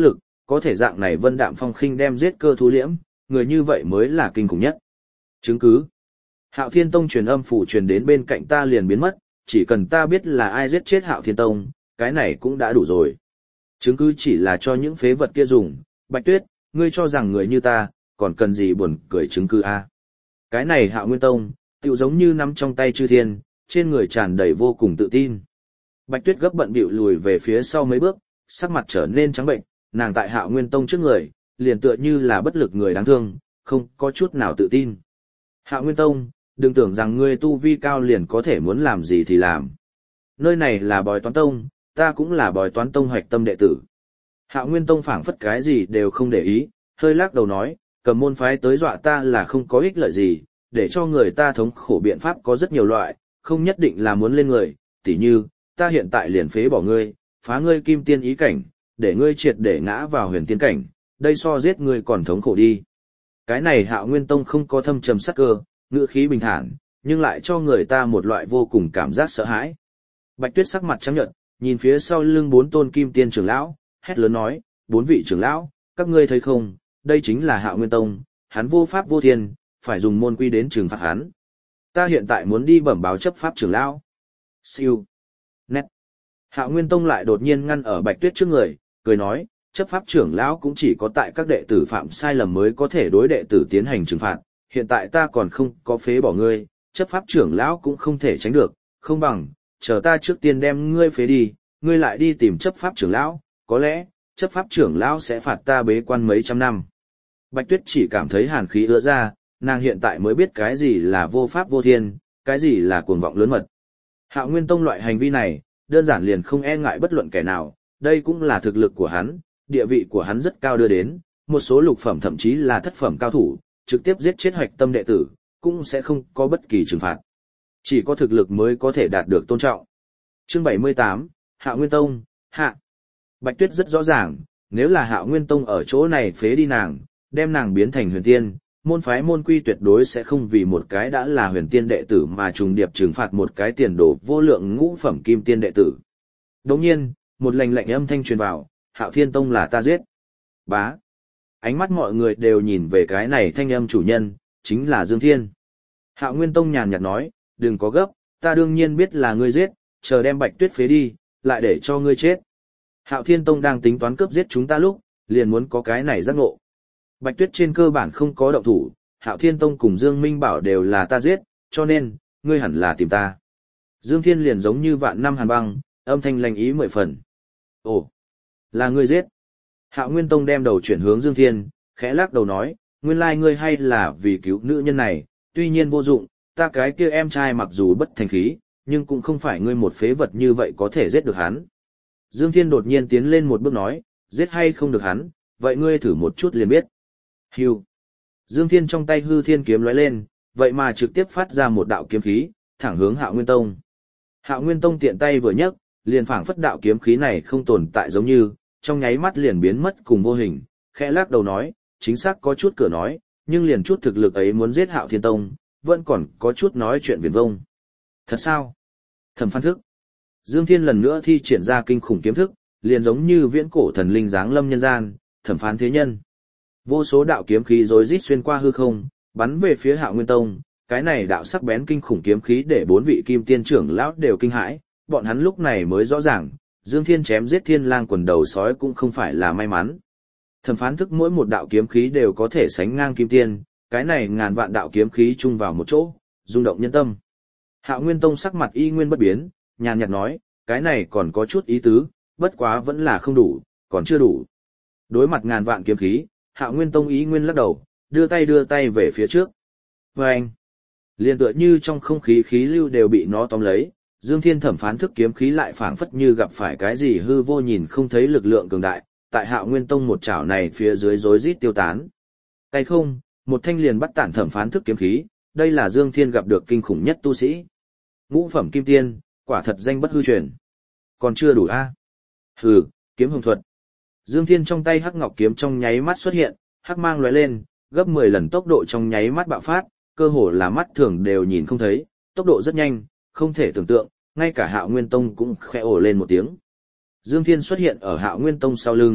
có thể dạng này vân đạm phong khinh đem giết cơ thu liễm, người như vậy mới là kinh khủng nhất. Chứng cứ. Hạo Thiên Tông truyền âm phủ truyền đến bên cạnh ta liền biến mất, chỉ cần ta biết là ai giết chết Hạo Thiên Tông, cái này cũng đã đủ rồi. Chứng cứ chỉ là cho những phế vật kia dùng, Bạch Tuyết, ngươi cho rằng người như ta, còn cần gì buồn cười chứng cứ a? Cái này Hạo Nguyên Tông, tựu giống như nắm trong tay chư thiên, trên người tràn đầy vô cùng tự tin. Bạch Tuyết gấp bận bịu lùi về phía sau mấy bước, sắc mặt trở nên trắng bệnh, nàng tại Hạo Nguyên Tông trước người, liền tựa như là bất lực người đáng thương, không có chút nào tự tin. Hạo Nguyên Tông, đừng tưởng rằng ngươi tu vi cao liền có thể muốn làm gì thì làm. Nơi này là Bói Toán Tông, ta cũng là Bói Toán Tông hoạch tâm đệ tử. Hạo Nguyên Tông phảng phất cái gì đều không để ý, hơi lắc đầu nói, cầm môn phái tới dọa ta là không có ích lợi gì, để cho người ta thống khổ biện pháp có rất nhiều loại, không nhất định là muốn lên người, tỉ như, ta hiện tại liền phế bỏ ngươi, phá ngươi kim tiên ý cảnh, để ngươi triệt để ngã vào huyền tiên cảnh, đây so giết ngươi còn thống khổ đi. Cái này Hạo Nguyên Tông không có thâm trầm sắc cơ, ngữ khí bình thản, nhưng lại cho người ta một loại vô cùng cảm giác sợ hãi. Bạch Tuyết sắc mặt trắng nhợt, nhìn phía sau lưng bốn tôn kim tiên trưởng lão, hét lớn nói, bốn vị trưởng lão, các ngươi thấy không, đây chính là Hạo Nguyên Tông, hắn vô pháp vô thiên, phải dùng môn quy đến trừng phạt hắn. Ta hiện tại muốn đi bẩm báo chấp pháp trưởng lão. Siêu. Nét. Hạo Nguyên Tông lại đột nhiên ngăn ở Bạch Tuyết trước người, cười nói, chấp pháp trưởng lão cũng chỉ có tại các đệ tử phạm sai lầm mới có thể đối đệ tử tiến hành trừng phạt, hiện tại ta còn không có phế bỏ ngươi, chấp pháp trưởng lão cũng không thể tránh được, không bằng, chờ ta trước tiên đem ngươi phế đi, ngươi lại đi tìm chấp pháp trưởng lão, có lẽ, chấp pháp trưởng lão sẽ phạt ta bế quan mấy trăm năm. Bạch Tuyết chỉ cảm thấy hàn khí ứa ra, nàng hiện tại mới biết cái gì là vô pháp vô thiên, cái gì là cuồng vọng lớn mật. Hạo Nguyên Tông loại hành vi này, đơn giản liền không e ngại bất luận kẻ nào, đây cũng là thực lực của hắn, địa vị của hắn rất cao đưa đến, một số lục phẩm thậm chí là thất phẩm cao thủ, trực tiếp giết chết hoạch tâm đệ tử, cũng sẽ không có bất kỳ trừng phạt. Chỉ có thực lực mới có thể đạt được tôn trọng. Chương bảy mươi tám, Hạo Nguyên Tông, hạ. Bạch Tuyết rất rõ ràng, nếu là Hạo Nguyên Tông ở chỗ này phế đi nàng, đem nàng biến thành huyền tiên, môn phái môn quy tuyệt đối sẽ không vì một cái đã là huyền tiên đệ tử mà trùng điệp trừng phạt một cái tiền đồ vô lượng ngũ phẩm kim tiên đệ tử. Đồng nhiên, một lệnh lệnh âm thanh truyền vào, Hạo Thiên Tông là ta giết. Bá. Ánh mắt mọi người đều nhìn về cái này thanh âm chủ nhân, chính là Dương Thiên. Hạo Nguyên Tông nhàn nhạt nói, đừng có gấp, ta đương nhiên biết là ngươi giết, chờ đem Bạch Tuyết phế đi, lại để cho ngươi chết. Hạo Thiên Tông đang tính toán cướp giết chúng ta lúc, liền muốn có cái này giác ngộ. Bạch Tuyết trên cơ bản không có động thủ, Hạo Thiên Tông cùng Dương Minh Bảo đều là ta giết, cho nên, ngươi hẳn là tìm ta. Dương Thiên liền giống như vạn năm hàn băng, âm thanh lành ý mười phần. Ồ, là ngươi giết. Hạo Nguyên Tông đem đầu chuyển hướng Dương Thiên, khẽ lắc đầu nói, nguyên lai ngươi hay là vì cứu nữ nhân này, tuy nhiên vô dụng, ta cái kia em trai mặc dù bất thành khí, nhưng cũng không phải ngươi một phế vật như vậy có thể giết được hắn. Dương Thiên đột nhiên tiến lên một bước nói, giết hay không được hắn, vậy ngươi thử một chút liền biết. Hưu. Dương Thiên trong tay hư thiên kiếm lóe lên, vậy mà trực tiếp phát ra một đạo kiếm khí, thẳng hướng Hạo Nguyên Tông. Hạo Nguyên Tông tiện tay vừa nhấc, liền phảng phất đạo kiếm khí này không tồn tại giống như, trong nháy mắt liền biến mất cùng vô hình, khẽ lắc đầu nói, chính xác có chút cửa nói, nhưng liền chút thực lực ấy muốn giết Hạo Thiên Tông, vẫn còn có chút nói chuyện viển vông. Thật sao? Thẩm Phán Thức. Dương Thiên lần nữa thi triển ra kinh khủng kiếm thức, liền giống như viễn cổ thần linh giáng lâm nhân gian, thẩm phán thế nhân. Vô số đạo kiếm khí rối rít xuyên qua hư không, bắn về phía Hạo Nguyên Tông, cái này đạo sắc bén kinh khủng kiếm khí để bốn vị kim tiên trưởng lão đều kinh hãi, bọn hắn lúc này mới rõ ràng, Dương Thiên chém giết Thiên Lang quần đầu sói cũng không phải là may mắn. Thẩm Phán Thức mỗi một đạo kiếm khí đều có thể sánh ngang kim tiên, cái này ngàn vạn đạo kiếm khí chung vào một chỗ, rung động nhân tâm. Hạo Nguyên Tông sắc mặt y nguyên bất biến, nhàn nhạt nói, cái này còn có chút ý tứ, bất quá vẫn là không đủ, còn chưa đủ. Đối mặt ngàn vạn kiếm khí, Hạo Nguyên Tông ý nguyên lắc đầu, đưa tay đưa tay về phía trước. Và anh, liền tựa như trong không khí khí lưu đều bị nó tóm lấy, Dương Thiên Thẩm Phán Thức kiếm khí lại phảng phất như gặp phải cái gì hư vô nhìn không thấy lực lượng cường đại, tại Hạo Nguyên Tông một chảo này phía dưới rối rít tiêu tán. Tay không, một thanh liền bắt tản Thẩm Phán Thức kiếm khí, đây là Dương Thiên gặp được kinh khủng nhất tu sĩ. Ngũ phẩm kim tiên, quả thật danh bất hư truyền. Còn chưa đủ a? À? Hừ, kiếm hồng thuật. Dương Thiên trong tay hắc ngọc kiếm trong nháy mắt xuất hiện, hắc mang lóe lên, gấp mười lần tốc độ trong nháy mắt bạo phát, cơ hồ là mắt thường đều nhìn không thấy, tốc độ rất nhanh, không thể tưởng tượng, ngay cả Hạo Nguyên Tông cũng khẽ ồ lên một tiếng. Dương Thiên xuất hiện ở Hạo Nguyên Tông sau lưng,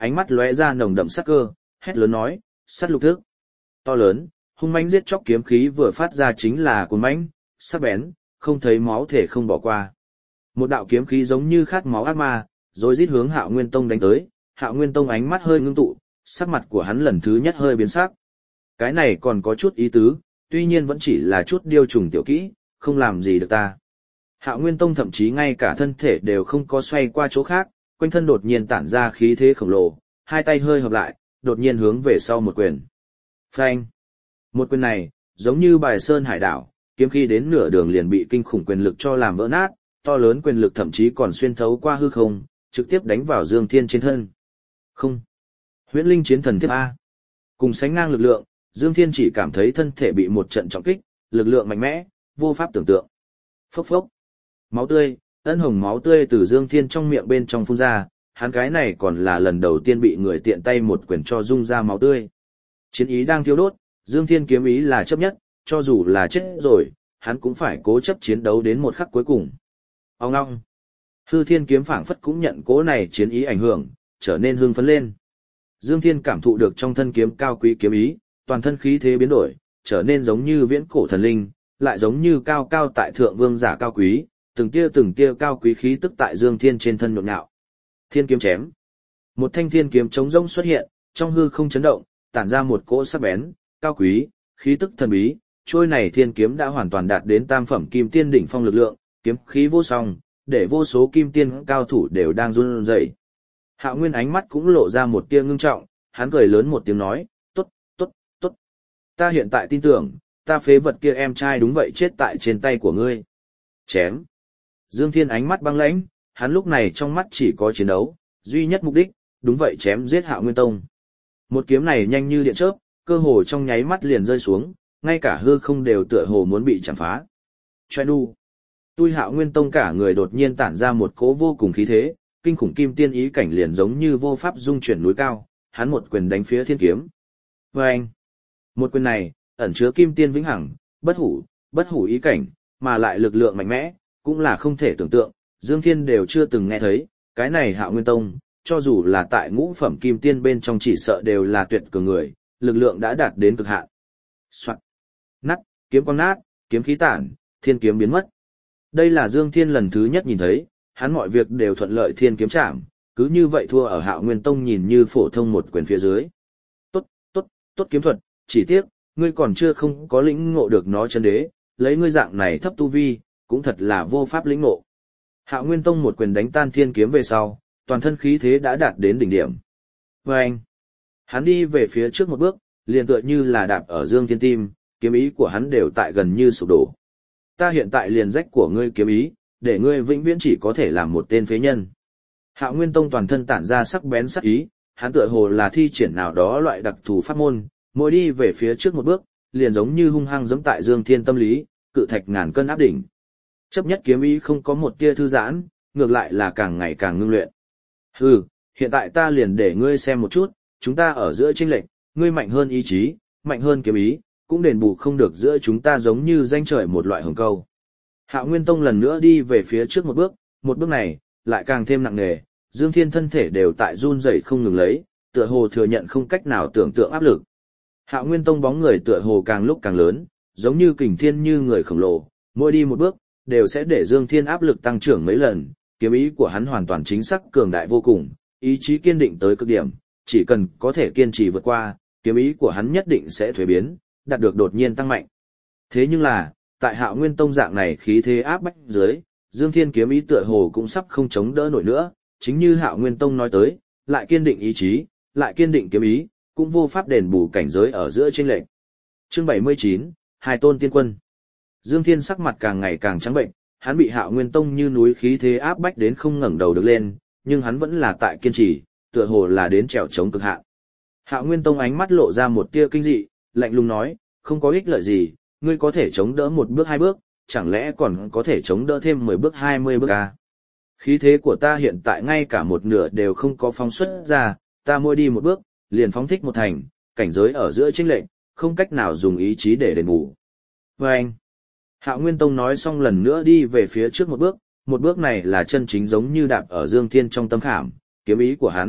ánh mắt lóe ra nồng đậm sát cơ, hét lớn nói, sát lục thức. To lớn, hung mãnh giết chóc kiếm khí vừa phát ra chính là cuồng mãnh, sắc bén, không thấy máu thể không bỏ qua. Một đạo kiếm khí giống như khát máu ác ma, rồi rít hướng Hạo Nguyên Tông đánh tới, Hạo Nguyên Tông ánh mắt hơi ngưng tụ, sắc mặt của hắn lần thứ nhất hơi biến sắc. Cái này còn có chút ý tứ, tuy nhiên vẫn chỉ là chút điêu trùng tiểu kỹ, không làm gì được ta. Hạo Nguyên Tông thậm chí ngay cả thân thể đều không có xoay qua chỗ khác, quanh thân đột nhiên tản ra khí thế khổng lồ, hai tay hơi hợp lại, đột nhiên hướng về sau một quyền. Phanh! Một quyền này, giống như bài sơn hải đảo, kiếm khí đến nửa đường liền bị kinh khủng quyền lực cho làm vỡ nát, to lớn quyền lực thậm chí còn xuyên thấu qua hư không, trực tiếp đánh vào Dương Thiên trên thân. Không! Huyễn Linh chiến thần tiếp A. Cùng sánh ngang lực lượng, Dương Thiên chỉ cảm thấy thân thể bị một trận trọng kích, lực lượng mạnh mẽ, vô pháp tưởng tượng. Phốc phốc! Máu tươi, ân hồng máu tươi từ Dương Thiên trong miệng bên trong phun ra, hắn cái này còn là lần đầu tiên bị người tiện tay một quyền cho rung ra máu tươi. Chiến ý đang thiêu đốt, Dương Thiên kiếm ý là chấp nhất, cho dù là chết rồi, hắn cũng phải cố chấp chiến đấu đến một khắc cuối cùng. Ông ngong. Hư Thiên kiếm phảng phất cũng nhận cố này chiến ý ảnh hưởng, trở nên hưng phấn lên. Dương Thiên cảm thụ được trong thân kiếm cao quý kiếm ý, toàn thân khí thế biến đổi, trở nên giống như viễn cổ thần linh, lại giống như cao cao tại thượng vương giả cao quý, từng tia từng tia cao quý khí tức tại Dương Thiên trên thân nhộn nhạo. Thiên kiếm chém. Một thanh thiên kiếm trống rỗng xuất hiện, trong hư không chấn động, tản ra một cỗ sắc bén, cao quý, khí tức thần bí. Trôi này thiên kiếm đã hoàn toàn đạt đến tam phẩm kim tiên đỉnh phong lực lượng, kiếm khí vô song, để vô số kim tiên cao thủ đều đang run rẩy. Hạo Nguyên ánh mắt cũng lộ ra một tia ngưng trọng, hắn cười lớn một tiếng nói, tốt, tốt, tốt. Ta hiện tại tin tưởng, ta phế vật kia em trai đúng vậy chết tại trên tay của ngươi. Chém. Dương Thiên ánh mắt băng lãnh, hắn lúc này trong mắt chỉ có chiến đấu, duy nhất mục đích, đúng vậy chém giết Hạo Nguyên Tông. Một kiếm này nhanh như điện chớp, cơ hồ trong nháy mắt liền rơi xuống, ngay cả hư không đều tựa hồ muốn bị chạm phá. Choe nu. Tui Hạo Nguyên Tông cả người đột nhiên tản ra một cỗ vô cùng khí thế, kinh khủng kim tiên ý cảnh liền giống như vô pháp dung chuyển núi cao, hắn một quyền đánh phía thiên kiếm. Vâng! Một quyền này, ẩn chứa kim tiên vĩnh hằng, bất hủ, bất hủ ý cảnh, mà lại lực lượng mạnh mẽ, cũng là không thể tưởng tượng, Dương Thiên đều chưa từng nghe thấy, cái này Hạo Nguyên Tông, cho dù là tại ngũ phẩm kim tiên bên trong chỉ sợ đều là tuyệt cường người, lực lượng đã đạt đến cực hạn. Soạn. Nát, kiếm quang nát, kiếm khí tản, thiên kiếm biến mất. Đây là Dương Thiên lần thứ nhất nhìn thấy, hắn mọi việc đều thuận lợi thiên kiếm chạm, cứ như vậy thua ở Hạo Nguyên Tông nhìn như phổ thông một quyền phía dưới. Tốt, tốt, tốt kiếm thuật, chỉ tiếc, ngươi còn chưa không có lĩnh ngộ được nó chân đế, lấy ngươi dạng này thấp tu vi, cũng thật là vô pháp lĩnh ngộ. Hạo Nguyên Tông một quyền đánh tan thiên kiếm về sau, toàn thân khí thế đã đạt đến đỉnh điểm. Và anh, hắn đi về phía trước một bước, liền tựa như là đạp ở Dương Thiên tim, kiếm ý của hắn đều tại gần như sụp đổ. Ta hiện tại liền rách của ngươi kiếm ý, để ngươi vĩnh viễn chỉ có thể làm một tên phế nhân. Hạo Nguyên Tông toàn thân tản ra sắc bén sắc ý, hắn tựa hồ là thi triển nào đó loại đặc thù pháp môn, mỗi đi về phía trước một bước, liền giống như hung hăng giẫm tại Dương Thiên tâm lý, cự thạch ngàn cân áp đỉnh. Chấp nhất kiếm ý không có một tia thư giãn, ngược lại là càng ngày càng ngưng luyện. Hừ, hiện tại ta liền để ngươi xem một chút, chúng ta ở giữa chênh lệch, ngươi mạnh hơn ý chí, mạnh hơn kiếm ý, cũng đền bù không được giữa chúng ta giống như danh trời một loại hồng câu. Hạo Nguyên Tông lần nữa đi về phía trước một bước, một bước này, lại càng thêm nặng nề, Dương Thiên thân thể đều tại run rẩy không ngừng lấy, tựa hồ thừa nhận không cách nào tưởng tượng áp lực. Hạo Nguyên Tông bóng người tựa hồ càng lúc càng lớn, giống như kình thiên như người khổng lồ, mỗi đi một bước, đều sẽ để Dương Thiên áp lực tăng trưởng mấy lần, kiếm ý của hắn hoàn toàn chính xác cường đại vô cùng, ý chí kiên định tới cực điểm, chỉ cần có thể kiên trì vượt qua, kiếm ý của hắn nhất định sẽ thuế biến, đạt được đột nhiên tăng mạnh. Thế nhưng là, tại Hạo Nguyên Tông dạng này khí thế áp bách dưới, Dương Thiên kiếm ý tựa hồ cũng sắp không chống đỡ nổi nữa, chính như Hạo Nguyên Tông nói tới, lại kiên định ý chí, lại kiên định kiếm ý, cũng vô pháp đền bù cảnh giới ở giữa chênh lệch. Chương bảy mươi chín, Hai tôn tiên quân. Dương Thiên sắc mặt càng ngày càng trắng bệnh, hắn bị Hạo Nguyên Tông như núi khí thế áp bách đến không ngẩng đầu được lên, nhưng hắn vẫn là tại kiên trì, tựa hồ là đến trèo chống cực hạn. Hạo Nguyên Tông ánh mắt lộ ra một tia kinh dị, lạnh lùng nói, không có ích lợi gì, ngươi có thể chống đỡ một bước hai bước, chẳng lẽ còn có thể chống đỡ thêm mười bước hai mươi bước à? Khí thế của ta hiện tại ngay cả một nửa đều không có phóng xuất ra, ta mỗi đi một bước, liền phóng thích một thành, cảnh giới ở giữa chênh lệch, không cách nào dùng ý chí để đền bù. Và anh, Hạo Nguyên Tông nói xong lần nữa đi về phía trước một bước, một bước này là chân chính giống như đạp ở Dương Thiên trong tâm khảm, kiếm ý của hắn,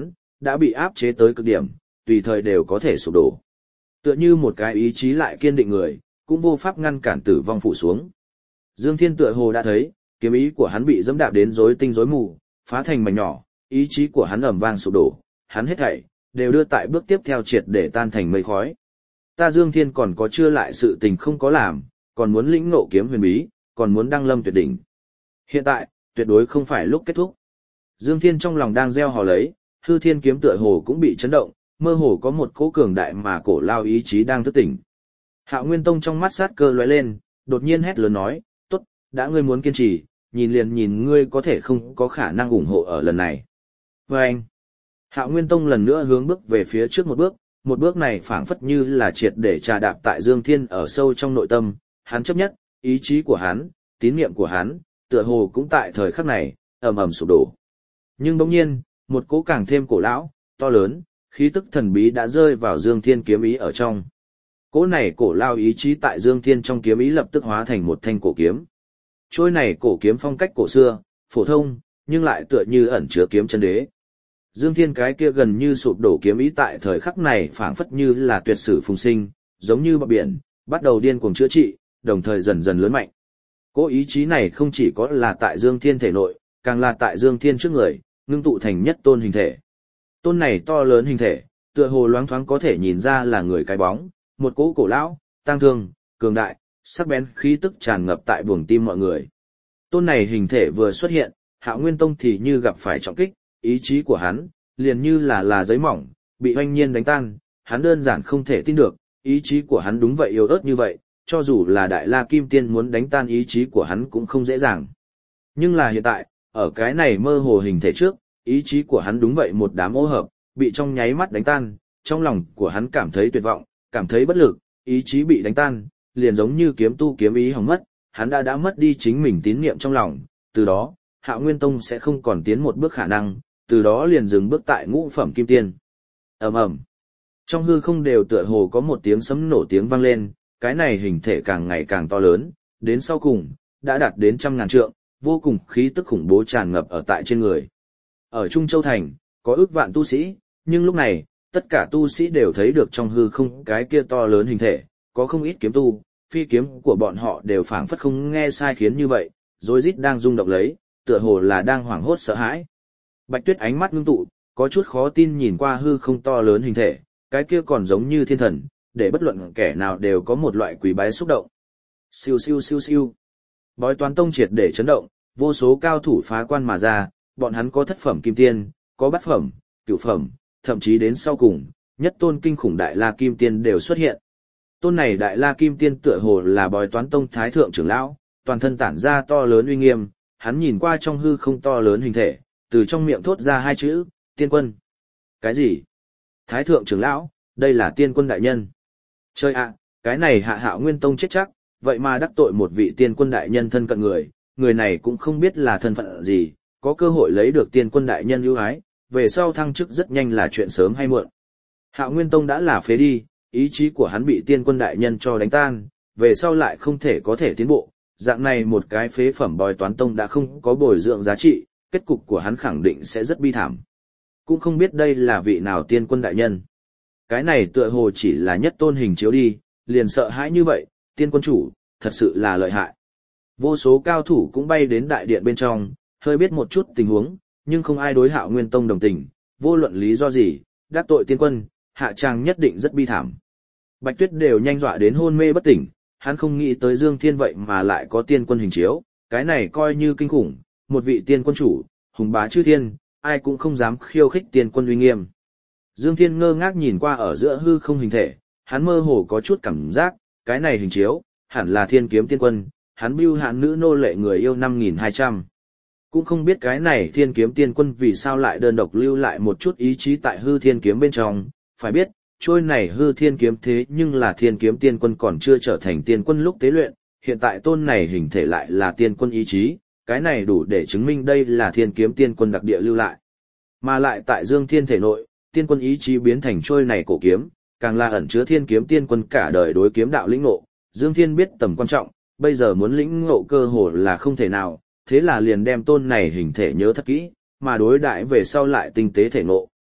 đã bị áp chế tới cực điểm, tùy thời đều có thể sụp đổ. Tựa như một cái ý chí lại kiên định người, cũng vô pháp ngăn cản tử vong phủ xuống. Dương Thiên tựa hồ đã thấy, kiếm ý của hắn bị dẫm đạp đến rối tinh rối mù, phá thành mảnh nhỏ, ý chí của hắn ầm vang sụp đổ, hắn hết thảy đều đưa tại bước tiếp theo triệt để tan thành mây khói. Ta Dương Thiên còn có chưa lại sự tình không có làm, còn muốn lĩnh ngộ kiếm huyền bí, còn muốn đăng lâm tuyệt đỉnh. Hiện tại, tuyệt đối không phải lúc kết thúc. Dương Thiên trong lòng đang gieo hò lấy, hư thiên kiếm tựa hồ cũng bị chấn động, mơ hồ có một cỗ cường đại mà cổ lao ý chí đang thức tỉnh. Hạo Nguyên Tông trong mắt sát cơ lóe lên, đột nhiên hét lớn nói, tốt, đã ngươi muốn kiên trì, nhìn liền nhìn ngươi có thể không có khả năng ủng hộ ở lần này. Và anh, Hạo Nguyên Tông lần nữa hướng bước về phía trước một bước, một bước này phảng phất như là triệt để trà đạp tại Dương Thiên ở sâu trong nội tâm, hắn chấp nhất, ý chí của hắn, tín niệm của hắn, tựa hồ cũng tại thời khắc này, ầm ầm sụp đổ. Nhưng bỗng nhiên, một cỗ càng thêm cổ lão, to lớn, khí tức thần bí đã rơi vào Dương Thiên kiếm ý ở trong. Cỗ này cổ lao ý chí tại Dương Thiên trong kiếm ý lập tức hóa thành một thanh cổ kiếm. Trôi này cổ kiếm phong cách cổ xưa, phổ thông, nhưng lại tựa như ẩn chứa kiếm chân đế. Dương Thiên cái kia gần như sụp đổ kiếm ý tại thời khắc này phảng phất như là tuyệt sử phùng sinh, giống như bọt biển, bắt đầu điên cuồng chữa trị, đồng thời dần dần lớn mạnh. Cỗ ý chí này không chỉ có là tại Dương Thiên thể nội, càng là tại Dương Thiên trước người, ngưng tụ thành nhất tôn hình thể. Tôn này to lớn hình thể, tựa hồ loáng thoáng có thể nhìn ra là người cái bóng, một cỗ cổ lão, tang thương, cường đại, sắc bén khí tức tràn ngập tại buồng tim mọi người. Tôn này hình thể vừa xuất hiện, Hạo Nguyên Tông thì như gặp phải trọng kích, ý chí của hắn, liền như là là giấy mỏng, bị oanh nhiên đánh tan, hắn đơn giản không thể tin được, ý chí của hắn đúng vậy yếu ớt như vậy, cho dù là Đại La Kim Tiên muốn đánh tan ý chí của hắn cũng không dễ dàng. Nhưng là hiện tại, ở cái này mơ hồ hình thể trước, ý chí của hắn đúng vậy một đám ô hợp, bị trong nháy mắt đánh tan, trong lòng của hắn cảm thấy tuyệt vọng, cảm thấy bất lực, ý chí bị đánh tan, liền giống như kiếm tu kiếm ý hỏng mất, hắn đã đã mất đi chính mình tín niệm trong lòng, từ đó, Hạo Nguyên Tông sẽ không còn tiến một bước khả năng, từ đó liền dừng bước tại ngũ phẩm kim tiên. Ầm ầm. Trong hư không đều tựa hồ có một tiếng sấm nổ tiếng vang lên, cái này hình thể càng ngày càng to lớn, đến sau cùng, đã đạt đến trăm ngàn trượng, vô cùng khí tức khủng bố tràn ngập ở tại trên người. Ở Trung Châu Thành, có ước vạn tu sĩ, nhưng lúc này, tất cả tu sĩ đều thấy được trong hư không cái kia to lớn hình thể, có không ít kiếm tu, phi kiếm của bọn họ đều phảng phất không nghe sai khiến như vậy, rối rít đang rung động lấy, tựa hồ là đang hoảng hốt sợ hãi. Bạch Tuyết ánh mắt ngưng tụ, có chút khó tin nhìn qua hư không to lớn hình thể, cái kia còn giống như thiên thần, để bất luận kẻ nào đều có một loại quý bái xúc động. Siêu siêu siêu siêu. Bói Toán Tông triệt để chấn động, vô số cao thủ phá quan mà ra, bọn hắn có thất phẩm kim tiên, có bát phẩm, cửu phẩm, thậm chí đến sau cùng, nhất tôn kinh khủng Đại La Kim Tiên đều xuất hiện. Tôn này Đại La Kim Tiên tựa hồ là Bói Toán Tông thái thượng trưởng lão, toàn thân tản ra to lớn uy nghiêm, hắn nhìn qua trong hư không to lớn hình thể, từ trong miệng thốt ra hai chữ, Tiên Quân. Cái gì? Thái thượng trưởng lão, đây là Tiên Quân đại nhân. Chơi ạ, cái này Hạ Hạo Nguyên Tông chết chắc, vậy mà đắc tội một vị Tiên Quân đại nhân thân cận người, người này cũng không biết là thân phận gì, có cơ hội lấy được Tiên Quân đại nhân ưu ái, về sau thăng chức rất nhanh là chuyện sớm hay muộn. Hạo Nguyên Tông đã là phế đi, ý chí của hắn bị Tiên Quân đại nhân cho đánh tan, về sau lại không thể có thể tiến bộ, dạng này một cái phế phẩm Bói Toán Tông đã không có bồi dưỡng giá trị, kết cục của hắn khẳng định sẽ rất bi thảm. Cũng không biết đây là vị nào Tiên Quân đại nhân. Cái này tựa hồ chỉ là nhất tôn hình chiếu đi, liền sợ hãi như vậy, Tiên Quân chủ, thật sự là lợi hại. Vô số cao thủ cũng bay đến đại điện bên trong, hơi biết một chút tình huống, nhưng không ai đối Hạo Nguyên Tông đồng tình, vô luận lý do gì, đắc tội Tiên Quân, hạ tràng nhất định rất bi thảm. Bạch Tuyết đều nhanh dọa đến hôn mê bất tỉnh, hắn không nghĩ tới Dương Thiên vậy mà lại có Tiên Quân hình chiếu, cái này coi như kinh khủng, một vị Tiên Quân chủ, hùng bá chư thiên, ai cũng không dám khiêu khích Tiên Quân uy nghiêm. Dương Thiên ngơ ngác nhìn qua ở giữa hư không hình thể, hắn mơ hồ có chút cảm giác, cái này hình chiếu, hẳn là Thiên Kiếm Tiên Quân, hắn bưu hạn nữ nô lệ người yêu năm nghìn hai trăm. Cũng không biết cái này Thiên Kiếm Tiên Quân vì sao lại đơn độc lưu lại một chút ý chí tại hư thiên kiếm bên trong, phải biết, trôi này hư thiên kiếm thế nhưng là Thiên Kiếm Tiên Quân còn chưa trở thành tiên quân lúc tế luyện, hiện tại tôn này hình thể lại là tiên quân ý chí, cái này đủ để chứng minh đây là Thiên Kiếm Tiên Quân đặc địa lưu lại. Mà lại tại Dương Thiên thể nội, tiên quân ý chí biến thành trôi này cổ kiếm, càng là ẩn chứa Thiên Kiếm Tiên Quân cả đời đối kiếm đạo lĩnh ngộ. Dương Thiên biết tầm quan trọng, bây giờ muốn lĩnh ngộ cơ hồ là không thể nào, thế là liền đem tôn này hình thể nhớ thật kỹ, mà đối đại về sau lại tinh tế thể ngộ.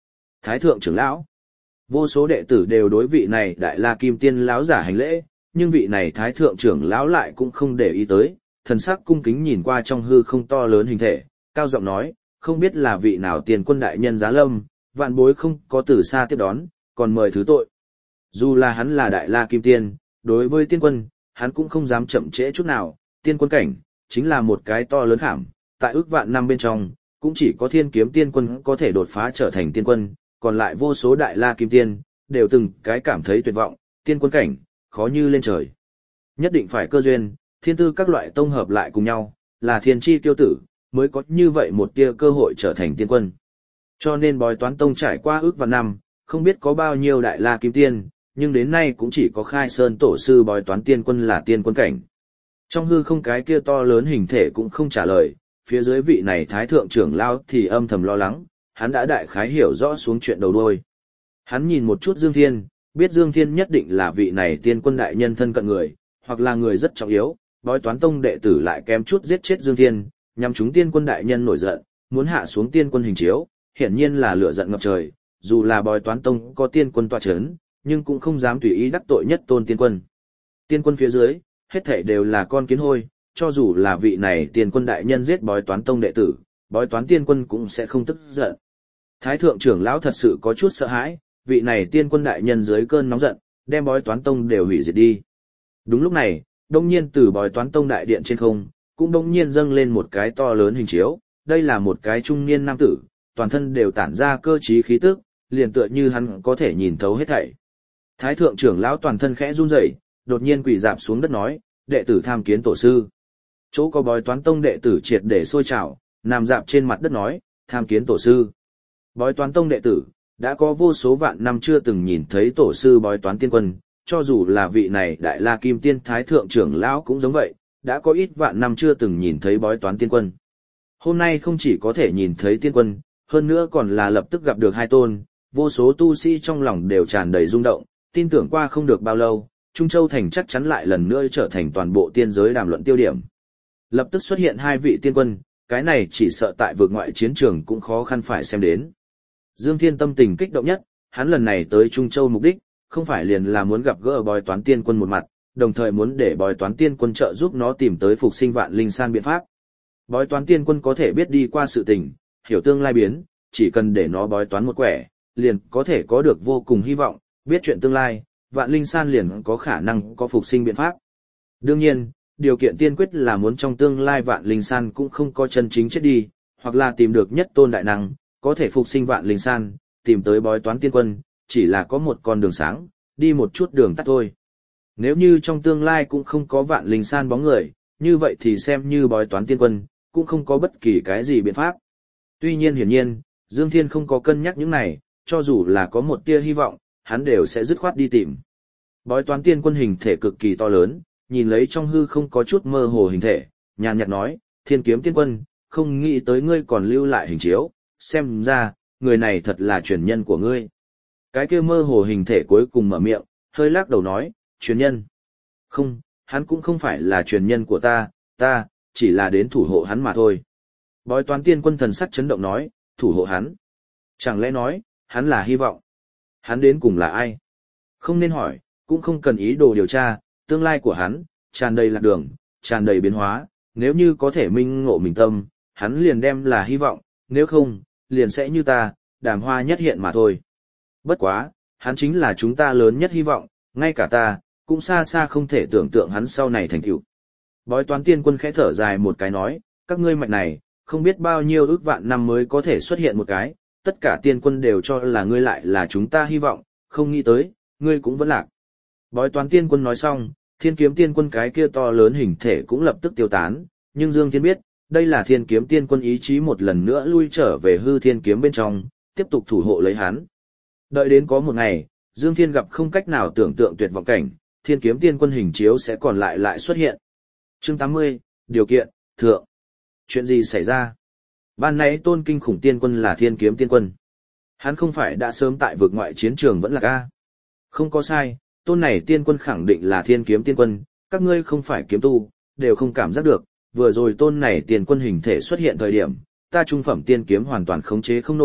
Thái thượng trưởng lão. Vô số đệ tử đều đối vị này đại la kim tiên lão giả hành lễ, nhưng vị này thái thượng trưởng lão lại cũng không để ý tới, thần sắc cung kính nhìn qua trong hư không to lớn hình thể, cao giọng nói, không biết là vị nào tiền quân đại nhân giá lâm, vạn bối không có từ xa tiếp đón, còn mời thứ tội. Dù là hắn là đại la kim tiên, đối với tiên quân, hắn cũng không dám chậm trễ chút nào, tiên quân cảnh, chính là một cái to lớn khảm, tại ước vạn năm bên trong, cũng chỉ có thiên kiếm tiên quân có thể đột phá trở thành tiên quân, còn lại vô số đại la kim tiên, đều từng cái cảm thấy tuyệt vọng, tiên quân cảnh, khó như lên trời. Nhất định phải cơ duyên, thiên tư các loại tông hợp lại cùng nhau, là thiên chi tiêu tử, mới có như vậy một tia cơ hội trở thành tiên quân. Cho nên bói toán tông trải qua ước vạn năm, không biết có bao nhiêu đại la kim tiên, nhưng đến nay cũng chỉ có khai sơn tổ sư bói toán tiên quân là tiên quân cảnh. Trong hư không cái kia to lớn hình thể cũng không trả lời, phía dưới vị này thái thượng trưởng lao thì âm thầm lo lắng, hắn đã đại khái hiểu rõ xuống chuyện đầu đuôi. Hắn nhìn một chút Dương Thiên, biết Dương Thiên nhất định là vị này tiên quân đại nhân thân cận người, hoặc là người rất trọng yếu, bói toán tông đệ tử lại kém chút giết chết Dương Thiên, nhằm chúng tiên quân đại nhân nổi giận, muốn hạ xuống tiên quân hình chiếu, hiển nhiên là lửa giận ngập trời, dù là bói toán tông có tiên quân tọa chấn, nhưng cũng không dám tùy ý đắc tội nhất tôn tiên quân. Tiên quân phía dưới, hết thảy đều là con kiến hôi, cho dù là vị này tiên quân đại nhân giết bói toán tông đệ tử, bói toán tiên quân cũng sẽ không tức giận. Thái thượng trưởng lão thật sự có chút sợ hãi, vị này tiên quân đại nhân dưới cơn nóng giận, đem bói toán tông đều hủy diệt đi. Đúng lúc này, đông nhiên từ bói toán tông đại điện trên không, cũng đông nhiên dâng lên một cái to lớn hình chiếu, đây là một cái trung niên nam tử, toàn thân đều tản ra cơ trí khí tức, liền tựa như hắn có thể nhìn thấu hết thảy. Thái thượng trưởng lão toàn thân khẽ run rẩy, đột nhiên quỳ rạp xuống đất nói, đệ tử tham kiến tổ sư. Chỗ có bói toán tông đệ tử triệt để sôi trào, nằm rạp trên mặt đất nói, tham kiến tổ sư. Bói toán tông đệ tử, đã có vô số vạn năm chưa từng nhìn thấy tổ sư bói toán tiên quân, cho dù là vị này đại la kim tiên thái thượng trưởng lão cũng giống vậy, đã có ít vạn năm chưa từng nhìn thấy bói toán tiên quân. Hôm nay không chỉ có thể nhìn thấy tiên quân, hơn nữa còn là lập tức gặp được hai tôn, vô số tu sĩ trong lòng đều tràn đầy rung động, tin tưởng qua không được bao lâu, Trung Châu Thành chắc chắn lại lần nữa trở thành toàn bộ tiên giới đàm luận tiêu điểm. Lập tức xuất hiện hai vị tiên quân, cái này chỉ sợ tại vượt ngoại chiến trường cũng khó khăn phải xem đến. Dương Thiên tâm tình kích động nhất, hắn lần này tới Trung Châu mục đích, không phải liền là muốn gặp gỡ bói toán tiên quân một mặt, đồng thời muốn để bói toán tiên quân trợ giúp nó tìm tới phục sinh vạn linh san biện pháp. Bói toán tiên quân có thể biết đi qua sự tình, hiểu tương lai biến, chỉ cần để nó bói toán một quẻ, liền có thể có được vô cùng hy vọng, biết chuyện tương lai, vạn linh san liền có khả năng có phục sinh biện pháp. Đương nhiên, điều kiện tiên quyết là muốn trong tương lai vạn linh san cũng không có chân chính chết đi, hoặc là tìm được nhất tôn đại năng, có thể phục sinh vạn linh san, tìm tới bói toán tiên quân, chỉ là có một con đường sáng, đi một chút đường tắt thôi. Nếu như trong tương lai cũng không có vạn linh san bóng người, như vậy thì xem như bói toán tiên quân, cũng không có bất kỳ cái gì biện pháp. Tuy nhiên hiển nhiên, Dương Thiên không có cân nhắc những này, cho dù là có một tia hy vọng, hắn đều sẽ dứt khoát đi tìm. Bói toán tiên quân hình thể cực kỳ to lớn, nhìn lấy trong hư không có chút mơ hồ hình thể, nhàn nhạt nói, Thiên kiếm tiên quân, không nghĩ tới ngươi còn lưu lại hình chiếu, xem ra, người này thật là truyền nhân của ngươi. Cái kia mơ hồ hình thể cuối cùng mở miệng, hơi lắc đầu nói, truyền nhân. Không, hắn cũng không phải là truyền nhân của ta, ta, chỉ là đến thủ hộ hắn mà thôi. Bói toán tiên quân thần sắc chấn động nói, thủ hộ hắn. Chẳng lẽ nói, hắn là hy vọng. Hắn đến cùng là ai? Không nên hỏi, cũng không cần ý đồ điều tra, tương lai của hắn, tràn đầy lạc đường, tràn đầy biến hóa, nếu như có thể minh ngộ mình tâm, hắn liền đem là hy vọng, nếu không, liền sẽ như ta, đàm hoa nhất hiện mà thôi. Bất quá, hắn chính là chúng ta lớn nhất hy vọng, ngay cả ta, cũng xa xa không thể tưởng tượng hắn sau này thành tựu. Bói toán tiên quân khẽ thở dài một cái nói, các ngươi mạch này, không biết bao nhiêu ước vạn năm mới có thể xuất hiện một cái, tất cả tiên quân đều cho là ngươi lại là chúng ta hy vọng, không nghĩ tới, ngươi cũng vẫn lạc. Bói toán tiên quân nói xong, thiên kiếm tiên quân cái kia to lớn hình thể cũng lập tức tiêu tán, nhưng Dương Thiên biết, đây là thiên kiếm tiên quân ý chí một lần nữa lui trở về hư thiên kiếm bên trong, tiếp tục thủ hộ lấy hắn. Đợi đến có một ngày, Dương Thiên gặp không cách nào tưởng tượng tuyệt vọng cảnh, thiên kiếm tiên quân hình chiếu sẽ còn lại lại xuất hiện. Chương tám mươi, điều kiện, thượng. Chuyện gì xảy ra? Ban nãy tôn kinh khủng tiên quân là thiên kiếm tiên quân. Hắn không phải đã sớm tại vực ngoại chiến trường vẫn là ca. Không có sai, tôn này tiên quân khẳng định là thiên kiếm tiên quân, các ngươi không phải kiếm tu, đều không cảm giác được, vừa rồi tôn này tiên quân hình thể xuất hiện thời điểm, ta trung phẩm tiên kiếm hoàn toàn khống chế không nổi,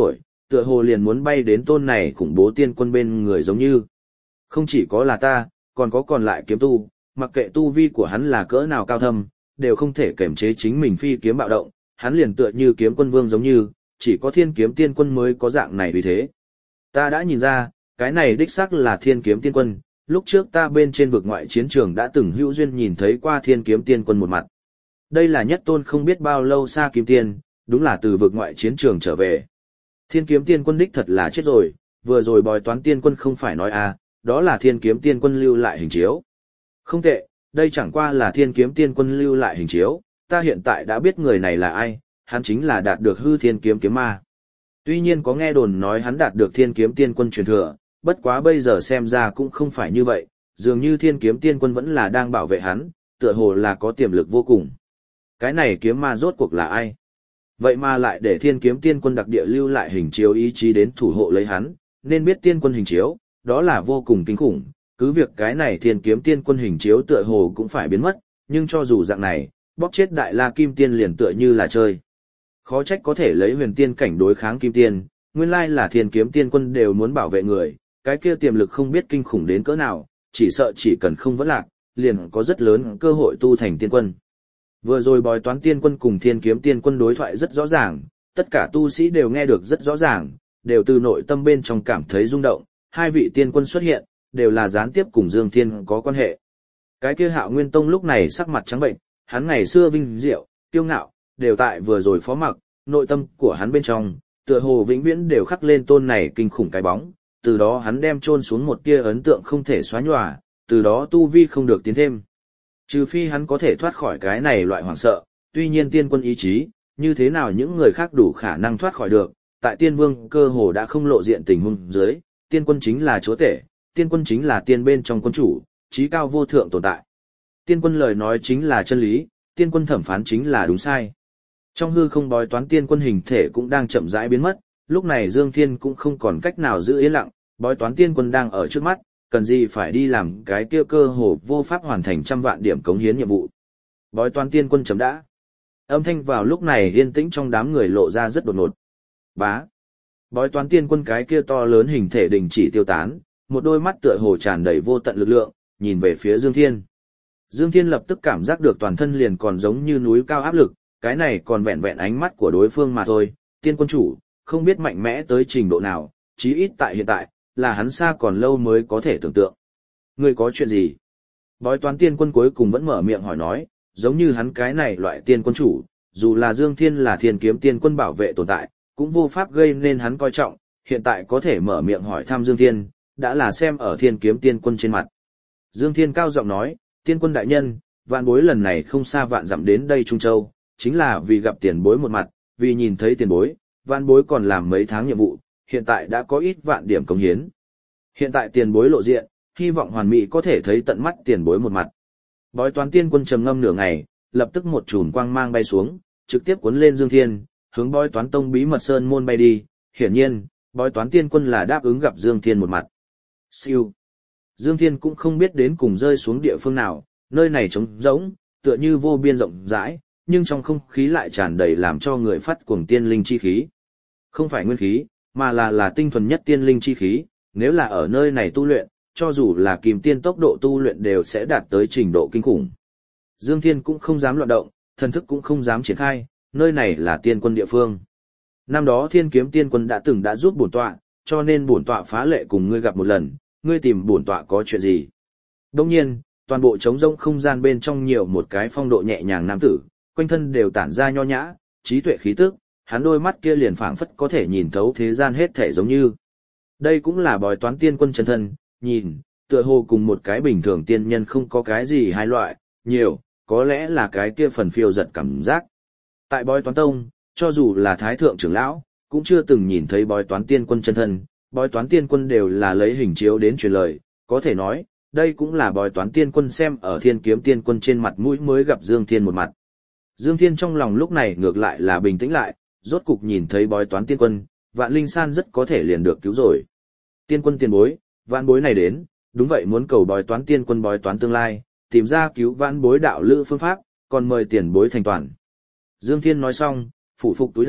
tựa hồ liền muốn bay đến tôn này khủng bố tiên quân bên người giống như. Không chỉ có là ta, còn có còn lại kiếm tu, mặc kệ tu vi của hắn là cỡ nào cao thâm, đều không thể kềm chế chính mình phi kiếm bạo động, hắn liền tựa như kiếm quân vương giống như, chỉ có thiên kiếm tiên quân mới có dạng này vì thế. Ta đã nhìn ra, cái này đích xác là thiên kiếm tiên quân, lúc trước ta bên trên vực ngoại chiến trường đã từng hữu duyên nhìn thấy qua thiên kiếm tiên quân một mặt. Đây là nhất tôn không biết bao lâu xa kiếm tiên, đúng là từ vực ngoại chiến trường trở về. Thiên kiếm tiên quân đích thật là chết rồi, vừa rồi bói toán tiên quân không phải nói à, đó là thiên kiếm tiên quân lưu lại hình chiếu. Không tệ, đây chẳng qua là thiên kiếm tiên quân lưu lại hình chiếu, ta hiện tại đã biết người này là ai, hắn chính là đạt được hư thiên kiếm kiếm ma. Tuy nhiên có nghe đồn nói hắn đạt được thiên kiếm tiên quân truyền thừa, bất quá bây giờ xem ra cũng không phải như vậy, dường như thiên kiếm tiên quân vẫn là đang bảo vệ hắn, tựa hồ là có tiềm lực vô cùng. Cái này kiếm ma rốt cuộc là ai? Vậy mà lại để thiên kiếm tiên quân đặc địa lưu lại hình chiếu ý chí đến thủ hộ lấy hắn, nên biết tiên quân hình chiếu, đó là vô cùng kinh khủng, cứ việc cái này thiên kiếm tiên quân hình chiếu tựa hồ cũng phải biến mất, nhưng cho dù dạng này, bóp chết đại la kim tiên liền tựa như là chơi. Khó trách có thể lấy huyền tiên cảnh đối kháng kim tiên, nguyên lai là thiên kiếm tiên quân đều muốn bảo vệ người, cái kia tiềm lực không biết kinh khủng đến cỡ nào, chỉ sợ chỉ cần không vấn lạc, liền có rất lớn cơ hội tu thành tiên quân. Vừa rồi bói toán tiên quân cùng thiên kiếm tiên quân đối thoại rất rõ ràng, tất cả tu sĩ đều nghe được rất rõ ràng, đều từ nội tâm bên trong cảm thấy rung động, hai vị tiên quân xuất hiện, đều là gián tiếp cùng Dương Thiên có quan hệ. Cái kia Hạo Nguyên Tông lúc này sắc mặt trắng bệnh, hắn ngày xưa vinh diệu, kiêu ngạo, đều tại vừa rồi phó mặc, nội tâm của hắn bên trong, tựa hồ vĩnh viễn đều khắc lên tôn này kinh khủng cái bóng, từ đó hắn đem chôn xuống một tia ấn tượng không thể xóa nhòa, từ đó tu vi không được tiến thêm. Trừ phi hắn có thể thoát khỏi cái này loại hoảng sợ, tuy nhiên tiên quân ý chí, như thế nào những người khác đủ khả năng thoát khỏi được, tại tiên vương cơ hồ đã không lộ diện tình huống dưới, tiên quân chính là chúa tể, tiên quân chính là tiên bên trong quân chủ, trí cao vô thượng tồn tại. Tiên quân lời nói chính là chân lý, tiên quân thẩm phán chính là đúng sai. Trong hư không bói toán tiên quân hình thể cũng đang chậm rãi biến mất, lúc này Dương Thiên cũng không còn cách nào giữ yên lặng, bói toán tiên quân đang ở trước mắt, cần gì phải đi làm cái kia cơ hồ vô pháp hoàn thành trăm vạn điểm cống hiến nhiệm vụ. Bói toán tiên quân chấm đã. Âm thanh vào lúc này yên tĩnh trong đám người lộ ra rất đột ngột. Bá. Bói toán tiên quân cái kia to lớn hình thể đình chỉ tiêu tán, một đôi mắt tựa hồ tràn đầy vô tận lực lượng, nhìn về phía Dương Thiên. Dương Thiên lập tức cảm giác được toàn thân liền còn giống như núi cao áp lực, cái này còn vẹn vẹn ánh mắt của đối phương mà thôi, tiên quân chủ, không biết mạnh mẽ tới trình độ nào, chí ít tại hiện tại, là hắn xa còn lâu mới có thể tưởng tượng. Ngươi có chuyện gì? Bói toán tiên quân cuối cùng vẫn mở miệng hỏi nói, giống như hắn cái này loại tiên quân chủ, dù là Dương Thiên là thiên kiếm tiên quân bảo vệ tồn tại, cũng vô pháp gây nên hắn coi trọng, hiện tại có thể mở miệng hỏi thăm Dương Thiên, đã là xem ở thiên kiếm tiên quân trên mặt. Dương Thiên cao giọng nói, tiên quân đại nhân, vạn bối lần này không xa vạn dặm đến đây Trung Châu, chính là vì gặp tiền bối một mặt, vì nhìn thấy tiền bối, vạn bối còn làm mấy tháng nhiệm vụ, hiện tại đã có ít vạn điểm cống hiến. Hiện tại tiền bối lộ diện, hy vọng hoàn mỹ có thể thấy tận mắt tiền bối một mặt. Bói toán tiên quân trầm ngâm nửa ngày, lập tức một chùm quang mang bay xuống, trực tiếp cuốn lên Dương Thiên, hướng bói toán tông bí mật sơn môn bay đi, hiển nhiên, bói toán tiên quân là đáp ứng gặp Dương Thiên một mặt. Siêu. Dương Thiên cũng không biết đến cùng rơi xuống địa phương nào, nơi này trống rỗng, tựa như vô biên rộng rãi, nhưng trong không khí lại tràn đầy làm cho người phát cuồng tiên linh chi khí. Không phải nguyên khí, mà là là tinh thuần nhất tiên linh chi khí, nếu là ở nơi này tu luyện, cho dù là kim tiên tốc độ tu luyện đều sẽ đạt tới trình độ kinh khủng. Dương Thiên cũng không dám loạn động, thần thức cũng không dám triển khai, nơi này là tiên quân địa phương. Năm đó Thiên Kiếm Tiên Quân đã từng đã giúp bổn tọa, cho nên bổn tọa phá lệ cùng ngươi gặp một lần, ngươi tìm bổn tọa có chuyện gì? Đương nhiên, toàn bộ trống rỗng không gian bên trong nhiều một cái phong độ nhẹ nhàng nam tử, quanh thân đều tản ra nho nhã, trí tuệ khí tức, hắn đôi mắt kia liền phảng phất có thể nhìn thấu thế gian hết thể giống như. Đây cũng là bói toán tiên quân chân thân, nhìn, tựa hồ cùng một cái bình thường tiên nhân không có cái gì hai loại, nhiều, có lẽ là cái kia phần phiêu giật cảm giác. Tại bói toán tông, cho dù là thái thượng trưởng lão, cũng chưa từng nhìn thấy bói toán tiên quân chân thân, bói toán tiên quân đều là lấy hình chiếu đến truyền lời, có thể nói, đây cũng là bói toán tiên quân xem ở Thiên Kiếm Tiên Quân trên mặt mũi mới gặp Dương Thiên một mặt. Dương Thiên trong lòng lúc này ngược lại là bình tĩnh lại, rốt cục nhìn thấy bói toán tiên quân, Vạn Linh San rất có thể liền được cứu rồi. Tiên quân tiền bối, vạn bối này đến, đúng vậy muốn cầu bói toán tiên quân bói toán tương lai, tìm ra cứu vãn bối đạo lữ phương pháp, còn mời tiền bối thành toàn. Dương Thiên nói xong, phủ phục túi đầu,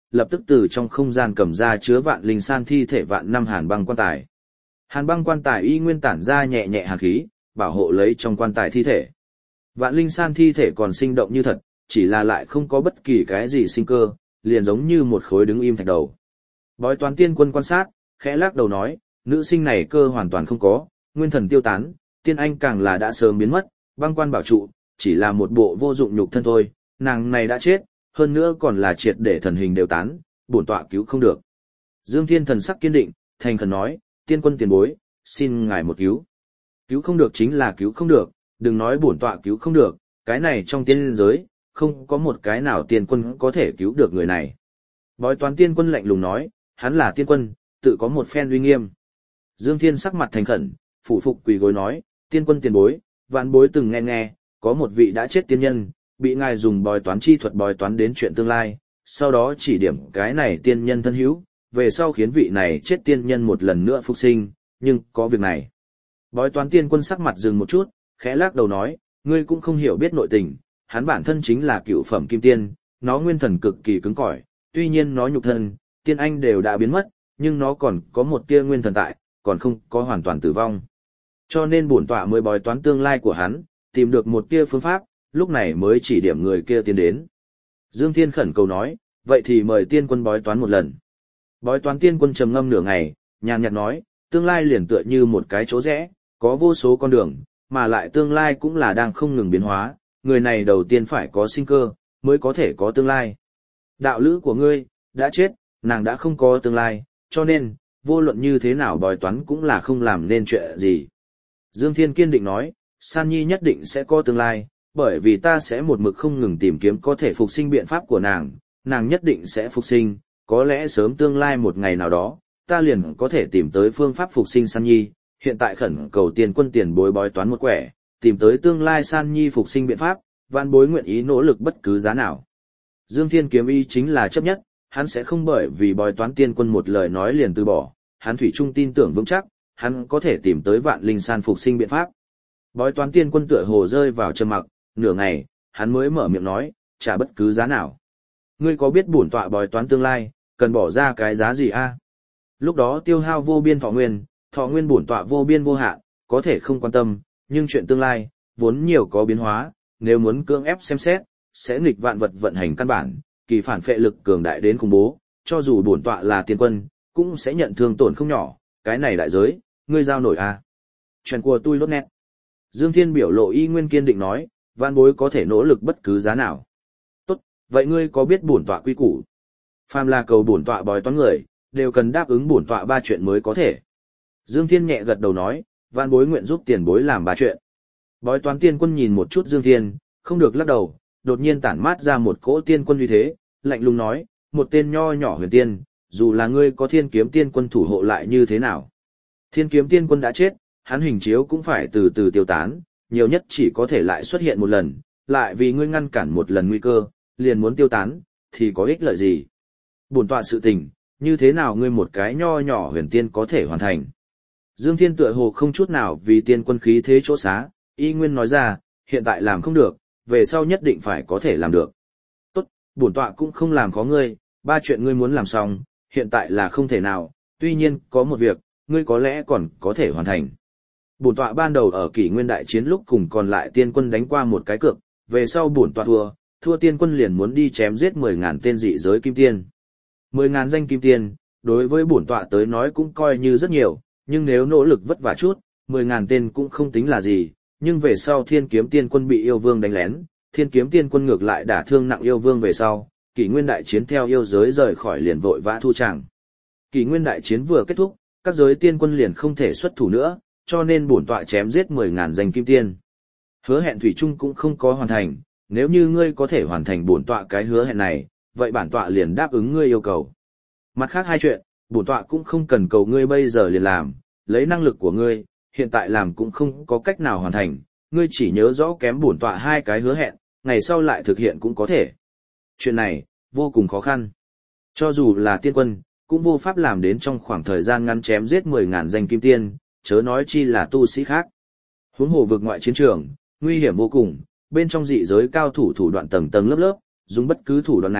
lập tức từ trong không gian cầm ra chứa vạn linh san thi thể vạn năm hàn băng quan tài. Hàn băng quan tài y nguyên tản ra nhẹ nhẹ hàn khí, bảo hộ lấy trong quan tài thi thể. Vạn linh san thi thể còn sinh động như thật, chỉ là lại không có bất kỳ cái gì sinh cơ, liền giống như một khối đứng im thạch đầu. Bói toán tiên quân quan sát, khẽ lắc đầu nói, nữ sinh này cơ hoàn toàn không có, nguyên thần tiêu tán, tiên anh càng là đã sớm biến mất, băng quan bảo trụ, chỉ là một bộ vô dụng nhục thân thôi, nàng này đã chết, hơn nữa còn là triệt để thần hình đều tán, bổn tọa cứu không được. Dương Thiên thần sắc kiên định, thành khẩn nói, tiên quân tiền bối, xin ngài một cứu. Cứu không được chính là cứu không được, đừng nói bổn tọa cứu không được, cái này trong tiên giới, không có một cái nào tiên quân có thể cứu được người này. Bói toán tiên quân lạnh lùng nói, hắn là tiên quân, tự có một phen uy nghiêm. Dương Thiên sắc mặt thành khẩn, phủ phục quỳ gối nói, tiên quân tiền bối, vạn bối từng nghe nghe, có một vị đã chết tiên nhân, bị ngài dùng bói toán chi thuật bói toán đến chuyện tương lai, sau đó chỉ điểm cái này tiên nhân thân hữu, về sau khiến vị này chết tiên nhân một lần nữa phục sinh, nhưng có việc này. Bói toán tiên quân sắc mặt dừng một chút, khẽ lắc đầu nói, ngươi cũng không hiểu biết nội tình, hắn bản thân chính là cựu phẩm kim tiên, nó nguyên thần cực kỳ cứng cỏi, tuy nhiên nó nhục thân, tiên anh đều đã biến mất, nhưng nó còn có một tia nguyên thần tại, còn không có hoàn toàn tử vong. Cho nên bổn tọa mới bói toán tương lai của hắn, tìm được một tia phương pháp, lúc này mới chỉ điểm người kia tiến đến. Dương Thiên khẩn cầu nói, vậy thì mời tiên quân bói toán một lần. Bói toán tiên quân trầm ngâm nửa ngày, nhàn nhạt nói, tương lai liền tựa như một cái chỗ rẽ, có vô số con đường, mà lại tương lai cũng là đang không ngừng biến hóa, người này đầu tiên phải có sinh cơ, mới có thể có tương lai. Đạo lữ của ngươi, đã chết, nàng đã không có tương lai, cho nên, vô luận như thế nào bói toán cũng là không làm nên chuyện gì. Dương Thiên kiên định nói, San Nhi nhất định sẽ có tương lai, bởi vì ta sẽ một mực không ngừng tìm kiếm có thể phục sinh biện pháp của nàng, nàng nhất định sẽ phục sinh, có lẽ sớm tương lai một ngày nào đó, ta liền có thể tìm tới phương pháp phục sinh San Nhi, hiện tại khẩn cầu tiền quân tiền bối bói toán một quẻ, tìm tới tương lai San Nhi phục sinh biện pháp, vạn bối nguyện ý nỗ lực bất cứ giá nào. Dương Thiên kiếm ý chính là chấp nhất, hắn sẽ không bởi vì bói toán tiên quân một lời nói liền từ bỏ, hắn thủy chung tin tưởng vững chắc, hắn có thể tìm tới vạn linh san phục sinh biện pháp. Bói toán tiên quân tựa hồ rơi vào trầm mặc, nửa ngày, hắn mới mở miệng nói, trả bất cứ giá nào. Ngươi có biết bổn tọa bói toán tương lai, cần bỏ ra cái giá gì a? Lúc đó tiêu hao vô biên thọ nguyên, thọ nguyên bổn tọa vô biên vô hạn, có thể không quan tâm, nhưng chuyện tương lai, vốn nhiều có biến hóa, nếu muốn cưỡng ép xem xét, sẽ nghịch vạn vật vận hành căn bản, kỳ phản phệ lực cường đại đến khủng bố, cho dù bổn tọa là tiên quân, cũng sẽ nhận thương tổn không nhỏ, cái này đại giới, ngươi giao nổi a? Chuyện của tôi lốt nét. Dương Thiên biểu lộ y nguyên kiên định nói, vạn bối có thể nỗ lực bất cứ giá nào. Tốt, vậy ngươi có biết bổn tọa quy củ? Phàm là cầu bổn tọa bói toán người, đều cần đáp ứng bổn tọa ba chuyện mới có thể. Dương Thiên nhẹ gật đầu nói, vạn bối nguyện giúp tiền bối làm ba chuyện. Bói toán tiên quân nhìn một chút Dương Thiên, không được lắc đầu, đột nhiên tản mát ra một cỗ tiên quân uy thế, lạnh lùng nói, một tên nho nhỏ huyền tiên, dù là ngươi có thiên kiếm tiên quân thủ hộ lại như thế nào. Thiên kiếm tiên quân đã chết, hắn hình chiếu cũng phải từ từ tiêu tán, nhiều nhất chỉ có thể lại xuất hiện một lần, lại vì ngươi ngăn cản một lần nguy cơ, liền muốn tiêu tán, thì có ích lợi gì? Bổn tọa sự tình, như thế nào ngươi một cái nho nhỏ huyền tiên có thể hoàn thành? Dương Thiên tựa hồ không chút nào vì tiên quân khí thế chỗ xá, y nguyên nói ra, hiện tại làm không được, về sau nhất định phải có thể làm được. Tốt, bổn tọa cũng không làm khó ngươi, ba chuyện ngươi muốn làm xong, hiện tại là không thể nào, tuy nhiên, có một việc, ngươi có lẽ còn có thể hoàn thành. Bổn tọa ban đầu ở kỷ nguyên đại chiến lúc cùng còn lại tiên quân đánh qua một cái cược, về sau bổn tọa thua, thua tiên quân liền muốn đi chém giết mười ngàn tên dị giới kim tiên. Mười ngàn danh kim tiên, đối với bổn tọa tới nói cũng coi như rất nhiều, nhưng nếu nỗ lực vất vả chút, mười ngàn tên cũng không tính là gì, nhưng về sau thiên kiếm tiên quân bị yêu vương đánh lén, thiên kiếm tiên quân ngược lại đả thương nặng yêu vương về sau, kỷ nguyên đại chiến theo yêu giới rời khỏi liền vội vã thu tràng. Kỷ nguyên đại chiến vừa kết thúc, các giới tiên quân liền không thể xuất thủ nữa, cho nên bổn tọa chém giết mười ngàn danh kim tiên. Hứa hẹn thủy chung cũng không có hoàn thành, nếu như ngươi có thể hoàn thành bổn tọa cái hứa hẹn này, vậy bản tọa liền đáp ứng ngươi yêu cầu. Mặt khác hai chuyện, bổn tọa cũng không cần cầu ngươi bây giờ liền làm, lấy năng lực của ngươi, hiện tại làm cũng không có cách nào hoàn thành, ngươi chỉ nhớ rõ kém bổn tọa hai cái hứa hẹn, ngày sau lại thực hiện cũng có thể. Chuyện này, vô cùng khó khăn. Cho dù là tiên quân, cũng vô pháp làm đến trong khoảng thời gian ngắn chém giết mười ngàn danh kim tiên, chớ nói chi là tu sĩ khác. Huống hồ vực ngoại chiến trường, nguy hiểm vô cùng, bên trong dị giới cao thủ thủ đoạn tầng tầng lớp lớp, dùng bất cứ thủ đoạn nào,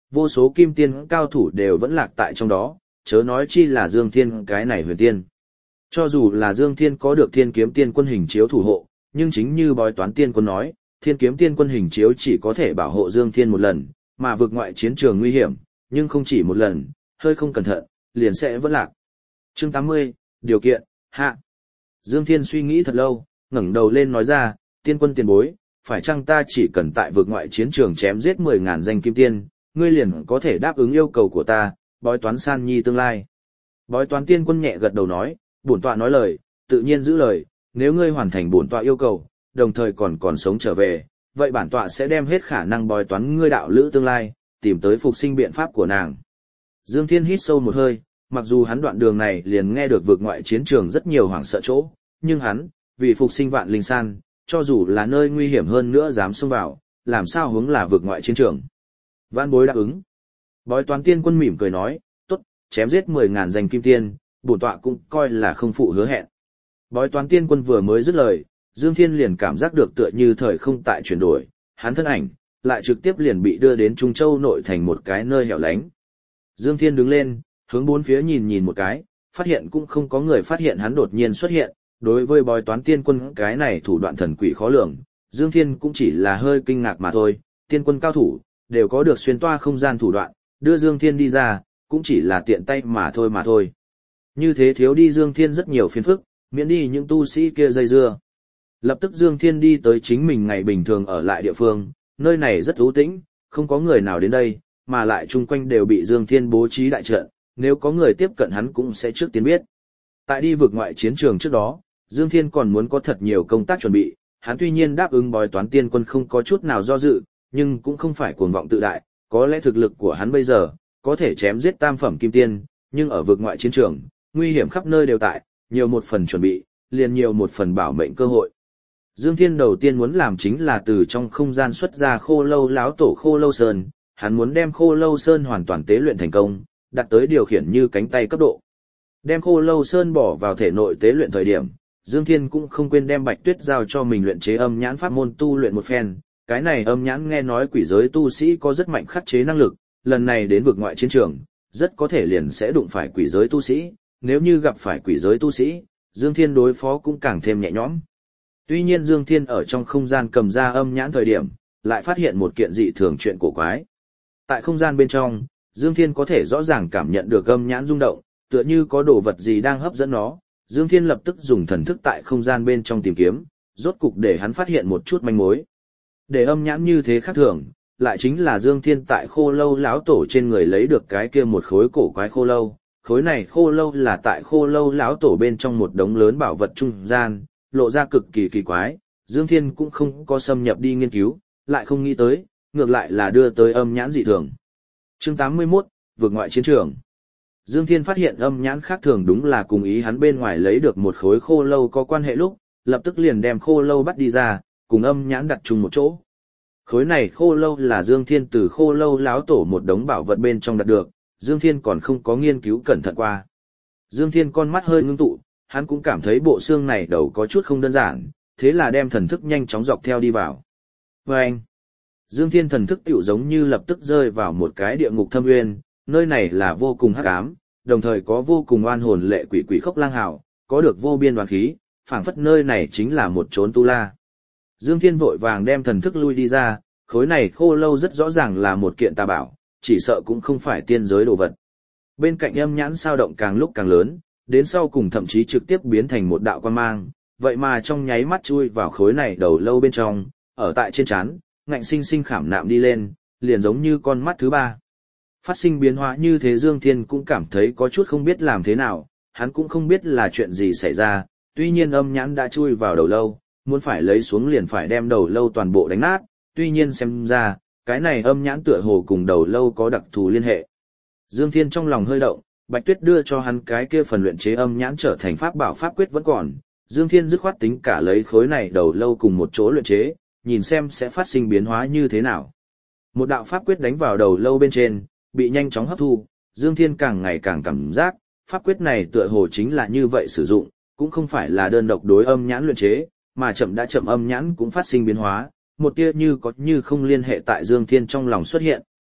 vô số kim tiên cao thủ đều vẫn lạc tại trong đó, chớ nói chi là Dương Thiên cái này huyền tiên. Cho dù là Dương Thiên có được Thiên Kiếm Tiên Quân hình chiếu thủ hộ, nhưng chính như bói toán tiên quân nói, Thiên Kiếm Tiên Quân hình chiếu chỉ có thể bảo hộ Dương Thiên một lần, mà vượt ngoại chiến trường nguy hiểm, nhưng không chỉ một lần, hơi không cẩn thận, liền sẽ vẫn lạc. Chương tám mươi, điều kiện, hạ. Dương Thiên suy nghĩ thật lâu, ngẩng đầu lên nói ra, tiên quân tiền bối, phải chăng ta chỉ cần tại vượt ngoại chiến trường chém giết mười ngàn danh kim tiên, ngươi liền có thể đáp ứng yêu cầu của ta, bói toán san nhi tương lai. Bói toán tiên quân nhẹ gật đầu nói, bổn tọa nói lời, tự nhiên giữ lời, nếu ngươi hoàn thành bổn tọa yêu cầu, đồng thời còn còn sống trở về, vậy bản tọa sẽ đem hết khả năng bói toán ngươi đạo lữ tương lai, tìm tới phục sinh biện pháp của nàng. Dương Thiên hít sâu một hơi, mặc dù hắn đoạn đường này liền nghe được vượt ngoại chiến trường rất nhiều hoảng sợ chỗ, nhưng hắn, vì phục sinh vạn linh san, cho dù là nơi nguy hiểm hơn nữa dám xông vào, làm sao hướng là vượt ngoại chiến trường. Vãn bối đáp ứng. Bói toán tiên quân mỉm cười nói, tốt, chém giết mười ngàn danh kim tiên, bổn tọa cũng coi là không phụ hứa hẹn. Bói toán tiên quân vừa mới dứt lời, Dương Thiên liền cảm giác được tựa như thời không tại chuyển đổi, hắn thân ảnh, lại trực tiếp liền bị đưa đến Trung Châu nội thành một cái nơi hẻo lánh. Dương Thiên đứng lên, hướng bốn phía nhìn nhìn một cái, phát hiện cũng không có người phát hiện hắn đột nhiên xuất hiện, đối với bói toán tiên quân cái này thủ đoạn thần quỷ khó lường, Dương Thiên cũng chỉ là hơi kinh ngạc mà thôi, tiên quân cao thủ, đều có được xuyên toa không gian thủ đoạn, đưa Dương Thiên đi ra, cũng chỉ là tiện tay mà thôi mà thôi. Như thế thiếu đi Dương Thiên rất nhiều phiền phức, miễn đi những tu sĩ kia dây dưa. Lập tức Dương Thiên đi tới chính mình ngày bình thường ở lại địa phương, nơi này rất u tĩnh, không có người nào đến đây, mà lại chung quanh đều bị Dương Thiên bố trí đại trận, nếu có người tiếp cận hắn cũng sẽ trước tiên biết. Tại đi vượt ngoại chiến trường trước đó, Dương Thiên còn muốn có thật nhiều công tác chuẩn bị, hắn tuy nhiên đáp ứng bói toán tiên quân không có chút nào do dự, nhưng cũng không phải cuồng vọng tự đại, có lẽ thực lực của hắn bây giờ, có thể chém giết tam phẩm kim tiên, nhưng ở vượt ngoại chiến trường, nguy hiểm khắp nơi đều tại, nhiều một phần chuẩn bị, liền nhiều một phần bảo mệnh cơ hội. Dương Thiên đầu tiên muốn làm chính là từ trong không gian xuất ra khô lâu láo tổ khô lâu sơn, hắn muốn đem khô lâu sơn hoàn toàn tế luyện thành công, đạt tới điều khiển như cánh tay cấp độ. Đem khô lâu sơn bỏ vào thể nội tế luyện thời điểm, Dương Thiên cũng không quên đem Bạch Tuyết giao cho mình luyện chế âm nhãn pháp môn tu luyện một phen. Cái này âm nhãn nghe nói quỷ giới tu sĩ có rất mạnh khắc chế năng lực, lần này đến vực ngoại chiến trường, rất có thể liền sẽ đụng phải quỷ giới tu sĩ, nếu như gặp phải quỷ giới tu sĩ, Dương Thiên đối phó cũng càng thêm nhẹ nhõm. Tuy nhiên Dương Thiên ở trong không gian cầm ra âm nhãn thời điểm, lại phát hiện một kiện dị thường chuyện cổ quái. Tại không gian bên trong, Dương Thiên có thể rõ ràng cảm nhận được âm nhãn rung động, tựa như có đồ vật gì đang hấp dẫn nó. Dương Thiên lập tức dùng thần thức tại không gian bên trong tìm kiếm, rốt cục để hắn phát hiện một chút manh mối. Để âm nhãn như thế khác thường, lại chính là Dương Thiên tại khô lâu lão tổ trên người lấy được cái kia một khối cổ quái khô lâu. Khối này khô lâu là tại khô lâu lão tổ bên trong một đống lớn bảo vật trung gian, lộ ra cực kỳ kỳ quái. Dương Thiên cũng không có xâm nhập đi nghiên cứu, lại không nghĩ tới, ngược lại là đưa tới âm nhãn dị thường. Chương tám mươi mốt, vượt ngoại chiến trường. Dương Thiên phát hiện âm nhãn khác thường đúng là cùng ý hắn bên ngoài lấy được một khối khô lâu có quan hệ lúc, lập tức liền đem khô lâu bắt đi ra, cùng âm nhãn đặt chung một chỗ. Khối này khô lâu là Dương Thiên từ khô lâu láo tổ một đống bảo vật bên trong đạt được, Dương Thiên còn không có nghiên cứu cẩn thận qua. Dương Thiên con mắt hơi ngưng tụ, hắn cũng cảm thấy bộ xương này đầu có chút không đơn giản, thế là đem thần thức nhanh chóng dọc theo đi vào. Và anh, Dương Thiên thần thức tiểu giống như lập tức rơi vào một cái địa ngục thâm uyên, nơi này là vô cùng hắc ám, đồng thời có vô cùng oan hồn lệ quỷ quỷ khốc lang hào, có được vô biên oán khí, phảng phất nơi này chính là một chốn tu la. Dương Thiên vội vàng đem thần thức lui đi ra, khối này khô lâu rất rõ ràng là một kiện tà bảo, chỉ sợ cũng không phải tiên giới đồ vật. Bên cạnh âm nhãn sao động càng lúc càng lớn, đến sau cùng thậm chí trực tiếp biến thành một đạo quang mang, vậy mà trong nháy mắt chui vào khối này đầu lâu bên trong, ở tại trên trán, ngạnh sinh sinh khảm nạm đi lên, liền giống như con mắt thứ ba. Phát sinh biến hóa như thế Dương Thiên cũng cảm thấy có chút không biết làm thế nào, hắn cũng không biết là chuyện gì xảy ra, tuy nhiên âm nhãn đã chui vào đầu lâu, muốn phải lấy xuống liền phải đem đầu lâu toàn bộ đánh nát, tuy nhiên xem ra, cái này âm nhãn tựa hồ cùng đầu lâu có đặc thù liên hệ. Dương Thiên trong lòng hơi động, Bạch Tuyết đưa cho hắn cái kia phần luyện chế âm nhãn trở thành pháp bảo pháp quyết vẫn còn, Dương Thiên dứt khoát tính cả lấy khối này đầu lâu cùng một chỗ luyện chế, nhìn xem sẽ phát sinh biến hóa như thế nào. Một đạo pháp quyết đánh vào đầu lâu bên trên, bị nhanh chóng hấp thu, Dương Thiên càng ngày càng cảm giác, pháp quyết này tựa hồ chính là như vậy sử dụng, cũng không phải là đơn độc đối âm nhãn luyện chế, mà chậm đã chậm âm nhãn cũng phát sinh biến hóa, một tia như có như không liên hệ tại Dương Thiên trong lòng xuất hiện.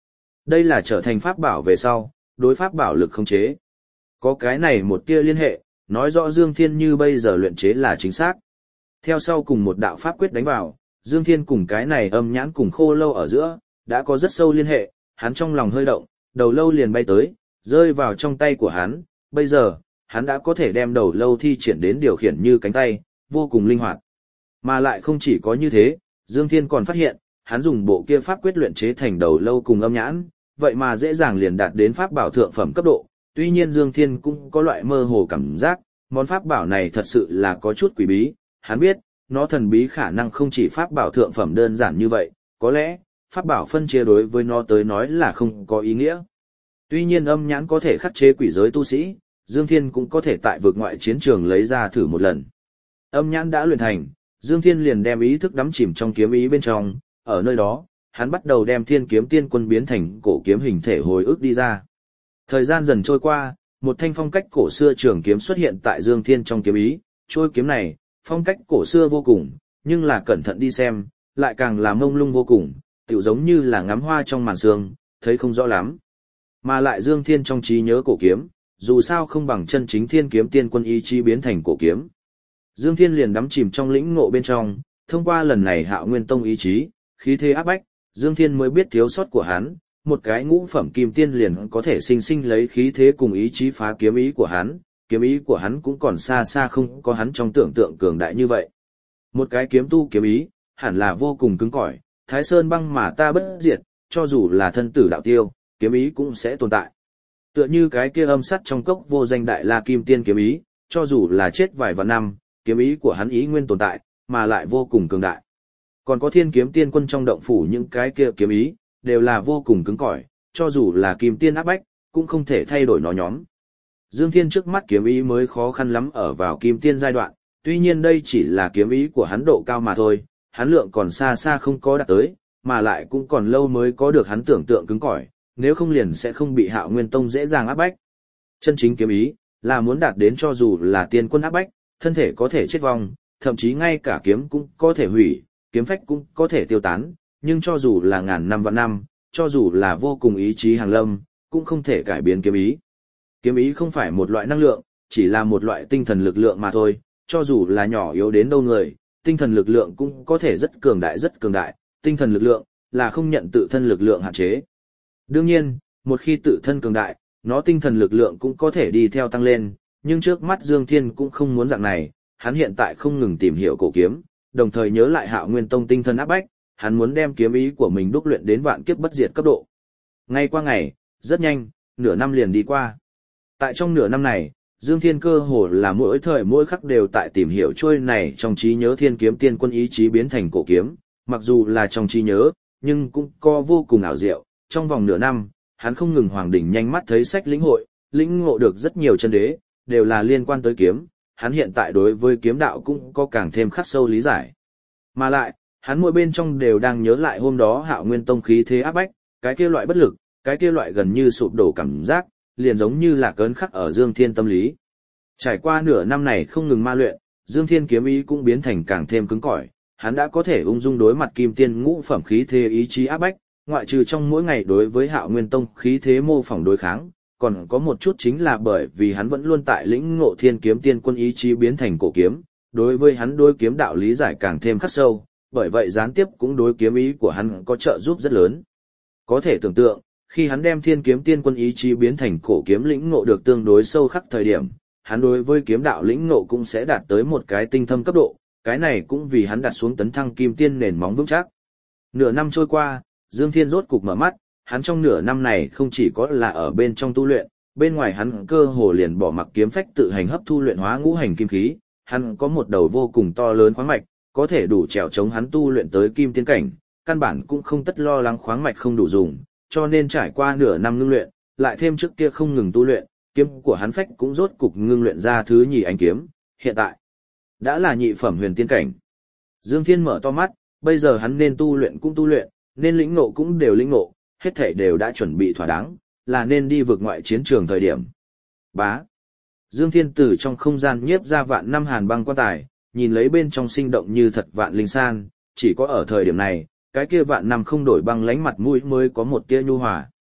Đây là trở thành pháp bảo về sau, đối pháp bảo lực khống chế. Có cái này một tia liên hệ, nói rõ Dương Thiên như bây giờ luyện chế là chính xác. Theo sau cùng một đạo pháp quyết đánh vào, Dương Thiên cùng cái này âm nhãn cùng khô lâu ở giữa, đã có rất sâu liên hệ, hắn trong lòng hơi động, đầu lâu liền bay tới, rơi vào trong tay của hắn, bây giờ, hắn đã có thể đem đầu lâu thi triển đến điều khiển như cánh tay, vô cùng linh hoạt. Mà lại không chỉ có như thế, Dương Thiên còn phát hiện, hắn dùng bộ kia pháp quyết luyện chế thành đầu lâu cùng âm nhãn, vậy mà dễ dàng liền đạt đến pháp bảo thượng phẩm cấp độ. Tuy nhiên Dương Thiên cũng có loại mơ hồ cảm giác, món pháp bảo này thật sự là có chút quỷ bí, hắn biết, nó thần bí khả năng không chỉ pháp bảo thượng phẩm đơn giản như vậy, có lẽ, pháp bảo phân chia đối với nó tới nói là không có ý nghĩa. Tuy nhiên âm nhãn có thể khắc chế quỷ giới tu sĩ, Dương Thiên cũng có thể tại vực ngoại chiến trường lấy ra thử một lần. Âm nhãn đã luyện thành, Dương Thiên liền đem ý thức đắm chìm trong kiếm ý bên trong, ở nơi đó, hắn bắt đầu đem Thiên Kiếm Tiên Quân biến thành cổ kiếm hình thể hồi ức đi ra. Thời gian dần trôi qua, một thanh phong cách cổ xưa trường kiếm xuất hiện tại Dương Thiên trong kiếm ý, trôi kiếm này, phong cách cổ xưa vô cùng, nhưng là cẩn thận đi xem, lại càng là mông lung vô cùng, tựu giống như là ngắm hoa trong màn sương, thấy không rõ lắm. Mà lại Dương Thiên trong trí nhớ cổ kiếm, dù sao không bằng chân chính Thiên Kiếm Tiên Quân ý chí biến thành cổ kiếm. Dương Thiên liền đắm chìm trong lĩnh ngộ bên trong, thông qua lần này Hạo Nguyên Tông ý chí, khí thế áp bách, Dương Thiên mới biết thiếu sót của hắn, một cái ngũ phẩm kim tiên liền có thể sinh sinh lấy khí thế cùng ý chí phá kiếm ý của hắn, kiếm ý của hắn cũng còn xa xa không có hắn trong tưởng tượng cường đại như vậy. Một cái kiếm tu kiếm ý, hẳn là vô cùng cứng cỏi, Thái Sơn băng mà ta bất diệt, cho dù là thân tử đạo tiêu, kiếm ý cũng sẽ tồn tại. Tựa như cái kia âm sắt trong cốc vô danh đại la kim tiên kiếm ý, cho dù là chết vài vạn năm, kiếm ý của hắn ý nguyên tồn tại, mà lại vô cùng cường đại. Còn có Thiên Kiếm Tiên Quân trong động phủ những cái kia kiếm ý, đều là vô cùng cứng cỏi, cho dù là kim tiên áp bách, cũng không thể thay đổi nó nhóm. Dương Thiên trước mắt kiếm ý mới khó khăn lắm ở vào kim tiên giai đoạn, tuy nhiên đây chỉ là kiếm ý của hắn độ cao mà thôi, hắn lượng còn xa xa không có đạt tới, mà lại cũng còn lâu mới có được hắn tưởng tượng cứng cỏi, nếu không liền sẽ không bị Hạo Nguyên Tông dễ dàng áp bách. Chân chính kiếm ý, là muốn đạt đến cho dù là tiên quân áp bách, thân thể có thể chết vong, thậm chí ngay cả kiếm cũng có thể hủy, kiếm phách cũng có thể tiêu tán, nhưng cho dù là ngàn năm vạn năm, cho dù là vô cùng ý chí hàng lâm, cũng không thể cải biến kiếm ý. Kiếm ý không phải một loại năng lượng, chỉ là một loại tinh thần lực lượng mà thôi, cho dù là nhỏ yếu đến đâu người, tinh thần lực lượng cũng có thể rất cường đại rất cường đại, tinh thần lực lượng là không nhận tự thân lực lượng hạn chế. Đương nhiên, một khi tự thân cường đại, nó tinh thần lực lượng cũng có thể đi theo tăng lên, nhưng trước mắt Dương Thiên cũng không muốn dạng này, hắn hiện tại không ngừng tìm hiểu cổ kiếm, đồng thời nhớ lại Hạo Nguyên Tông tinh thần áp bách, hắn muốn đem kiếm ý của mình đúc luyện đến vạn kiếp bất diệt cấp độ. Ngay qua ngày, rất nhanh, nửa năm liền đi qua. Tại trong nửa năm này, Dương Thiên cơ hồ là mỗi thời mỗi khắc đều tại tìm hiểu trôi này trong trí nhớ Thiên Kiếm Tiên Quân ý chí biến thành cổ kiếm, mặc dù là trong trí nhớ, nhưng cũng có vô cùng ảo diệu. Trong vòng nửa năm, hắn không ngừng hoàng đỉnh nhanh mắt thấy sách lĩnh hội, lĩnh ngộ được rất nhiều chân đế, đều là liên quan tới kiếm, hắn hiện tại đối với kiếm đạo cũng có càng thêm khắc sâu lý giải. Mà lại, hắn mỗi bên trong đều đang nhớ lại hôm đó Hạo Nguyên Tông khí thế áp bách, cái kia loại bất lực, cái kia loại gần như sụp đổ cảm giác, liền giống như là cơn khắc ở Dương Thiên tâm lý. Trải qua nửa năm này không ngừng ma luyện, Dương Thiên kiếm ý cũng biến thành càng thêm cứng cỏi, hắn đã có thể ung dung đối mặt kim tiên ngũ phẩm khí thế ý chí áp bách, ngoại trừ trong mỗi ngày đối với Hạo Nguyên Tông khí thế mô phỏng đối kháng, còn có một chút chính là bởi vì hắn vẫn luôn tại lĩnh ngộ Thiên Kiếm Tiên Quân ý chí biến thành cổ kiếm, đối với hắn đối kiếm đạo lý giải càng thêm khắc sâu, bởi vậy gián tiếp cũng đối kiếm ý của hắn có trợ giúp rất lớn. Có thể tưởng tượng, khi hắn đem Thiên Kiếm Tiên Quân ý chí biến thành cổ kiếm lĩnh ngộ được tương đối sâu khắc thời điểm, hắn đối với kiếm đạo lĩnh ngộ cũng sẽ đạt tới một cái tinh thâm cấp độ, cái này cũng vì hắn đặt xuống tấn thăng kim tiên nền móng vững chắc. Nửa năm trôi qua, Dương Thiên rốt cục mở mắt, hắn trong nửa năm này không chỉ có là ở bên trong tu luyện, bên ngoài hắn cơ hồ liền bỏ mặc kiếm phách tự hành hấp thu luyện hóa ngũ hành kim khí, hắn có một đầu vô cùng to lớn khoáng mạch, có thể đủ trèo chống hắn tu luyện tới kim tiên cảnh, căn bản cũng không tất lo lắng khoáng mạch không đủ dùng, cho nên trải qua nửa năm ngưng luyện, lại thêm trước kia không ngừng tu luyện, kiếm của hắn phách cũng rốt cục ngưng luyện ra thứ nhì ánh kiếm, hiện tại đã là nhị phẩm huyền tiên cảnh. Dương Thiên mở to mắt, bây giờ hắn nên tu luyện cũng tu luyện, nên lĩnh ngộ cũng đều lĩnh ngộ, hết thảy đều đã chuẩn bị thỏa đáng, là nên đi vượt ngoại chiến trường thời điểm. Bá. Dương Thiên từ trong không gian nhiếp ra vạn năm hàn băng quan tài, nhìn lấy bên trong sinh động như thật vạn linh san, chỉ có ở thời điểm này, cái kia vạn năm không đổi băng lánh mặt mũi mới có một tia nhu hòa.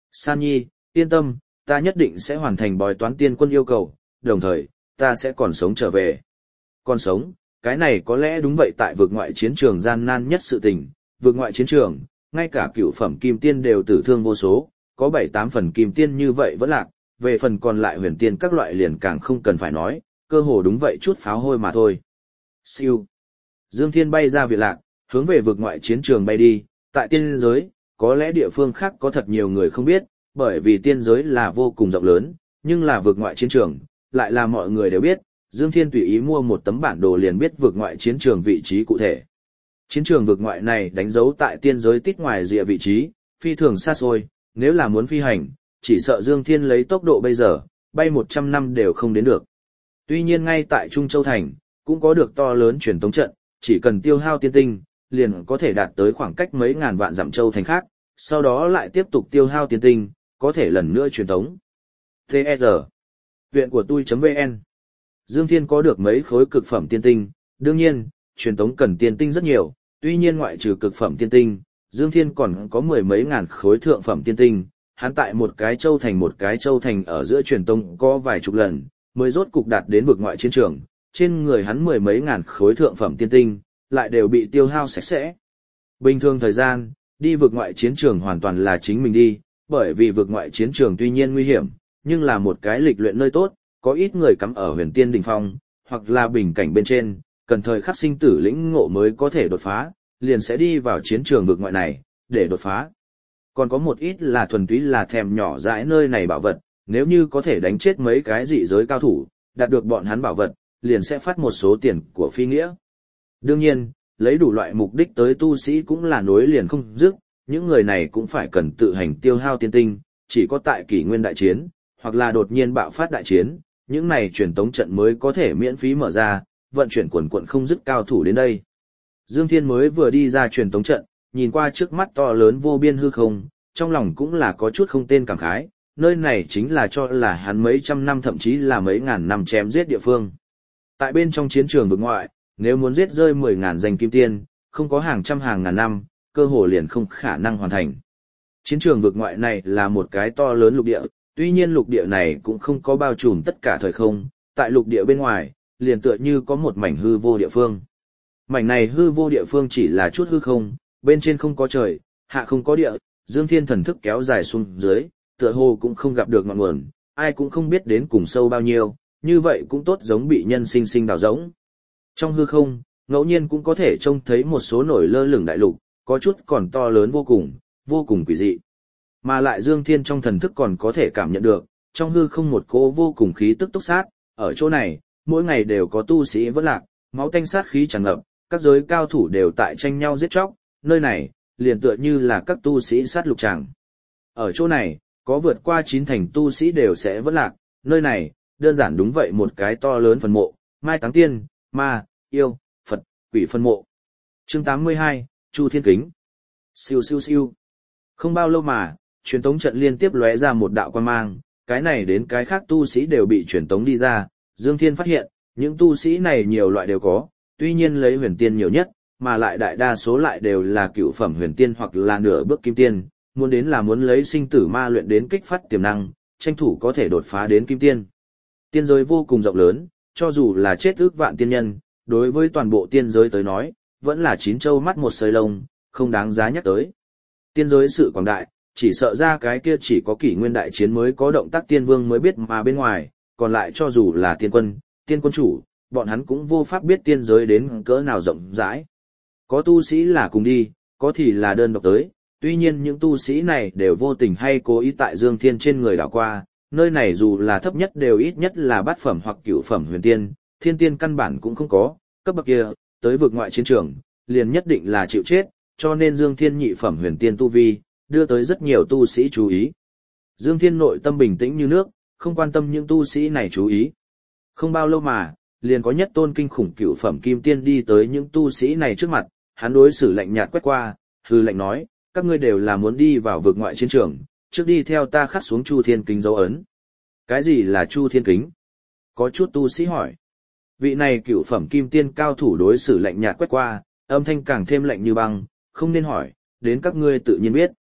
San Nhi, yên tâm, ta nhất định sẽ hoàn thành bói toán tiên quân yêu cầu, đồng thời, ta sẽ còn sống trở về. Còn sống, cái này có lẽ đúng vậy tại vực ngoại chiến trường gian nan nhất sự tình, vực ngoại chiến trường, ngay cả cựu phẩm kim tiên đều tử thương vô số, có bảy tám phần kim tiên như vậy vẫn lạc, về phần còn lại huyền tiên các loại liền càng không cần phải nói, cơ hồ đúng vậy chút pháo hôi mà thôi. Siêu. Dương Thiên bay ra viện lạc, hướng về vực ngoại chiến trường bay đi, tại tiên giới, có lẽ địa phương khác có thật nhiều người không biết, bởi vì tiên giới là vô cùng rộng lớn, nhưng là vực ngoại chiến trường, lại là mọi người đều biết, Dương Thiên tùy ý mua một tấm bản đồ liền biết vực ngoại chiến trường vị trí cụ thể. Chiến trường vực ngoại này đánh dấu tại tiên giới tít ngoài rìa vị trí, phi thường xa xôi, nếu là muốn phi hành, chỉ sợ Dương Thiên lấy tốc độ bây giờ, bay một trăm năm đều không đến được. Tuy nhiên ngay tại Trung Châu Thành, cũng có được to lớn truyền tống trận, chỉ cần tiêu hao tiên tinh, liền có thể đạt tới khoảng cách mấy ngàn vạn dặm châu thành khác, sau đó lại tiếp tục tiêu hao tiên tinh, có thể lần nữa truyền tống. tê e rờ Viện của tôi.vn Dương Thiên có được mấy khối cực phẩm tiên tinh, đương nhiên, truyền tống cần tiên tinh rất nhiều, tuy nhiên ngoại trừ cực phẩm tiên tinh, Dương Thiên còn có mười mấy ngàn khối thượng phẩm tiên tinh, hắn tại một cái châu thành một cái châu thành ở giữa truyền tống có vài chục lần, mới rốt cục đạt đến vực ngoại chiến trường, trên người hắn mười mấy ngàn khối thượng phẩm tiên tinh, lại đều bị tiêu hao sạch sẽ. Bình thường thời gian, đi vực ngoại chiến trường hoàn toàn là chính mình đi, bởi vì vực ngoại chiến trường tuy nhiên nguy hiểm, nhưng là một cái lịch luyện nơi tốt, có ít người cắm ở huyền tiên đỉnh phong, hoặc là bình cảnh bên trên, cần thời khắc sinh tử lĩnh ngộ mới có thể đột phá, liền sẽ đi vào chiến trường vực ngoại này, để đột phá. Còn có một ít là thuần túy là thèm nhỏ dãi nơi này bảo vật, nếu như có thể đánh chết mấy cái dị giới cao thủ, đạt được bọn hắn bảo vật, liền sẽ phát một số tiền của phi nghĩa. Đương nhiên, lấy đủ loại mục đích tới tu sĩ cũng là nối liền không dứt, những người này cũng phải cần tự hành tiêu hao tiên tinh, chỉ có tại kỷ nguyên đại chiến, hoặc là đột nhiên bạo phát đại chiến, những này truyền tống trận mới có thể miễn phí mở ra, vận chuyển quần quận không dứt cao thủ đến đây. Dương Thiên mới vừa đi ra truyền tống trận, nhìn qua trước mắt to lớn vô biên hư không, trong lòng cũng là có chút không tên cảm khái, nơi này chính là cho là hắn mấy trăm năm thậm chí là mấy ngàn năm chém giết địa phương. Tại bên trong chiến trường vực ngoại, nếu muốn giết rơi mười ngàn danh kim tiên, không có hàng trăm hàng ngàn năm, cơ hồ liền không khả năng hoàn thành. Chiến trường vực ngoại này là một cái to lớn lục địa, tuy nhiên lục địa này cũng không có bao trùm tất cả thời không, tại lục địa bên ngoài, liền tựa như có một mảnh hư vô địa phương. Mảnh này hư vô địa phương chỉ là chút hư không, bên trên không có trời, hạ không có địa, Dương Thiên thần thức kéo dài xuống dưới, tựa hồ cũng không gặp được ngọn nguồn, ai cũng không biết đến cùng sâu bao nhiêu, như vậy cũng tốt giống bị nhân sinh sinh đào rỗng. Trong hư không, ngẫu nhiên cũng có thể trông thấy một số nổi lơ lửng đại lục, có chút còn to lớn vô cùng, vô cùng quỷ dị. Mà lại Dương Thiên trong thần thức còn có thể cảm nhận được, trong hư không một cỗ vô cùng khí tức túc sát, ở chỗ này, mỗi ngày đều có tu sĩ vỡ lạc, máu tanh sát khí tràn ngập, các giới cao thủ đều tại tranh nhau giết chóc, nơi này, liền tựa như là các tu sĩ sát lục tràng. Ở chỗ này, có vượt qua chín thành tu sĩ đều sẽ vỡ lạc, nơi này, đơn giản đúng vậy một cái to lớn phần mộ, mai táng tiên, ma, yêu, Phật, quỷ phân mộ. Chương tám mươi hai, Chu Thiên Kính. Siêu siêu siêu. Không bao lâu mà, truyền tống trận liên tiếp lóe ra một đạo quang mang, cái này đến cái khác tu sĩ đều bị truyền tống đi ra, Dương Thiên phát hiện, những tu sĩ này nhiều loại đều có, tuy nhiên lấy huyền tiên nhiều nhất, mà lại đại đa số lại đều là cựu phẩm huyền tiên hoặc là nửa bước kim tiên, muốn đến là muốn lấy sinh tử ma luyện đến kích phát tiềm năng, tranh thủ có thể đột phá đến kim tiên. Tiên giới vô cùng rộng lớn, cho dù là chết ước vạn tiên nhân, đối với toàn bộ tiên giới tới nói, vẫn là chín châu mắt một sợi lông, không đáng giá nhắc tới. Tiên giới sự quảng đại, chỉ sợ ra cái kia chỉ có kỷ nguyên đại chiến mới có động tác tiên vương mới biết mà bên ngoài, còn lại cho dù là tiên quân, tiên quân chủ, bọn hắn cũng vô pháp biết tiên giới đến cỡ nào rộng rãi. Có tu sĩ là cùng đi, có thì là đơn độc tới, tuy nhiên những tu sĩ này đều vô tình hay cố ý tại Dương Thiên trên người đảo qua, nơi này dù là thấp nhất đều ít nhất là bát phẩm hoặc cửu phẩm huyền tiên, thiên tiên căn bản cũng không có, cấp bậc kia, tới vực ngoại chiến trường, liền nhất định là chịu chết, cho nên Dương Thiên nhị phẩm huyền tiên tu vi, đưa tới rất nhiều tu sĩ chú ý. Dương Thiên nội tâm bình tĩnh như nước, không quan tâm những tu sĩ này chú ý. Không bao lâu mà, liền có nhất tôn kinh khủng cửu phẩm kim tiên đi tới những tu sĩ này trước mặt, hắn đối xử lạnh nhạt quét qua, hư lạnh nói, các ngươi đều là muốn đi vào vực ngoại chiến trường, trước đi theo ta khắc xuống Chu Thiên Kính dấu ấn. Cái gì là Chu Thiên Kính? Có chút tu sĩ hỏi. Vị này cửu phẩm kim tiên cao thủ đối xử lạnh nhạt quét qua, âm thanh càng thêm lạnh như băng, không nên hỏi, đến các ngươi tự nhiên biết.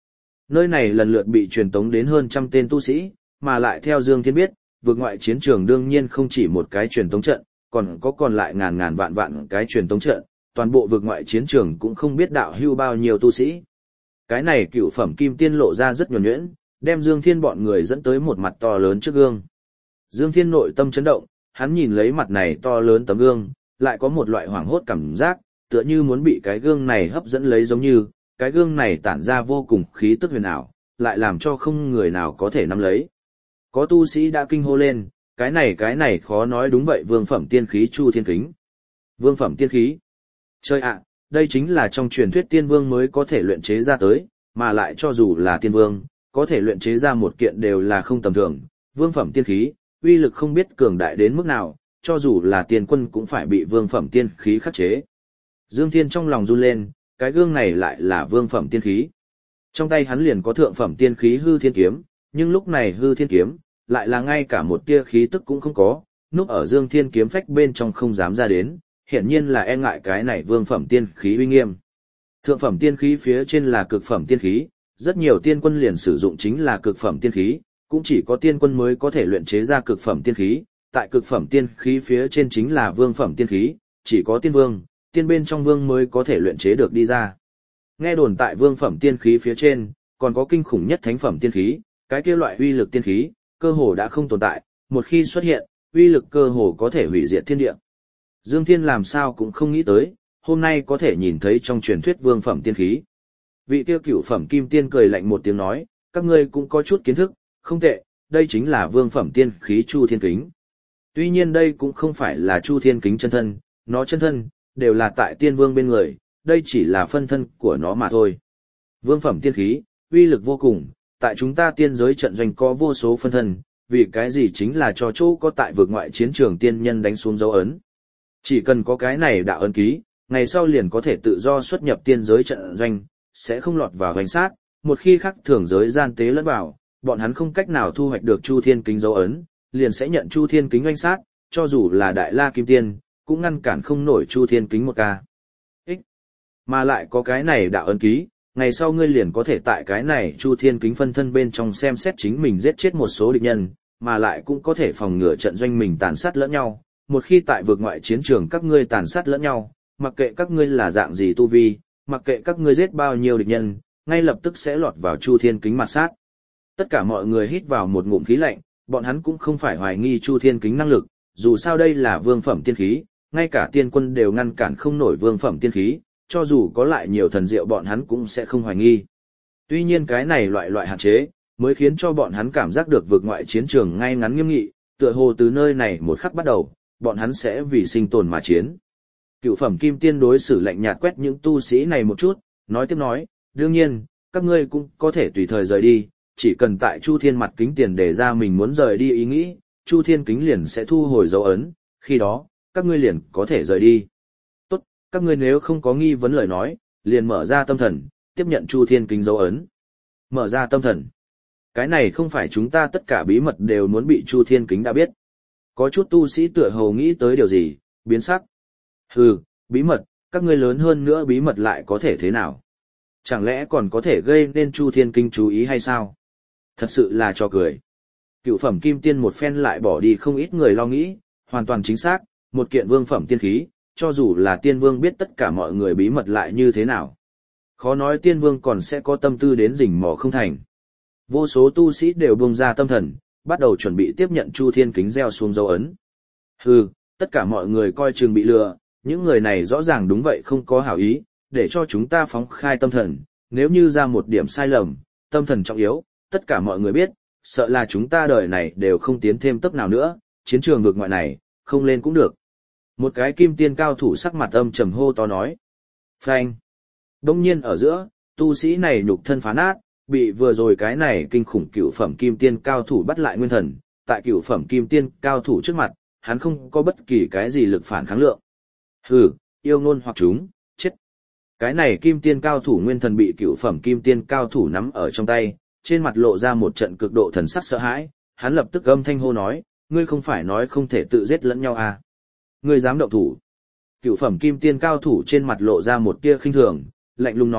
Nơi này lần lượt bị truyền tống đến hơn trăm tên tu sĩ, mà lại theo Dương Thiên biết, vượt ngoại chiến trường đương nhiên không chỉ một cái truyền tống trận, còn có còn lại ngàn ngàn vạn vạn cái truyền tống trận, toàn bộ vượt ngoại chiến trường cũng không biết đạo hưu bao nhiêu tu sĩ. Cái này cựu phẩm kim tiên lộ ra rất nhuần nhuyễn, đem Dương Thiên bọn người dẫn tới một mặt to lớn trước gương. Dương Thiên nội tâm chấn động, hắn nhìn lấy mặt này to lớn tấm gương, lại có một loại hoảng hốt cảm giác, tựa như muốn bị cái gương này hấp dẫn lấy giống như, cái gương này tản ra vô cùng khí tức huyền ảo, lại làm cho không người nào có thể nắm lấy. Có tu sĩ đã kinh hô lên, cái này cái này khó nói đúng vậy vương phẩm tiên khí Chu Thiên Kính. Vương phẩm tiên khí. Chơi ạ, đây chính là trong truyền thuyết tiên vương mới có thể luyện chế ra tới, mà lại cho dù là tiên vương, có thể luyện chế ra một kiện đều là không tầm thường. Vương phẩm tiên khí, uy lực không biết cường đại đến mức nào, cho dù là tiên quân cũng phải bị vương phẩm tiên khí khắc chế. Dương Thiên trong lòng run lên, cái gương này lại là vương phẩm tiên khí. Trong tay hắn liền có thượng phẩm tiên khí hư thiên kiếm, nhưng lúc này hư thiên kiếm, lại là ngay cả một tia khí tức cũng không có, núp ở Dương Thiên kiếm phách bên trong không dám ra đến, hiển nhiên là e ngại cái này vương phẩm tiên khí uy nghiêm. Thượng phẩm tiên khí phía trên là cực phẩm tiên khí, rất nhiều tiên quân liền sử dụng chính là cực phẩm tiên khí, cũng chỉ có tiên quân mới có thể luyện chế ra cực phẩm tiên khí, tại cực phẩm tiên khí phía trên chính là vương phẩm tiên khí, chỉ có tiên vương, tiên bên trong vương mới có thể luyện chế được đi ra. Nghe đồn tại vương phẩm tiên khí phía trên, còn có kinh khủng nhất thánh phẩm tiên khí, cái kia loại uy lực tiên khí, cơ hồ đã không tồn tại, một khi xuất hiện, uy lực cơ hồ có thể hủy diệt thiên địa. Dương Thiên làm sao cũng không nghĩ tới, hôm nay có thể nhìn thấy trong truyền thuyết vương phẩm tiên khí. Vị tiêu cửu phẩm kim tiên cười lạnh một tiếng nói, các ngươi cũng có chút kiến thức, không tệ, đây chính là vương phẩm tiên khí Chu Thiên Kính. Tuy nhiên đây cũng không phải là Chu Thiên Kính chân thân, nó chân thân, đều là tại tiên vương bên người, đây chỉ là phân thân của nó mà thôi. Vương phẩm tiên khí, uy lực vô cùng, tại chúng ta tiên giới trận doanh có vô số phân thân, vì cái gì chính là cho chỗ có tại vực ngoại chiến trường tiên nhân đánh xuống dấu ấn. Chỉ cần có cái này đạo ấn ký, ngày sau liền có thể tự do xuất nhập tiên giới trận doanh, sẽ không lọt vào hoành sát, một khi khắc thường giới gian tế lẫn vào, bọn hắn không cách nào thu hoạch được Chu Thiên Kính dấu ấn, liền sẽ nhận Chu Thiên Kính oanh sát, cho dù là Đại La Kim Tiên, cũng ngăn cản không nổi Chu Thiên Kính một ca. Ích! Mà lại có cái này đạo ấn ký, ngày sau ngươi liền có thể tại cái này Chu Thiên Kính phân thân bên trong xem xét chính mình giết chết một số địch nhân, mà lại cũng có thể phòng ngừa trận doanh mình tàn sát lẫn nhau. Một khi tại vực ngoại chiến trường các ngươi tàn sát lẫn nhau, mặc kệ các ngươi là dạng gì tu vi, mặc kệ các ngươi giết bao nhiêu địch nhân, ngay lập tức sẽ lọt vào Chu Thiên Kính mặt sát. Tất cả mọi người hít vào một ngụm khí lạnh, bọn hắn cũng không phải hoài nghi Chu Thiên Kính năng lực, dù sao đây là vương phẩm tiên khí, ngay cả tiên quân đều ngăn cản không nổi vương phẩm tiên khí, cho dù có lại nhiều thần diệu bọn hắn cũng sẽ không hoài nghi. Tuy nhiên cái này loại loại hạn chế, mới khiến cho bọn hắn cảm giác được vực ngoại chiến trường ngay ngắn nghiêm nghị, tựa hồ từ nơi này một khắc bắt đầu, bọn hắn sẽ vì sinh tồn mà chiến. Cựu phẩm kim tiên đối xử lạnh nhạt quét những tu sĩ này một chút, nói tiếp nói, đương nhiên, các ngươi cũng có thể tùy thời rời đi, chỉ cần tại Chu Thiên mặt kính tiền đề ra mình muốn rời đi ý nghĩ, Chu Thiên kính liền sẽ thu hồi dấu ấn, khi đó, các ngươi liền có thể rời đi. Tốt, các ngươi nếu không có nghi vấn lời nói, liền mở ra tâm thần, tiếp nhận Chu Thiên kính dấu ấn. Mở ra tâm thần. Cái này không phải chúng ta tất cả bí mật đều muốn bị Chu Thiên kính đã biết. Có chút tu sĩ tựa hồ nghĩ tới điều gì, biến sắc. Hừ, bí mật, các ngươi lớn hơn nữa bí mật lại có thể thế nào? Chẳng lẽ còn có thể gây nên Chu Thiên Kinh chú ý hay sao? Thật sự là cho cười. Cựu phẩm kim tiên một phen lại bỏ đi không ít người lo nghĩ, hoàn toàn chính xác, một kiện vương phẩm tiên khí, cho dù là tiên vương biết tất cả mọi người bí mật lại như thế nào. Khó nói tiên vương còn sẽ có tâm tư đến rình mò không thành. Vô số tu sĩ đều buông ra tâm thần, bắt đầu chuẩn bị tiếp nhận Chu Thiên kính gieo xuống dấu ấn. Hừ, tất cả mọi người coi chừng bị lừa, những người này rõ ràng đúng vậy không có hảo ý, để cho chúng ta phóng khai tâm thần, nếu như ra một điểm sai lầm, tâm thần trọng yếu, tất cả mọi người biết, sợ là chúng ta đời này đều không tiến thêm tấc nào nữa, chiến trường vực ngoại này, không lên cũng được. Một cái kim tiên cao thủ sắc mặt âm trầm hô to nói. Phanh. Đông nhiên ở giữa, tu sĩ này nhục thân phá nát, bị vừa rồi cái này kinh khủng cửu phẩm kim tiên cao thủ bắt lại nguyên thần, tại cửu phẩm kim tiên cao thủ trước mặt, hắn không có bất kỳ cái gì lực phản kháng lượng. Hừ, yêu ngôn hoặc chúng, chết. Cái này kim tiên cao thủ nguyên thần bị cửu phẩm kim tiên cao thủ nắm ở trong tay, trên mặt lộ ra một trận cực độ thần sắc sợ hãi, hắn lập tức âm thanh hô nói, ngươi không phải nói không thể tự giết lẫn nhau à? Ngươi dám động thủ? Cửu phẩm kim tiên cao thủ trên mặt lộ ra một tia khinh thường, lạnh lùng nói,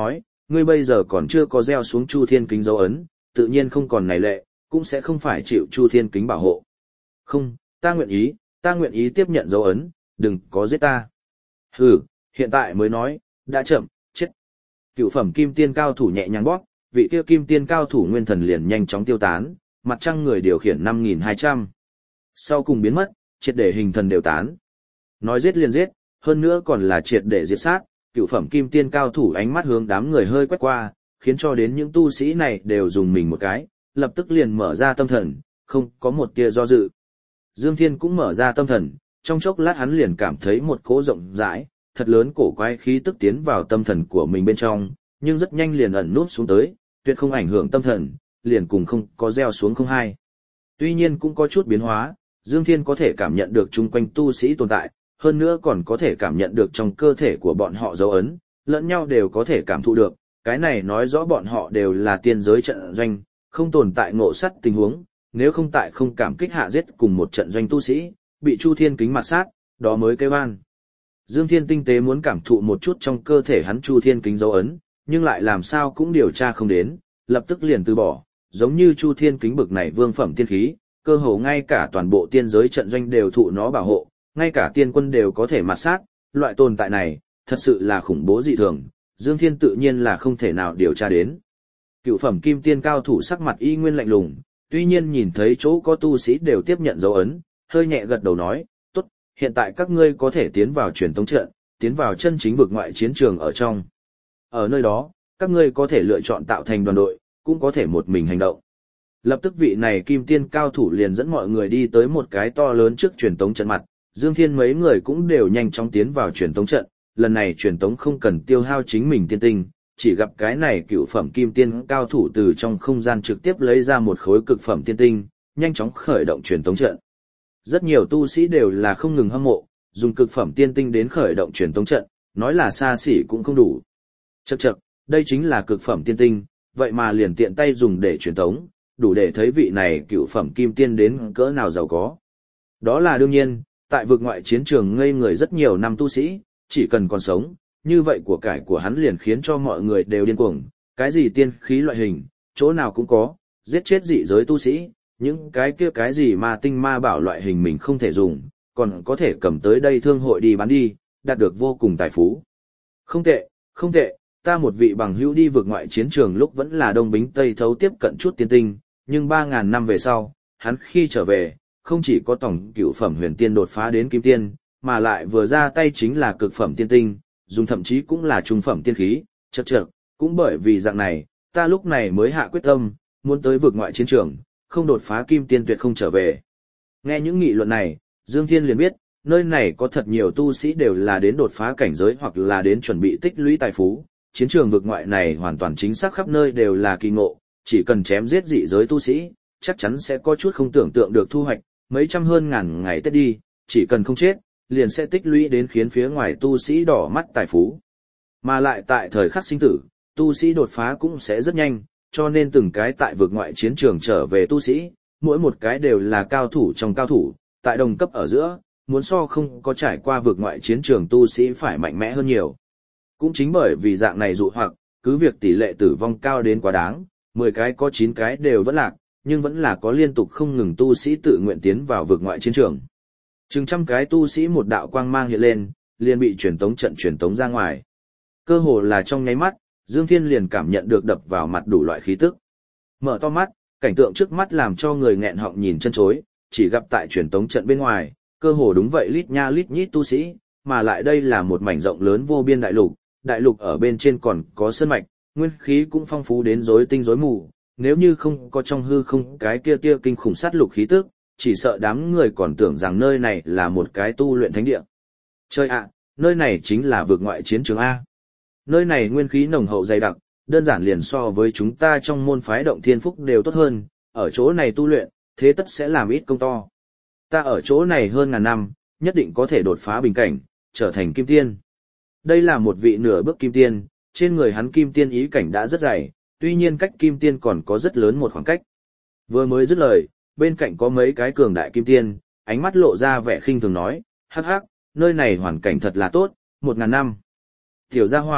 ngươi bây giờ còn chưa có gieo xuống Chu Thiên Kính dấu ấn, tự nhiên không còn này lệ, cũng sẽ không phải chịu Chu Thiên Kính bảo hộ. Không, ta nguyện ý, ta nguyện ý tiếp nhận dấu ấn, đừng có giết ta. Hừ, hiện tại mới nói, đã chậm, chết. Cựu phẩm kim tiên cao thủ nhẹ nhàng bóp, vị kia kim tiên cao thủ nguyên thần liền nhanh chóng tiêu tán, mặt trăng người điều khiển năm nghìn hai trăm. Sau cùng biến mất, triệt để hình thần đều tán. Nói giết liền giết, hơn nữa còn là triệt để diệt sát, cựu phẩm kim tiên cao thủ ánh mắt hướng đám người hơi quét qua, khiến cho đến những tu sĩ này đều dùng mình một cái, lập tức liền mở ra tâm thần, không có một tia do dự. Dương Thiên cũng mở ra tâm thần, trong chốc lát hắn liền cảm thấy một cỗ rộng rãi, thật lớn cổ quái khí tức tiến vào tâm thần của mình bên trong, nhưng rất nhanh liền ẩn nút xuống tới, tuyệt không ảnh hưởng tâm thần, liền cùng không có gieo xuống không hai. Tuy nhiên cũng có chút biến hóa, Dương Thiên có thể cảm nhận được chung quanh tu sĩ tồn tại, hơn nữa còn có thể cảm nhận được trong cơ thể của bọn họ dấu ấn, lẫn nhau đều có thể cảm thụ được, cái này nói rõ bọn họ đều là tiên giới trận doanh, không tồn tại ngộ sắt tình huống, nếu không tại không cảm kích hạ giết cùng một trận doanh tu sĩ, bị Chu Thiên Kính mặt sát, đó mới kêu an. Dương Thiên tinh tế muốn cảm thụ một chút trong cơ thể hắn Chu Thiên Kính dấu ấn, nhưng lại làm sao cũng điều tra không đến, lập tức liền từ bỏ, giống như Chu Thiên Kính bực này vương phẩm tiên khí, cơ hồ ngay cả toàn bộ tiên giới trận doanh đều thụ nó bảo hộ, ngay cả tiên quân đều có thể mặt sát, loại tồn tại này, thật sự là khủng bố dị thường, Dương Thiên tự nhiên là không thể nào điều tra đến. Cựu phẩm kim tiên cao thủ sắc mặt y nguyên lạnh lùng, tuy nhiên nhìn thấy chỗ có tu sĩ đều tiếp nhận dấu ấn, hơi nhẹ gật đầu nói, tốt, hiện tại các ngươi có thể tiến vào truyền tống trận, tiến vào chân chính vực ngoại chiến trường ở trong. Ở nơi đó, các ngươi có thể lựa chọn tạo thành đoàn đội, cũng có thể một mình hành động. Lập tức vị này kim tiên cao thủ liền dẫn mọi người đi tới một cái to lớn trước truyền tống trận mặt, Dương Thiên mấy người cũng đều nhanh chóng tiến vào truyền tống trận, lần này truyền tống không cần tiêu hao chính mình tiên tinh, chỉ gặp cái này cựu phẩm kim tiên cao thủ từ trong không gian trực tiếp lấy ra một khối cực phẩm tiên tinh, nhanh chóng khởi động truyền tống trận. Rất nhiều tu sĩ đều là không ngừng hâm mộ, dùng cực phẩm tiên tinh đến khởi động truyền tống trận, nói là xa xỉ cũng không đủ. Chậc chậc, đây chính là cực phẩm tiên tinh, vậy mà liền tiện tay dùng để truyền tống, đủ để thấy vị này cựu phẩm kim tiên đến cỡ nào giàu có. Đó là đương nhiên, tại vực ngoại chiến trường ngây người rất nhiều năm tu sĩ, chỉ cần còn sống, như vậy của cải của hắn liền khiến cho mọi người đều điên cuồng, cái gì tiên khí loại hình, chỗ nào cũng có, giết chết dị giới tu sĩ, những cái kia cái gì ma tinh ma bảo loại hình mình không thể dùng, còn có thể cầm tới đây thương hội đi bán đi, đạt được vô cùng tài phú. Không tệ, không tệ, ta một vị bằng hữu đi vượt ngoại chiến trường lúc vẫn là đông bính tây thấu tiếp cận chút tiên tinh, nhưng ba ngàn năm về sau, hắn khi trở về, không chỉ có tổng cửu phẩm huyền tiên đột phá đến kim tiên, mà lại vừa ra tay chính là cực phẩm tiên tinh, dùng thậm chí cũng là trung phẩm tiên khí, chậc chậc, cũng bởi vì dạng này, ta lúc này mới hạ quyết tâm, muốn tới vượt ngoại chiến trường, không đột phá kim tiên tuyệt không trở về. Nghe những nghị luận này, Dương Thiên liền biết, nơi này có thật nhiều tu sĩ đều là đến đột phá cảnh giới hoặc là đến chuẩn bị tích lũy tài phú, chiến trường vượt ngoại này hoàn toàn chính xác khắp nơi đều là kỳ ngộ, chỉ cần chém giết dị giới tu sĩ, chắc chắn sẽ có chút không tưởng tượng được thu hoạch, mấy trăm hơn ngàn ngày Tết đi, chỉ cần không chết, liền sẽ tích lũy đến khiến phía ngoài tu sĩ đỏ mắt tài phú. Mà lại tại thời khắc sinh tử, tu sĩ đột phá cũng sẽ rất nhanh, cho nên từng cái tại vực ngoại chiến trường trở về tu sĩ, mỗi một cái đều là cao thủ trong cao thủ, tại đồng cấp ở giữa, muốn so không có trải qua vực ngoại chiến trường tu sĩ phải mạnh mẽ hơn nhiều. Cũng chính bởi vì dạng này dụ hoặc, cứ việc tỷ lệ tử vong cao đến quá đáng, mười cái có chín cái đều vẫn lạc, nhưng vẫn là có liên tục không ngừng tu sĩ tự nguyện tiến vào vực ngoại chiến trường. Chừng trăm cái tu sĩ một đạo quang mang hiện lên, liền bị truyền tống trận truyền tống ra ngoài. Cơ hồ là trong nháy mắt, Dương Thiên liền cảm nhận được đập vào mặt đủ loại khí tức. Mở to mắt, cảnh tượng trước mắt làm cho người nghẹn họng nhìn chân chối, chỉ gặp tại truyền tống trận bên ngoài, cơ hồ đúng vậy lít nha lít nhít tu sĩ, mà lại đây là một mảnh rộng lớn vô biên đại lục, đại lục ở bên trên còn có sơn mạch, nguyên khí cũng phong phú đến rối tinh rối mù, nếu như không có trong hư không cái kia kia kinh khủng sát lục khí tức, chỉ sợ đám người còn tưởng rằng nơi này là một cái tu luyện thánh địa. Chơi ạ, nơi này chính là vực ngoại chiến trường A. Nơi này nguyên khí nồng hậu dày đặc, đơn giản liền so với chúng ta trong môn phái động thiên phúc đều tốt hơn, ở chỗ này tu luyện, thế tất sẽ làm ít công to. Ta ở chỗ này hơn ngàn năm, nhất định có thể đột phá bình cảnh, trở thành kim tiên. Đây là một vị nửa bước kim tiên, trên người hắn kim tiên ý cảnh đã rất dày, tuy nhiên cách kim tiên còn có rất lớn một khoảng cách. Vừa mới dứt lời, bên cạnh có mấy cái cường đại kim tiên, ánh mắt lộ ra vẻ khinh thường nói, hắc hắc, nơi này hoàn cảnh thật là tốt, một ngàn năm. Tiểu gia hỏa,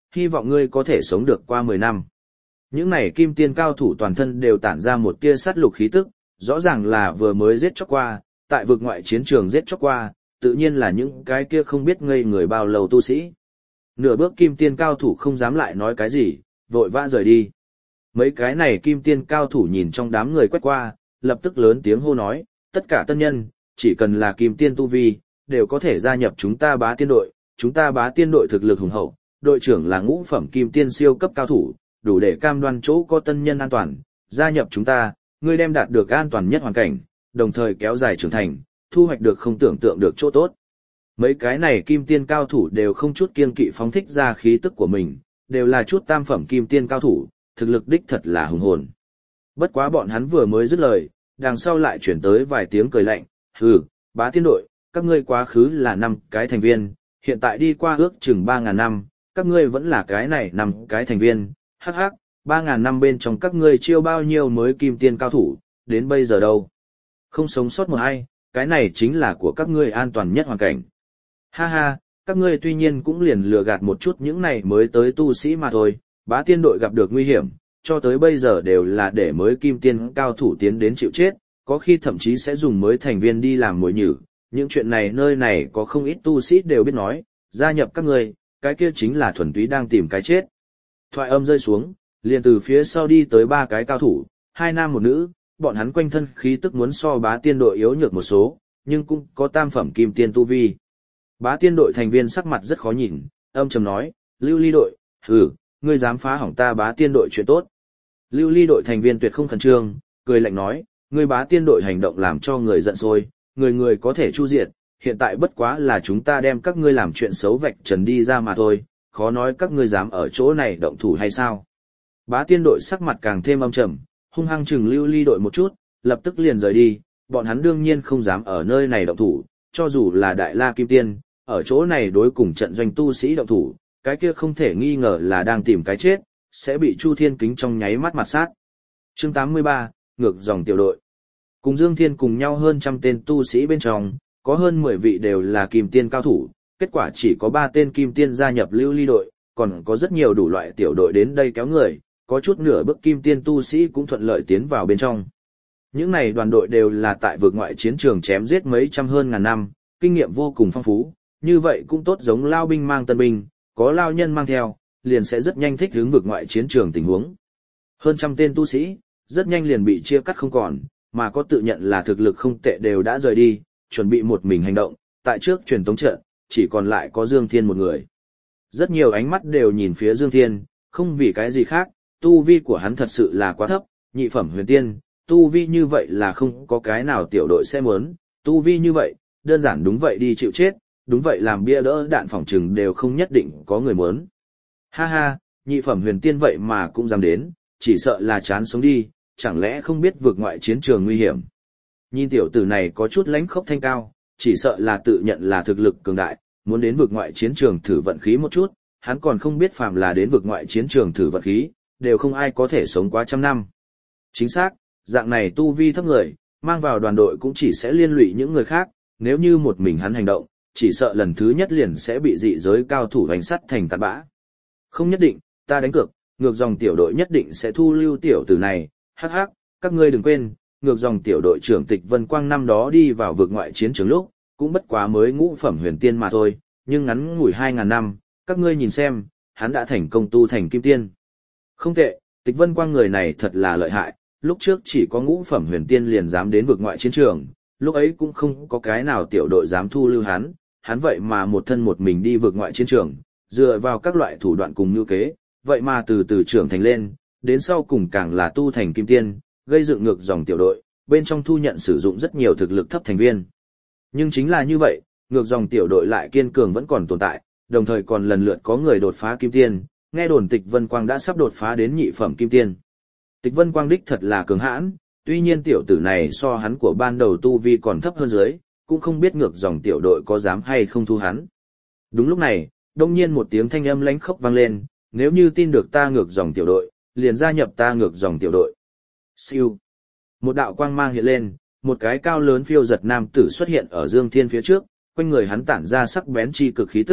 hy vọng ngươi có thể sống được qua mười năm. Những này kim tiên cao thủ toàn thân đều tản ra một tia sát lục khí tức, rõ ràng là vừa mới giết chóc qua, tại vực ngoại chiến trường giết chóc qua, tự nhiên là những cái kia không biết ngây người bao lâu tu sĩ. Nửa bước kim tiên cao thủ không dám lại nói cái gì, vội vã rời đi. Mấy cái này kim tiên cao thủ nhìn trong đám người quét qua, lập tức lớn tiếng hô nói, tất cả tân nhân, chỉ cần là kim tiên tu vi, đều có thể gia nhập chúng ta Bá Tiên đội, chúng ta Bá Tiên đội thực lực hùng hậu, đội trưởng là ngũ phẩm kim tiên siêu cấp cao thủ, đủ để cam đoan chỗ có tân nhân an toàn, gia nhập chúng ta, ngươi đem đạt được an toàn nhất hoàn cảnh, đồng thời kéo dài trưởng thành, thu hoạch được không tưởng tượng được chỗ tốt. Mấy cái này kim tiên cao thủ đều không chút kiêng kỵ phóng thích ra khí tức của mình, đều là chút tam phẩm kim tiên cao thủ, thực lực đích thật là hùng hồn. Bất quá bọn hắn vừa mới dứt lời, đằng sau lại chuyển tới vài tiếng cười lạnh, hừ, Bá Tiên đội, các ngươi quá khứ là năm cái thành viên, hiện tại đi qua ước chừng ba ngàn năm, các ngươi vẫn là cái này năm cái thành viên, hắc hắc, ba ngàn năm bên trong các ngươi chiêu bao nhiêu mới kim tiên cao thủ, đến bây giờ đâu. Không sống sót một ai, cái này chính là của các ngươi an toàn nhất hoàn cảnh. Ha ha, các ngươi tuy nhiên cũng liền lừa gạt một chút những này mới tới tu sĩ mà thôi, Bá Tiên đội gặp được nguy hiểm, cho tới bây giờ đều là để mới kim tiên cao thủ tiến đến chịu chết, có khi thậm chí sẽ dùng mới thành viên đi làm mồi nhử, những chuyện này nơi này có không ít tu sĩ đều biết nói, gia nhập các ngươi, cái kia chính là thuần túy đang tìm cái chết. Thoại âm rơi xuống, liền từ phía sau đi tới ba cái cao thủ, hai nam một nữ, bọn hắn quanh thân khí tức muốn so Bá Tiên đội yếu nhược một số, nhưng cũng có tam phẩm kim tiên tu vi. Bá Tiên đội thành viên sắc mặt rất khó nhìn, âm trầm nói, Lưu Ly đội, hừ, ngươi dám phá hỏng ta Bá Tiên đội chuyện tốt. Lưu Ly đội thành viên tuyệt không khẩn trương, cười lạnh nói, ngươi Bá Tiên đội hành động làm cho người giận sôi, người người có thể chu diệt, hiện tại bất quá là chúng ta đem các ngươi làm chuyện xấu vạch trần đi ra mà thôi, khó nói các ngươi dám ở chỗ này động thủ hay sao. Bá Tiên đội sắc mặt càng thêm âm trầm, hung hăng chừng Lưu Ly đội một chút, lập tức liền rời đi, bọn hắn đương nhiên không dám ở nơi này động thủ, cho dù là Đại La Kim Tiên, ở chỗ này đối cùng trận doanh tu sĩ động thủ, cái kia không thể nghi ngờ là đang tìm cái chết, sẽ bị Chu Thiên Kính trong nháy mắt mặt sát. Chương tám mươi ba, ngược dòng tiểu đội. Cùng Dương Thiên cùng nhau hơn trăm tên tu sĩ bên trong, có hơn mười vị đều là Kim Tiên cao thủ, kết quả chỉ có ba tên Kim Tiên gia nhập Lưu Ly đội, còn có rất nhiều đủ loại tiểu đội đến đây kéo người, có chút nửa bước Kim Tiên tu sĩ cũng thuận lợi tiến vào bên trong. Những này đoàn đội đều là tại vực ngoại chiến trường chém giết mấy trăm hơn ngàn năm, kinh nghiệm vô cùng phong phú, như vậy cũng tốt giống lao binh mang tân binh, có lao nhân mang theo, liền sẽ rất nhanh thích ứng vực ngoại chiến trường tình huống. Hơn trăm tên tu sĩ, rất nhanh liền bị chia cắt không còn, mà có tự nhận là thực lực không tệ đều đã rời đi, chuẩn bị một mình hành động, tại trước truyền tống trận, chỉ còn lại có Dương Thiên một người. Rất nhiều ánh mắt đều nhìn phía Dương Thiên, không vì cái gì khác, tu vi của hắn thật sự là quá thấp, nhị phẩm huyền tiên, tu vi như vậy là không có cái nào tiểu đội sẽ muốn, tu vi như vậy, đơn giản đúng vậy đi chịu chết, đúng vậy làm bia đỡ đạn phòng trừng đều không nhất định có người muốn. Ha ha, nhị phẩm huyền tiên vậy mà cũng dám đến, chỉ sợ là chán sống đi, chẳng lẽ không biết vượt ngoại chiến trường nguy hiểm. Nhìn tiểu tử này có chút lãnh khốc thanh cao, chỉ sợ là tự nhận là thực lực cường đại, muốn đến vượt ngoại chiến trường thử vận khí một chút, hắn còn không biết phàm là đến vượt ngoại chiến trường thử vận khí, đều không ai có thể sống quá trăm năm. Chính xác, dạng này tu vi thấp người, mang vào đoàn đội cũng chỉ sẽ liên lụy những người khác, nếu như một mình hắn hành động, chỉ sợ lần thứ nhất liền sẽ bị dị giới cao thủ đánh sắt thành tạt bã. Không nhất định, ta đánh cược, ngược dòng tiểu đội nhất định sẽ thu lưu tiểu tử này, hắc hắc, các ngươi đừng quên, ngược dòng tiểu đội trưởng Tịch Vân Quang năm đó đi vào vực ngoại chiến trường lúc, cũng bất quá mới ngũ phẩm huyền tiên mà thôi, nhưng ngắn ngủi hai ngàn năm, các ngươi nhìn xem, hắn đã thành công tu thành kim tiên. Không tệ, Tịch Vân Quang người này thật là lợi hại, lúc trước chỉ có ngũ phẩm huyền tiên liền dám đến vực ngoại chiến trường, lúc ấy cũng không có cái nào tiểu đội dám thu lưu hắn, hắn vậy mà một thân một mình đi vực ngoại chiến trường, dựa vào các loại thủ đoạn cùng như kế, vậy mà từ từ trưởng thành lên, đến sau cùng càng là tu thành kim tiên, gây dựng ngược dòng tiểu đội, bên trong thu nhận sử dụng rất nhiều thực lực thấp thành viên. Nhưng chính là như vậy, ngược dòng tiểu đội lại kiên cường vẫn còn tồn tại, đồng thời còn lần lượt có người đột phá kim tiên, nghe đồn Tịch Vân Quang đã sắp đột phá đến nhị phẩm kim tiên. Tịch Vân Quang đích thật là cường hãn, tuy nhiên tiểu tử này so hắn của ban đầu tu vi còn thấp hơn dưới, cũng không biết ngược dòng tiểu đội có dám hay không thu hắn. Đúng lúc này, đông nhiên một tiếng thanh âm lãnh khốc vang lên, nếu như tin được ta ngược dòng tiểu đội, liền gia nhập ta ngược dòng tiểu đội. Siêu. Một đạo quang mang hiện lên, một cái cao lớn phiêu giật nam tử xuất hiện ở Dương Thiên phía trước, quanh người hắn tản ra sắc bén chi cực khí tức,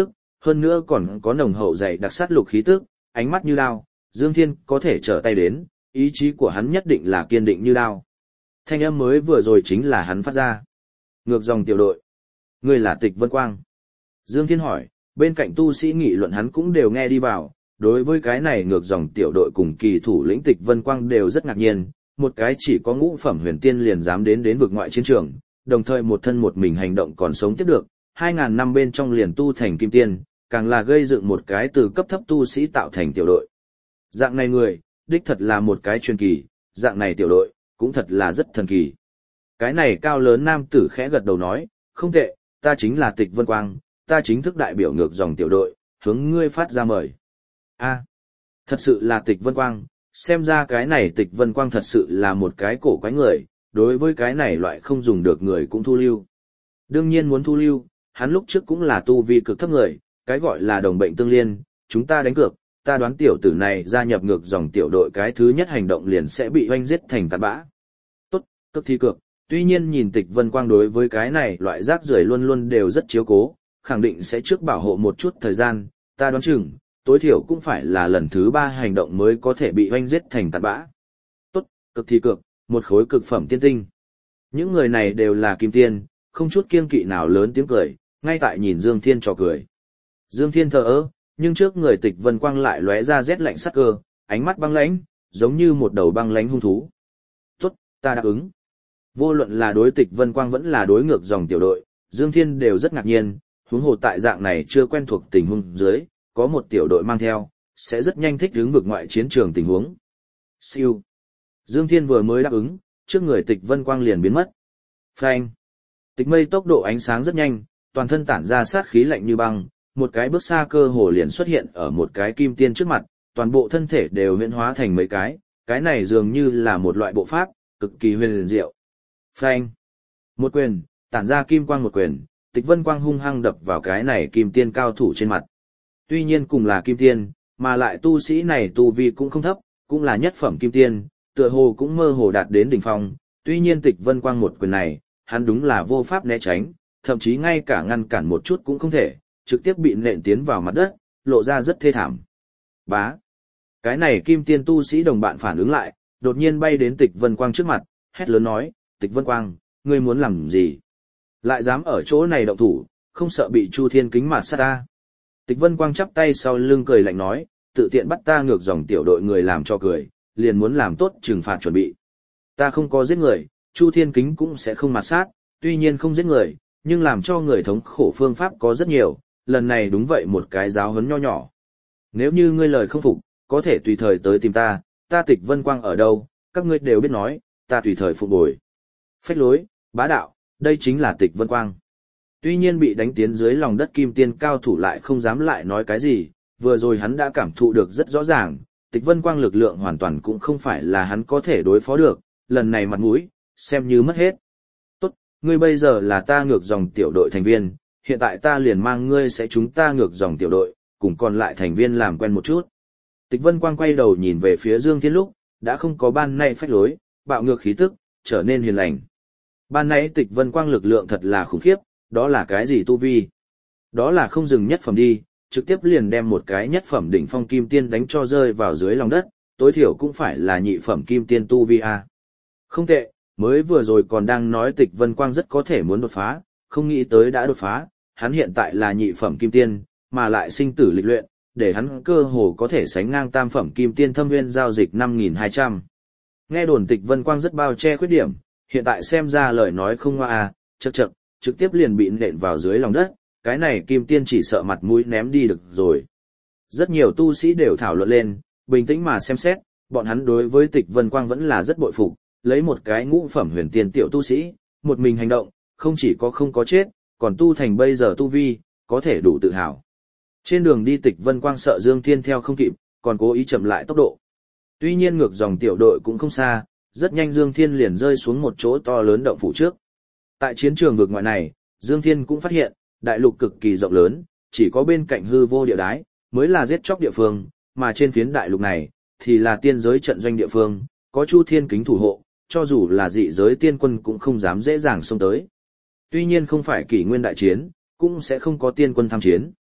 hơn nữa còn có nồng hậu dày đặc sát lục khí tức, ánh mắt như đao, Dương Thiên có thể trở tay đến, ý chí của hắn nhất định là kiên định như đao. Thanh âm mới vừa rồi chính là hắn phát ra. Ngược dòng tiểu đội. Ngươi là Tịch Vân Quang. Dương Thiên hỏi, bên cạnh tu sĩ nghị luận hắn cũng đều nghe đi vào, đối với cái này ngược dòng tiểu đội cùng kỳ thủ lĩnh Tịch Vân Quang đều rất ngạc nhiên, một cái chỉ có ngũ phẩm huyền tiên liền dám đến đến vực ngoại chiến trường, đồng thời một thân một mình hành động còn sống tiếp được, hai ngàn năm bên trong liền tu thành kim tiên, càng là gây dựng một cái từ cấp thấp tu sĩ tạo thành tiểu đội. Dạng này người, đích thật là một cái truyền kỳ, dạng này tiểu đội, cũng thật là rất thần kỳ. Cái này cao lớn nam tử khẽ gật đầu nói, không tệ, ta chính là Tịch Vân Quang, ta chính thức đại biểu ngược dòng tiểu đội, hướng ngươi phát ra mời. A, thật sự là Tịch Vân Quang, xem ra cái này Tịch Vân Quang thật sự là một cái cổ quái người, đối với cái này loại không dùng được người cũng thu lưu. Đương nhiên muốn thu lưu, hắn lúc trước cũng là tu vi cực thấp người, cái gọi là đồng bệnh tương liên, chúng ta đánh cược, ta đoán tiểu tử này gia nhập ngược dòng tiểu đội cái thứ nhất hành động liền sẽ bị oanh giết thành tạt bã. Tốt, cực thi cược, tuy nhiên nhìn Tịch Vân Quang đối với cái này loại rác rưởi luôn luôn đều rất chiếu cố, khẳng định sẽ trước bảo hộ một chút thời gian, ta đoán chừng, tối thiểu cũng phải là lần thứ ba hành động mới có thể bị oanh giết thành tạt bã. Tốt, cực thi cược, một khối cực phẩm tiên tinh. Những người này đều là kim tiên, không chút kiêng kỵ nào lớn tiếng cười, ngay tại nhìn Dương Thiên trò cười. Dương Thiên thờ ơ, nhưng trước người Tịch Vân Quang lại lóe ra rét lạnh sắc cơ, ánh mắt băng lãnh, giống như một đầu băng lãnh hung thú. Tốt, ta đáp ứng. Vô luận là đối Tịch Vân Quang vẫn là đối ngược dòng tiểu đội, Dương Thiên đều rất ngạc nhiên, huống hồ tại dạng này chưa quen thuộc tình huống dưới, có một tiểu đội mang theo, sẽ rất nhanh thích ứng vực ngoại chiến trường tình huống. Siêu. Dương Thiên vừa mới đáp ứng, trước người Tịch Vân Quang liền biến mất. Phanh. Tịch mây tốc độ ánh sáng rất nhanh, toàn thân tản ra sát khí lạnh như băng, một cái bước xa cơ hồ liền xuất hiện ở một cái kim tiên trước mặt, toàn bộ thân thể đều huyễn hóa thành mấy cái, cái này dường như là một loại bộ pháp, cực kỳ huyền diệu. Phanh. Một quyền, tản ra kim quang một quyền, Tịch Vân Quang hung hăng đập vào cái này kim tiên cao thủ trên mặt. Tuy nhiên cùng là kim tiên, mà lại tu sĩ này tu vi cũng không thấp, cũng là nhất phẩm kim tiên, tựa hồ cũng mơ hồ đạt đến đỉnh phong, tuy nhiên Tịch Vân Quang một quyền này, hắn đúng là vô pháp né tránh, thậm chí ngay cả ngăn cản một chút cũng không thể, trực tiếp bị nện tiến vào mặt đất, lộ ra rất thê thảm. Bá. Cái này kim tiên tu sĩ đồng bạn phản ứng lại, đột nhiên bay đến Tịch Vân Quang trước mặt, hét lớn nói, Tịch Vân Quang, ngươi muốn làm gì? Lại dám ở chỗ này động thủ, không sợ bị Chu Thiên Kính mạt sát ta. Tịch Vân Quang chắp tay sau lưng cười lạnh nói, tự tiện bắt ta ngược dòng tiểu đội người làm cho cười, liền muốn làm tốt trừng phạt chuẩn bị. Ta không có giết người, Chu Thiên Kính cũng sẽ không mạt sát, tuy nhiên không giết người, nhưng làm cho người thống khổ phương pháp có rất nhiều, lần này đúng vậy một cái giáo huấn nho nhỏ. Nếu như ngươi lời không phục, có thể tùy thời tới tìm ta, ta Tịch Vân Quang ở đâu, các ngươi đều biết nói, ta tùy thời phục bồi. Phách lối, bá đạo, đây chính là Tịch Vân Quang. Tuy nhiên bị đánh tiến dưới lòng đất kim tiên cao thủ lại không dám lại nói cái gì, vừa rồi hắn đã cảm thụ được rất rõ ràng, Tịch Vân Quang lực lượng hoàn toàn cũng không phải là hắn có thể đối phó được, lần này mặt mũi, xem như mất hết. Tốt, ngươi bây giờ là ta ngược dòng tiểu đội thành viên, hiện tại ta liền mang ngươi sẽ chúng ta ngược dòng tiểu đội, cùng còn lại thành viên làm quen một chút. Tịch Vân Quang quay đầu nhìn về phía Dương Thiên lúc, đã không có ban nay phách lối, bạo ngược khí tức, trở nên hiền lành. Ban nãy Tịch Vân Quang lực lượng thật là khủng khiếp, đó là cái gì tu vi? Đó là không dừng nhất phẩm đi, trực tiếp liền đem một cái nhất phẩm đỉnh phong kim tiên đánh cho rơi vào dưới lòng đất, tối thiểu cũng phải là nhị phẩm kim tiên tu vi a. Không tệ, mới vừa rồi còn đang nói Tịch Vân Quang rất có thể muốn đột phá, không nghĩ tới đã đột phá, hắn hiện tại là nhị phẩm kim tiên, mà lại sinh tử lịch luyện, để hắn cơ hồ có thể sánh ngang tam phẩm kim tiên thâm nguyên giao dịch năm nghìn hai trăm. Nghe đồn Tịch Vân Quang rất bao che khuyết điểm, hiện tại xem ra lời nói không hoa à, chậc chậc, trực tiếp liền bị nện vào dưới lòng đất, cái này kim tiên chỉ sợ mặt mũi ném đi được rồi. Rất nhiều tu sĩ đều thảo luận lên, bình tĩnh mà xem xét, bọn hắn đối với Tịch Vân Quang vẫn là rất bội phục, lấy một cái ngũ phẩm huyền tiên tiểu tu sĩ, một mình hành động, không chỉ có không có chết, còn tu thành bây giờ tu vi, có thể đủ tự hào. Trên đường đi Tịch Vân Quang sợ Dương Thiên theo không kịp, còn cố ý chậm lại tốc độ. Tuy nhiên ngược dòng tiểu đội cũng không xa, rất nhanh Dương Thiên liền rơi xuống một chỗ to lớn động phủ trước. Tại chiến trường vực ngoại này, Dương Thiên cũng phát hiện, đại lục cực kỳ rộng lớn, chỉ có bên cạnh hư vô địa đái, mới là giết chóc địa phương, mà trên phiến đại lục này, thì là tiên giới trận doanh địa phương, có Chu Thiên Kính thủ hộ, cho dù là dị giới tiên quân cũng không dám dễ dàng xông tới. Tuy nhiên không phải kỷ nguyên đại chiến, cũng sẽ không có tiên quân tham chiến.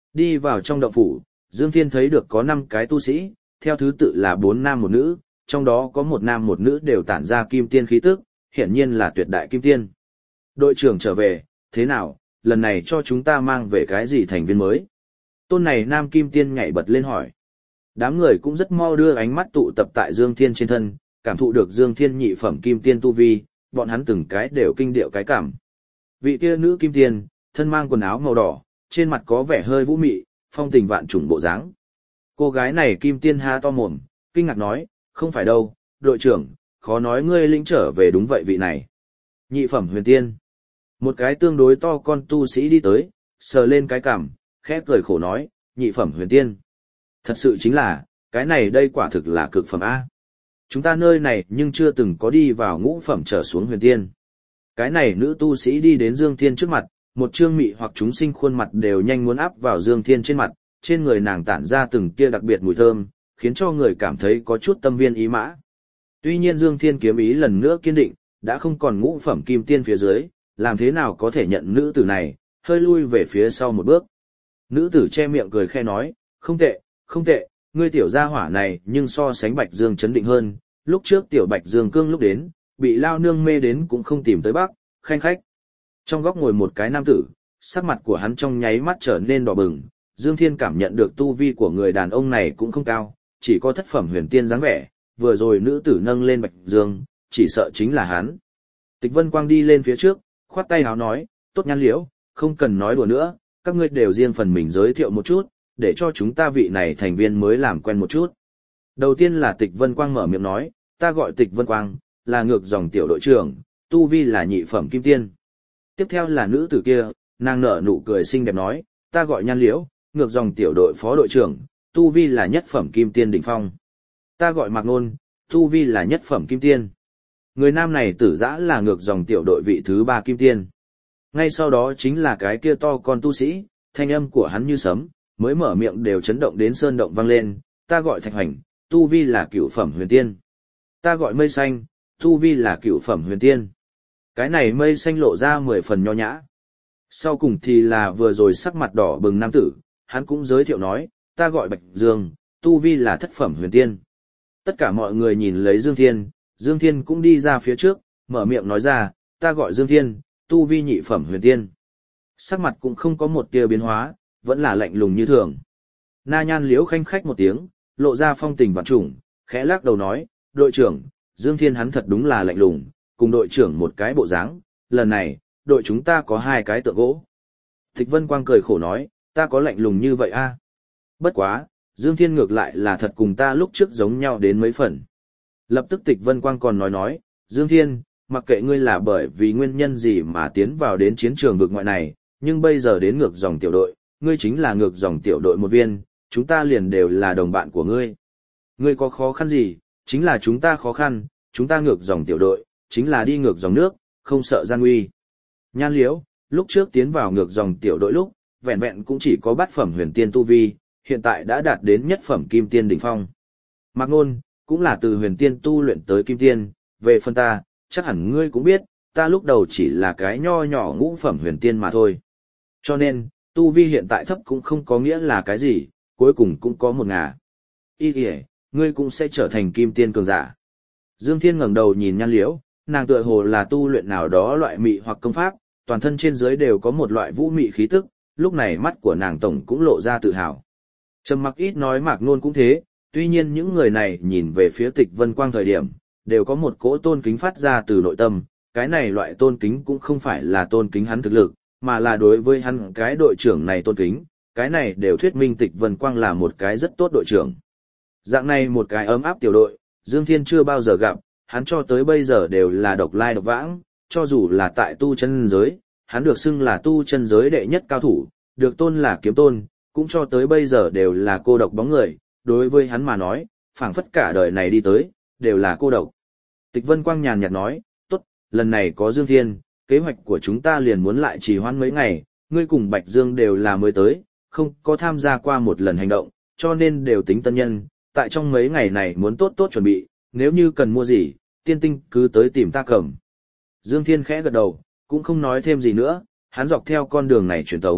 Đi vào trong động phủ, Dương Thiên thấy được có năm cái tu sĩ, theo thứ tự là bốn nam một nữ, trong đó có một nam một nữ đều tản ra kim tiên khí tức, hiển nhiên là tuyệt đại kim tiên. Đội trưởng trở về, thế nào, lần này cho chúng ta mang về cái gì thành viên mới? Tôn này nam kim tiên nhảy bật lên hỏi. Đám người cũng rất mau đưa ánh mắt tụ tập tại Dương Thiên trên thân, cảm thụ được Dương Thiên nhị phẩm kim tiên tu vi, bọn hắn từng cái đều kinh điệu cái cảm. Vị kia nữ kim tiên, thân mang quần áo màu đỏ, trên mặt có vẻ hơi vũ mị, phong tình vạn trùng bộ dáng. Cô gái này kim tiên ha to mồm, kinh ngạc nói, không phải đâu, đội trưởng, khó nói ngươi lĩnh trở về đúng vậy vị này. Nhị phẩm huyền tiên. Một cái tương đối to con tu sĩ đi tới, sờ lên cái cằm, khẽ cười khổ nói, nhị phẩm huyền tiên. Thật sự chính là, cái này đây quả thực là cực phẩm A. Chúng ta nơi này nhưng chưa từng có đi vào ngũ phẩm trở xuống huyền tiên. Cái này nữ tu sĩ đi đến Dương Thiên trước mặt, một trương mị hoặc chúng sinh khuôn mặt đều nhanh muốn áp vào Dương Thiên trên mặt, trên người nàng tản ra từng tia đặc biệt mùi thơm, khiến cho người cảm thấy có chút tâm viên ý mã. Tuy nhiên Dương Thiên kiếm ý lần nữa kiên định, đã không còn ngũ phẩm kim tiên phía dưới, làm thế nào có thể nhận nữ tử này, hơi lui về phía sau một bước. Nữ tử che miệng cười khe nói, không tệ, không tệ, ngươi tiểu gia hỏa này nhưng so sánh Bạch Dương chấn định hơn, lúc trước tiểu Bạch Dương cương lúc đến, bị lao nương mê đến cũng không tìm tới bác, khanh khách. Trong góc ngồi một cái nam tử, sắc mặt của hắn trong nháy mắt trở nên đỏ bừng, Dương Thiên cảm nhận được tu vi của người đàn ông này cũng không cao, chỉ có thất phẩm huyền tiên dáng vẻ, vừa rồi nữ tử nâng lên Bạch Dương, chỉ sợ chính là hắn. Tịch Vân Quang đi lên phía trước, khoát tay háo nói, tốt Nhan Liễu, không cần nói đùa nữa, các ngươi đều riêng phần mình giới thiệu một chút, để cho chúng ta vị này thành viên mới làm quen một chút. Đầu tiên là Tịch Vân Quang mở miệng nói, ta gọi Tịch Vân Quang, là ngược dòng tiểu đội trưởng, tu vi là nhị phẩm kim tiên. Tiếp theo là nữ tử kia, nàng nở nụ cười xinh đẹp nói, ta gọi Nhan Liễu, ngược dòng tiểu đội phó đội trưởng, tu vi là nhất phẩm kim tiên đỉnh phong. Ta gọi Mạc Nôn, tu vi là nhất phẩm kim tiên. Người nam này tử dã là ngược dòng tiểu đội vị thứ ba kim tiên. Ngay sau đó chính là cái kia to con tu sĩ, thanh âm của hắn như sấm, mới mở miệng đều chấn động đến sơn động vang lên, ta gọi Thạch Hoành, tu vi là cửu phẩm huyền tiên. Ta gọi Mây Xanh, tu vi là cửu phẩm huyền tiên. Cái này Mây Xanh lộ ra mười phần nho nhã. Sau cùng thì là vừa rồi sắc mặt đỏ bừng nam tử, hắn cũng giới thiệu nói, ta gọi Bạch Dương, tu vi là thất phẩm huyền tiên. Tất cả mọi người nhìn lấy Dương Thiên, Dương Thiên cũng đi ra phía trước, mở miệng nói ra, ta gọi Dương Thiên, tu vi nhị phẩm huyền tiên. Sắc mặt cũng không có một tia biến hóa, vẫn là lạnh lùng như thường. Na Nhan Liễu khanh khách một tiếng, lộ ra phong tình vạn trùng, khẽ lắc đầu nói, đội trưởng, Dương Thiên hắn thật đúng là lạnh lùng, cùng đội trưởng một cái bộ dáng, lần này, đội chúng ta có hai cái tượng gỗ. Tịch Vân Quang cười khổ nói, ta có lạnh lùng như vậy a? Bất quá, Dương Thiên ngược lại là thật cùng ta lúc trước giống nhau đến mấy phần. Lập tức Tịch Vân Quang còn nói nói, Dương Thiên, mặc kệ ngươi là bởi vì nguyên nhân gì mà tiến vào đến chiến trường vực ngoại này, nhưng bây giờ đến ngược dòng tiểu đội, ngươi chính là ngược dòng tiểu đội một viên, chúng ta liền đều là đồng bạn của ngươi. Ngươi có khó khăn gì, chính là chúng ta khó khăn, chúng ta ngược dòng tiểu đội, chính là đi ngược dòng nước, không sợ gian nguy. Nhan Liễu, lúc trước tiến vào ngược dòng tiểu đội lúc, vẹn vẹn cũng chỉ có bát phẩm huyền tiên tu vi, hiện tại đã đạt đến nhất phẩm kim tiên đỉnh phong. Mạc Nôn, cũng là từ huyền tiên tu luyện tới kim tiên, về phần ta, chắc hẳn ngươi cũng biết, ta lúc đầu chỉ là cái nho nhỏ ngũ phẩm huyền tiên mà thôi. Cho nên, tu vi hiện tại thấp cũng không có nghĩa là cái gì, cuối cùng cũng có một ngả. Ý kìa, ngươi cũng sẽ trở thành kim tiên cường giả. Dương Thiên ngẩng đầu nhìn Nhan Liễu, nàng tựa hồ là tu luyện nào đó loại mị hoặc công pháp, toàn thân trên dưới đều có một loại vũ mị khí tức, lúc này mắt của nàng tổng cũng lộ ra tự hào. Trầm Mặc ít nói Mạc Nôn cũng thế, tuy nhiên những người này nhìn về phía Tịch Vân Quang thời điểm, đều có một cỗ tôn kính phát ra từ nội tâm, cái này loại tôn kính cũng không phải là tôn kính hắn thực lực, mà là đối với hắn cái đội trưởng này tôn kính, cái này đều thuyết minh Tịch Vân Quang là một cái rất tốt đội trưởng. Dạng này một cái ấm áp tiểu đội, Dương Thiên chưa bao giờ gặp, hắn cho tới bây giờ đều là độc lai độc vãng, cho dù là tại tu chân giới, hắn được xưng là tu chân giới đệ nhất cao thủ, được tôn là kiếm tôn, cũng cho tới bây giờ đều là cô độc bóng người, đối với hắn mà nói, phảng phất cả đời này đi tới, đều là cô độc. Tịch Vân Quang nhàn nhạt nói, tốt, lần này có Dương Thiên, kế hoạch của chúng ta liền muốn lại trì hoãn mấy ngày, ngươi cùng Bạch Dương đều là mới tới, không có tham gia qua một lần hành động, cho nên đều tính tân nhân, tại trong mấy ngày này muốn tốt tốt chuẩn bị, nếu như cần mua gì, tiên tinh cứ tới tìm ta cầm. Dương Thiên khẽ gật đầu, cũng không nói thêm gì nữa, hắn dọc theo con đường này truyền tống,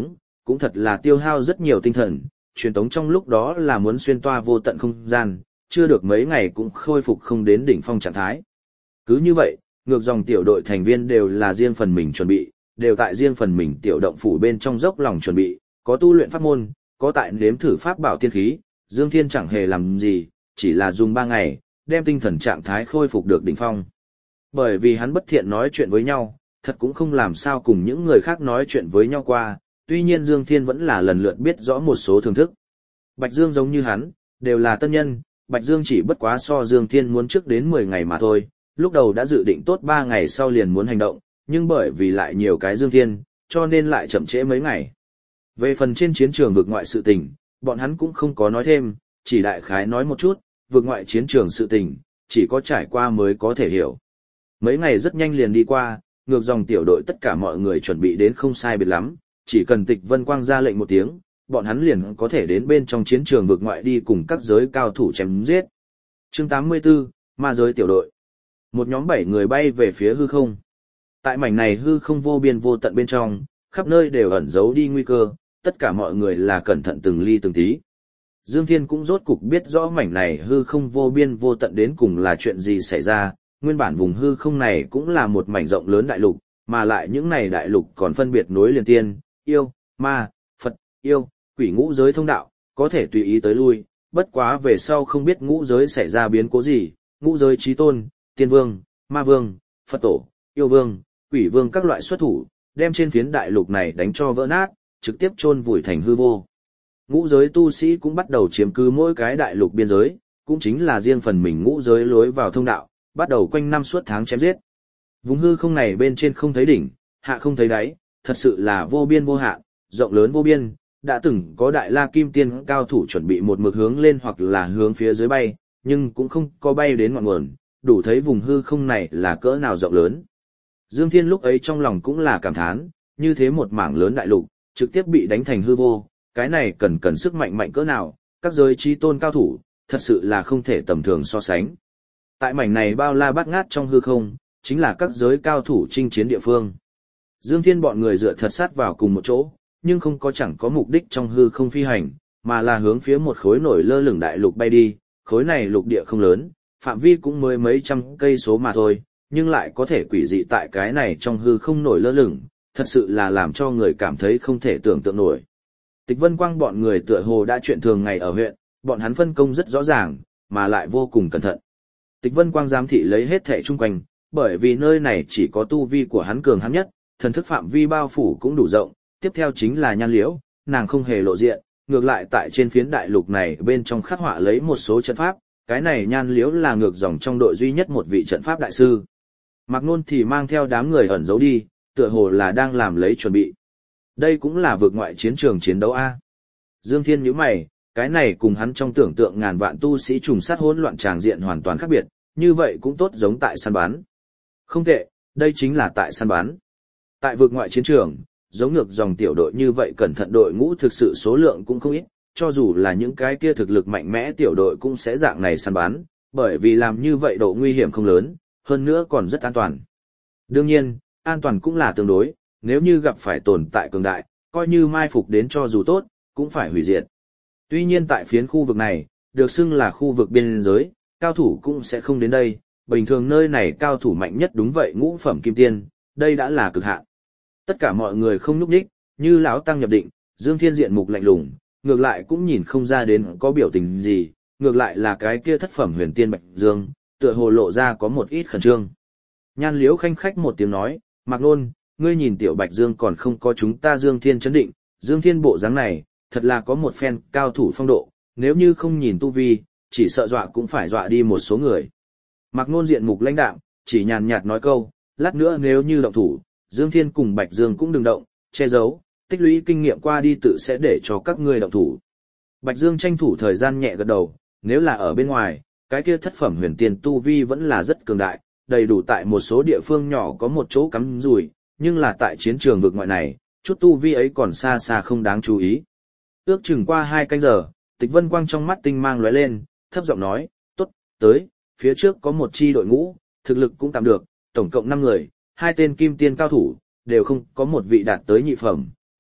cũng thật là tiêu hao rất nhiều tinh thần, truyền tống trong lúc đó là muốn xuyên toa vô tận không gian, chưa được mấy ngày cũng khôi phục không đến đỉnh phong trạng thái. Cứ như vậy, ngược dòng tiểu đội thành viên đều là riêng phần mình chuẩn bị, đều tại riêng phần mình tiểu động phủ bên trong dốc lòng chuẩn bị, có tu luyện pháp môn, có tại nếm thử pháp bảo tiên khí, Dương Thiên chẳng hề làm gì, chỉ là dùng ba ngày, đem tinh thần trạng thái khôi phục được đỉnh phong. Bởi vì hắn bất thiện nói chuyện với nhau, thật cũng không làm sao cùng những người khác nói chuyện với nhau qua, tuy nhiên Dương Thiên vẫn là lần lượt biết rõ một số thưởng thức. Bạch Dương giống như hắn, đều là tân nhân, Bạch Dương chỉ bất quá so Dương Thiên muốn trước đến mười ngày mà thôi, lúc đầu đã dự định tốt ba ngày sau liền muốn hành động, nhưng bởi vì lại nhiều cái Dương Thiên, cho nên lại chậm trễ mấy ngày. Về phần trên chiến trường vực ngoại sự tình, bọn hắn cũng không có nói thêm, chỉ đại khái nói một chút, vực ngoại chiến trường sự tình, chỉ có trải qua mới có thể hiểu. Mấy ngày rất nhanh liền đi qua, ngược dòng tiểu đội tất cả mọi người chuẩn bị đến không sai biệt lắm, chỉ cần Tịch Vân Quang ra lệnh một tiếng, bọn hắn liền có thể đến bên trong chiến trường vực ngoại đi cùng các giới cao thủ chém giết. Chương tám mươi tư, Ma giới tiểu đội. Một nhóm bảy người bay về phía hư không. Tại mảnh này hư không vô biên vô tận bên trong, khắp nơi đều ẩn giấu đi nguy cơ, tất cả mọi người là cẩn thận từng ly từng tí. Dương Thiên cũng rốt cục biết rõ mảnh này hư không vô biên vô tận đến cùng là chuyện gì xảy ra, nguyên bản vùng hư không này cũng là một mảnh rộng lớn đại lục, mà lại những này đại lục còn phân biệt nối liền tiên, yêu, ma, Phật, yêu, quỷ ngũ giới thông đạo, có thể tùy ý tới lui, bất quá về sau không biết ngũ giới xảy ra biến cố gì, ngũ giới chí tôn, tiên vương, ma vương, Phật tổ, yêu vương, quỷ vương các loại xuất thủ, đem trên phiến đại lục này đánh cho vỡ nát, trực tiếp chôn vùi thành hư vô. Ngũ giới tu sĩ cũng bắt đầu chiếm cứ mỗi cái đại lục biên giới, cũng chính là riêng phần mình ngũ giới lối vào thông đạo, bắt đầu quanh năm suốt tháng chém giết. Vùng hư không này bên trên không thấy đỉnh, hạ không thấy đáy, thật sự là vô biên vô hạn, rộng lớn vô biên, đã từng có đại la kim tiên cao thủ chuẩn bị một mực hướng lên hoặc là hướng phía dưới bay, nhưng cũng không có bay đến ngọn nguồn, đủ thấy vùng hư không này là cỡ nào rộng lớn. Dương Thiên lúc ấy trong lòng cũng là cảm thán, như thế một mảng lớn đại lục, trực tiếp bị đánh thành hư vô, cái này cần cần sức mạnh mạnh cỡ nào, các giới chí tôn cao thủ, thật sự là không thể tầm thường so sánh. Tại mảnh này bao la bát ngát trong hư không, chính là các giới cao thủ chinh chiến địa phương. Dương Thiên bọn người dựa thật sát vào cùng một chỗ, nhưng không có chẳng có mục đích trong hư không phi hành, mà là hướng phía một khối nổi lơ lửng đại lục bay đi, khối này lục địa không lớn, phạm vi cũng mới mấy trăm cây số mà thôi, nhưng lại có thể quỷ dị tại cái này trong hư không nổi lơ lửng, thật sự là làm cho người cảm thấy không thể tưởng tượng nổi. Tịch Vân Quang bọn người tựa hồ đã chuyện thường ngày ở huyện, bọn hắn phân công rất rõ ràng, mà lại vô cùng cẩn thận. Tịch Vân Quang giám thị lấy hết thảy chung quanh, bởi vì nơi này chỉ có tu vi của hắn cường hắn nhất, thần thức phạm vi bao phủ cũng đủ rộng, tiếp theo chính là Nhan Liễu, nàng không hề lộ diện, ngược lại tại trên phiến đại lục này bên trong khắc họa lấy một số trận pháp, cái này Nhan Liễu là ngược dòng trong đội duy nhất một vị trận pháp đại sư. Mạc Nôn thì mang theo đám người ẩn giấu đi, tựa hồ là đang làm lấy chuẩn bị. Đây cũng là vượt ngoại chiến trường chiến đấu A. Dương Thiên nhíu mày, cái này cùng hắn trong tưởng tượng ngàn vạn tu sĩ trùng sát hỗn loạn tràng diện hoàn toàn khác biệt, như vậy cũng tốt giống tại săn bắn. Không tệ, đây chính là tại săn bắn. Tại vượt ngoại chiến trường, giống ngược dòng tiểu đội như vậy cẩn thận đội ngũ thực sự số lượng cũng không ít, cho dù là những cái kia thực lực mạnh mẽ tiểu đội cũng sẽ dạng này săn bắn, bởi vì làm như vậy độ nguy hiểm không lớn, hơn nữa còn rất an toàn. Đương nhiên, an toàn cũng là tương đối, nếu như gặp phải tồn tại cường đại, coi như mai phục đến cho dù tốt, cũng phải hủy diệt. Tuy nhiên tại phiến khu vực này, được xưng là khu vực biên giới, cao thủ cũng sẽ không đến đây, bình thường nơi này cao thủ mạnh nhất đúng vậy ngũ phẩm kim tiên, đây đã là cực hạn. Tất cả mọi người không nhúc nhích, như lão tăng nhập định, Dương Thiên diện mục lạnh lùng, ngược lại cũng nhìn không ra đến có biểu tình gì, ngược lại là cái kia thất phẩm huyền tiên Bạch Dương, tựa hồ lộ ra có một ít khẩn trương. Nhan Liễu khanh khách một tiếng nói, Mạc Nôn, ngươi nhìn tiểu Bạch Dương còn không có chúng ta Dương Thiên chấn định, Dương Thiên bộ dáng này, thật là có một phen cao thủ phong độ, nếu như không nhìn tu vi, chỉ sợ dọa cũng phải dọa đi một số người. Mạc Nôn diện mục lãnh đạm, chỉ nhàn nhạt nói câu, lát nữa nếu như động thủ, Dương Thiên cùng Bạch Dương cũng đừng động, che giấu, tích lũy kinh nghiệm qua đi tự sẽ để cho các ngươi động thủ. Bạch Dương tranh thủ thời gian nhẹ gật đầu, nếu là ở bên ngoài, cái kia thất phẩm huyền tiên tu vi vẫn là rất cường đại, đầy đủ tại một số địa phương nhỏ có một chỗ cắm rùi, nhưng là tại chiến trường vực ngoại này, chút tu vi ấy còn xa xa không đáng chú ý. Ước chừng qua hai canh giờ, Tịch Vân Quang trong mắt tinh mang lóe lên, thấp giọng nói, tốt, tới, phía trước có một chi đội ngũ, thực lực cũng tạm được, tổng cộng năm người, hai tên kim tiên cao thủ, đều không có một vị đạt tới nhị phẩm,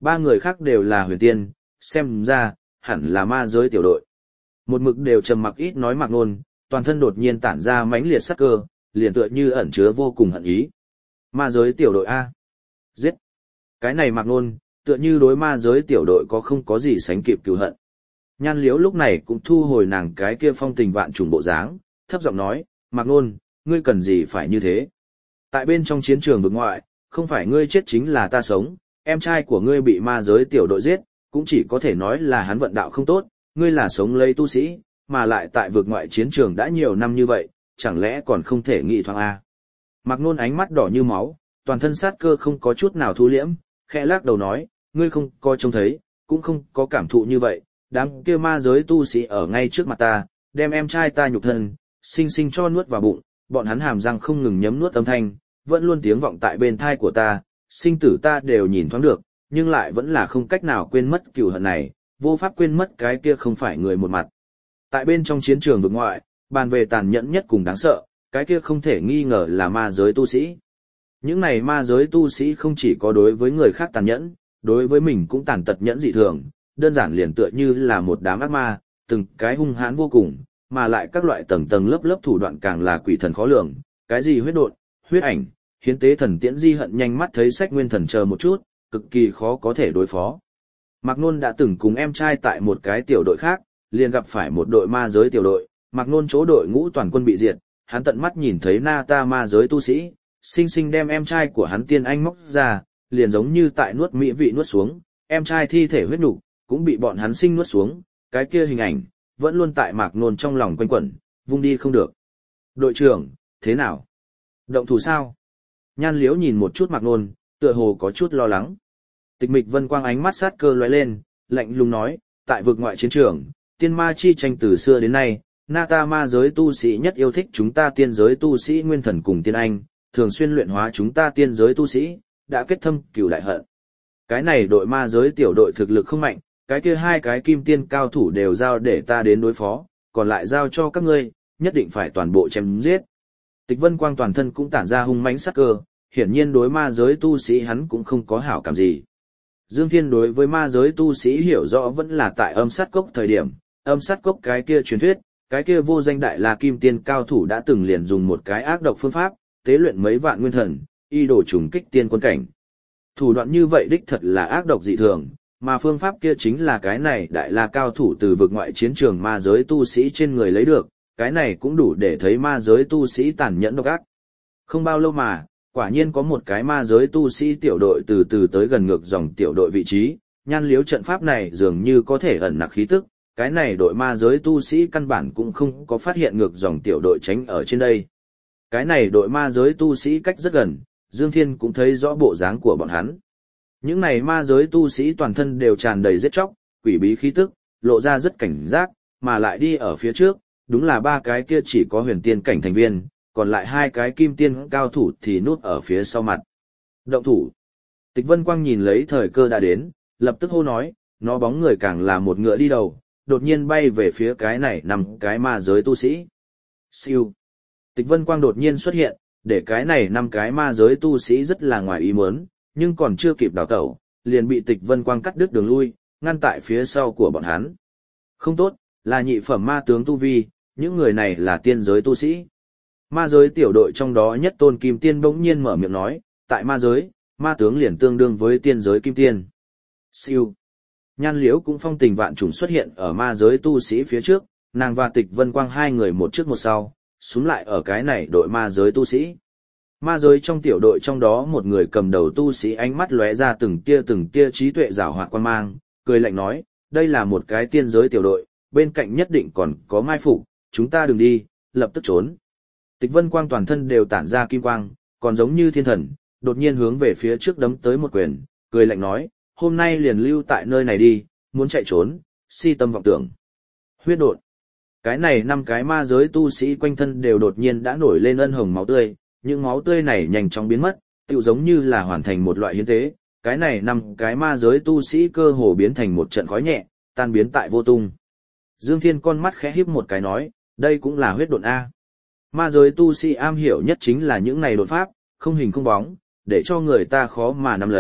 ba người khác đều là huyền tiên, xem ra, hẳn là ma giới tiểu đội. Một mực đều trầm mặc ít nói Mạc Nôn, toàn thân đột nhiên tản ra mãnh liệt sắc cơ, liền tựa như ẩn chứa vô cùng hận ý. Ma giới tiểu đội A. Giết. Cái này Mạc Nôn, tựa như đối ma giới tiểu đội có không có gì sánh kịp cừu hận. Nhan Liếu lúc này cũng thu hồi nàng cái kia phong tình vạn trùng bộ dáng, thấp giọng nói, Mạc Nôn, ngươi cần gì phải như thế? Tại bên trong chiến trường vực ngoại, không phải ngươi chết chính là ta sống, em trai của ngươi bị ma giới tiểu đội giết, cũng chỉ có thể nói là hắn vận đạo không tốt, ngươi là sống lấy tu sĩ, mà lại tại vực ngoại chiến trường đã nhiều năm như vậy, chẳng lẽ còn không thể nghĩ thoáng A. Mạc Nôn ánh mắt đỏ như máu, toàn thân sát cơ không có chút nào thu liễm, khẽ lắc đầu nói, ngươi không có trông thấy, cũng không có cảm thụ như vậy, đám kia ma giới tu sĩ ở ngay trước mặt ta, đem em trai ta nhục thân, sinh sinh cho nuốt vào bụng, bọn hắn hàm răng không ngừng nhấm nuốt âm thanh, vẫn luôn tiếng vọng tại bên thai của ta, sinh tử ta đều nhìn thoáng được, nhưng lại vẫn là không cách nào quên mất cừu hận này, vô pháp quên mất cái kia không phải người một mặt. Tại bên trong chiến trường vực ngoại, bàn về tàn nhẫn nhất cùng đáng sợ, cái kia không thể nghi ngờ là ma giới tu sĩ. Những này ma giới tu sĩ không chỉ có đối với người khác tàn nhẫn, đối với mình cũng tàn tật nhẫn dị thường, đơn giản liền tựa như là một đám ác ma, từng cái hung hãn vô cùng, mà lại các loại tầng tầng lớp lớp thủ đoạn càng là quỷ thần khó lường, cái gì huyết độn, huyết ảnh, hiến tế thần tiễn di hận nhanh mắt thấy sách nguyên thần chờ một chút, cực kỳ khó có thể đối phó. Mạc Nôn đã từng cùng em trai tại một cái tiểu đội khác, liền gặp phải một đội ma giới tiểu đội, Mạc Nôn chỗ đội ngũ toàn quân bị diệt, hắn tận mắt nhìn thấy na ta ma giới tu sĩ, sinh sinh đem em trai của hắn tiên anh móc ra, liền giống như tại nuốt mỹ vị nuốt xuống, em trai thi thể huyết nục cũng bị bọn hắn sinh nuốt xuống, cái kia hình ảnh vẫn luôn tại Mạc Nôn trong lòng quanh quẩn, vung đi không được. Đội trưởng, thế nào? Động thủ sao? Nhan Liếu nhìn một chút Mạc Nôn, tựa hồ có chút lo lắng. Tịch Mịch Vân Quang ánh mắt sát cơ lóe lên, lạnh lùng nói, tại vực ngoại chiến trường, tiên ma chi tranh từ xưa đến nay, na ta ma giới tu sĩ nhất yêu thích chúng ta tiên giới tu sĩ nguyên thần cùng tiên anh, thường xuyên luyện hóa chúng ta tiên giới tu sĩ, đã kết thâm cừu đại hận. Cái này đội ma giới tiểu đội thực lực không mạnh, cái kia hai cái kim tiên cao thủ đều giao để ta đến đối phó, còn lại giao cho các ngươi, nhất định phải toàn bộ chém giết. Tịch Vân Quang toàn thân cũng tản ra hung mãnh sát cơ, hiển nhiên đối ma giới tu sĩ hắn cũng không có hảo cảm gì. Dương Thiên đối với ma giới tu sĩ hiểu rõ vẫn là tại âm sát cốc thời điểm, âm sát cốc cái kia truyền thuyết, cái kia vô danh đại la kim tiên cao thủ đã từng liền dùng một cái ác độc phương pháp, tế luyện mấy vạn nguyên thần, y đổ trùng kích tiên quân cảnh. Thủ đoạn như vậy đích thật là ác độc dị thường, mà phương pháp kia chính là cái này đại la cao thủ từ vực ngoại chiến trường ma giới tu sĩ trên người lấy được, cái này cũng đủ để thấy ma giới tu sĩ tàn nhẫn độc ác. Không bao lâu mà, quả nhiên có một cái ma giới tu sĩ tiểu đội từ từ tới gần ngược dòng tiểu đội vị trí, Nhan Liếu trận pháp này dường như có thể ẩn nặc khí tức, cái này đội ma giới tu sĩ căn bản cũng không có phát hiện ngược dòng tiểu đội tránh ở trên đây. Cái này đội ma giới tu sĩ cách rất gần, Dương Thiên cũng thấy rõ bộ dáng của bọn hắn. Những này ma giới tu sĩ toàn thân đều tràn đầy giết chóc, quỷ bí khí tức, lộ ra rất cảnh giác, mà lại đi ở phía trước, đúng là ba cái kia chỉ có huyền tiên cảnh thành viên, còn lại hai cái kim tiên cao thủ thì núp ở phía sau mặt. Động thủ. Tịch Vân Quang nhìn lấy thời cơ đã đến, lập tức hô nói, nó bóng người càng là một ngựa đi đầu, đột nhiên bay về phía cái này nằm cái ma giới tu sĩ. Siêu. Tịch Vân Quang đột nhiên xuất hiện, để cái này năm cái ma giới tu sĩ rất là ngoài ý muốn, nhưng còn chưa kịp đào tẩu, liền bị Tịch Vân Quang cắt đứt đường lui, ngăn tại phía sau của bọn hắn. Không tốt, là nhị phẩm ma tướng tu vi, những người này là tiên giới tu sĩ. Ma giới tiểu đội trong đó nhất tôn kim tiên bỗng nhiên mở miệng nói, tại ma giới, ma tướng liền tương đương với tiên giới kim tiên. Siêu. Nhan Liễu cũng phong tình vạn trùng xuất hiện ở ma giới tu sĩ phía trước, nàng và Tịch Vân Quang hai người một trước một sau, xuống lại ở cái này đội ma giới tu sĩ. Ma giới trong tiểu đội trong đó một người cầm đầu tu sĩ ánh mắt lóe ra từng tia từng tia trí tuệ giảo hoạt quan mang, cười lạnh nói, đây là một cái tiên giới tiểu đội, bên cạnh nhất định còn có mai phục, chúng ta đừng đi, lập tức trốn. Tịch Vân Quang toàn thân đều tản ra kim quang, còn giống như thiên thần, đột nhiên hướng về phía trước đấm tới một quyền, cười lạnh nói, hôm nay liền lưu tại nơi này đi, muốn chạy trốn, si tâm vọng tưởng. Huyết độn. Cái này năm cái ma giới tu sĩ quanh thân đều đột nhiên đã nổi lên ân hồng máu tươi, những máu tươi này nhanh chóng biến mất, tựu giống như là hoàn thành một loại hiến tế, cái này năm cái ma giới tu sĩ cơ hồ biến thành một trận khói nhẹ, tan biến tại vô tung. Dương Thiên con mắt khẽ híp một cái nói, đây cũng là huyết độn A. Ma giới tu sĩ am hiểu nhất chính là những này đột pháp, không hình không bóng, để cho người ta khó mà nắm lấy,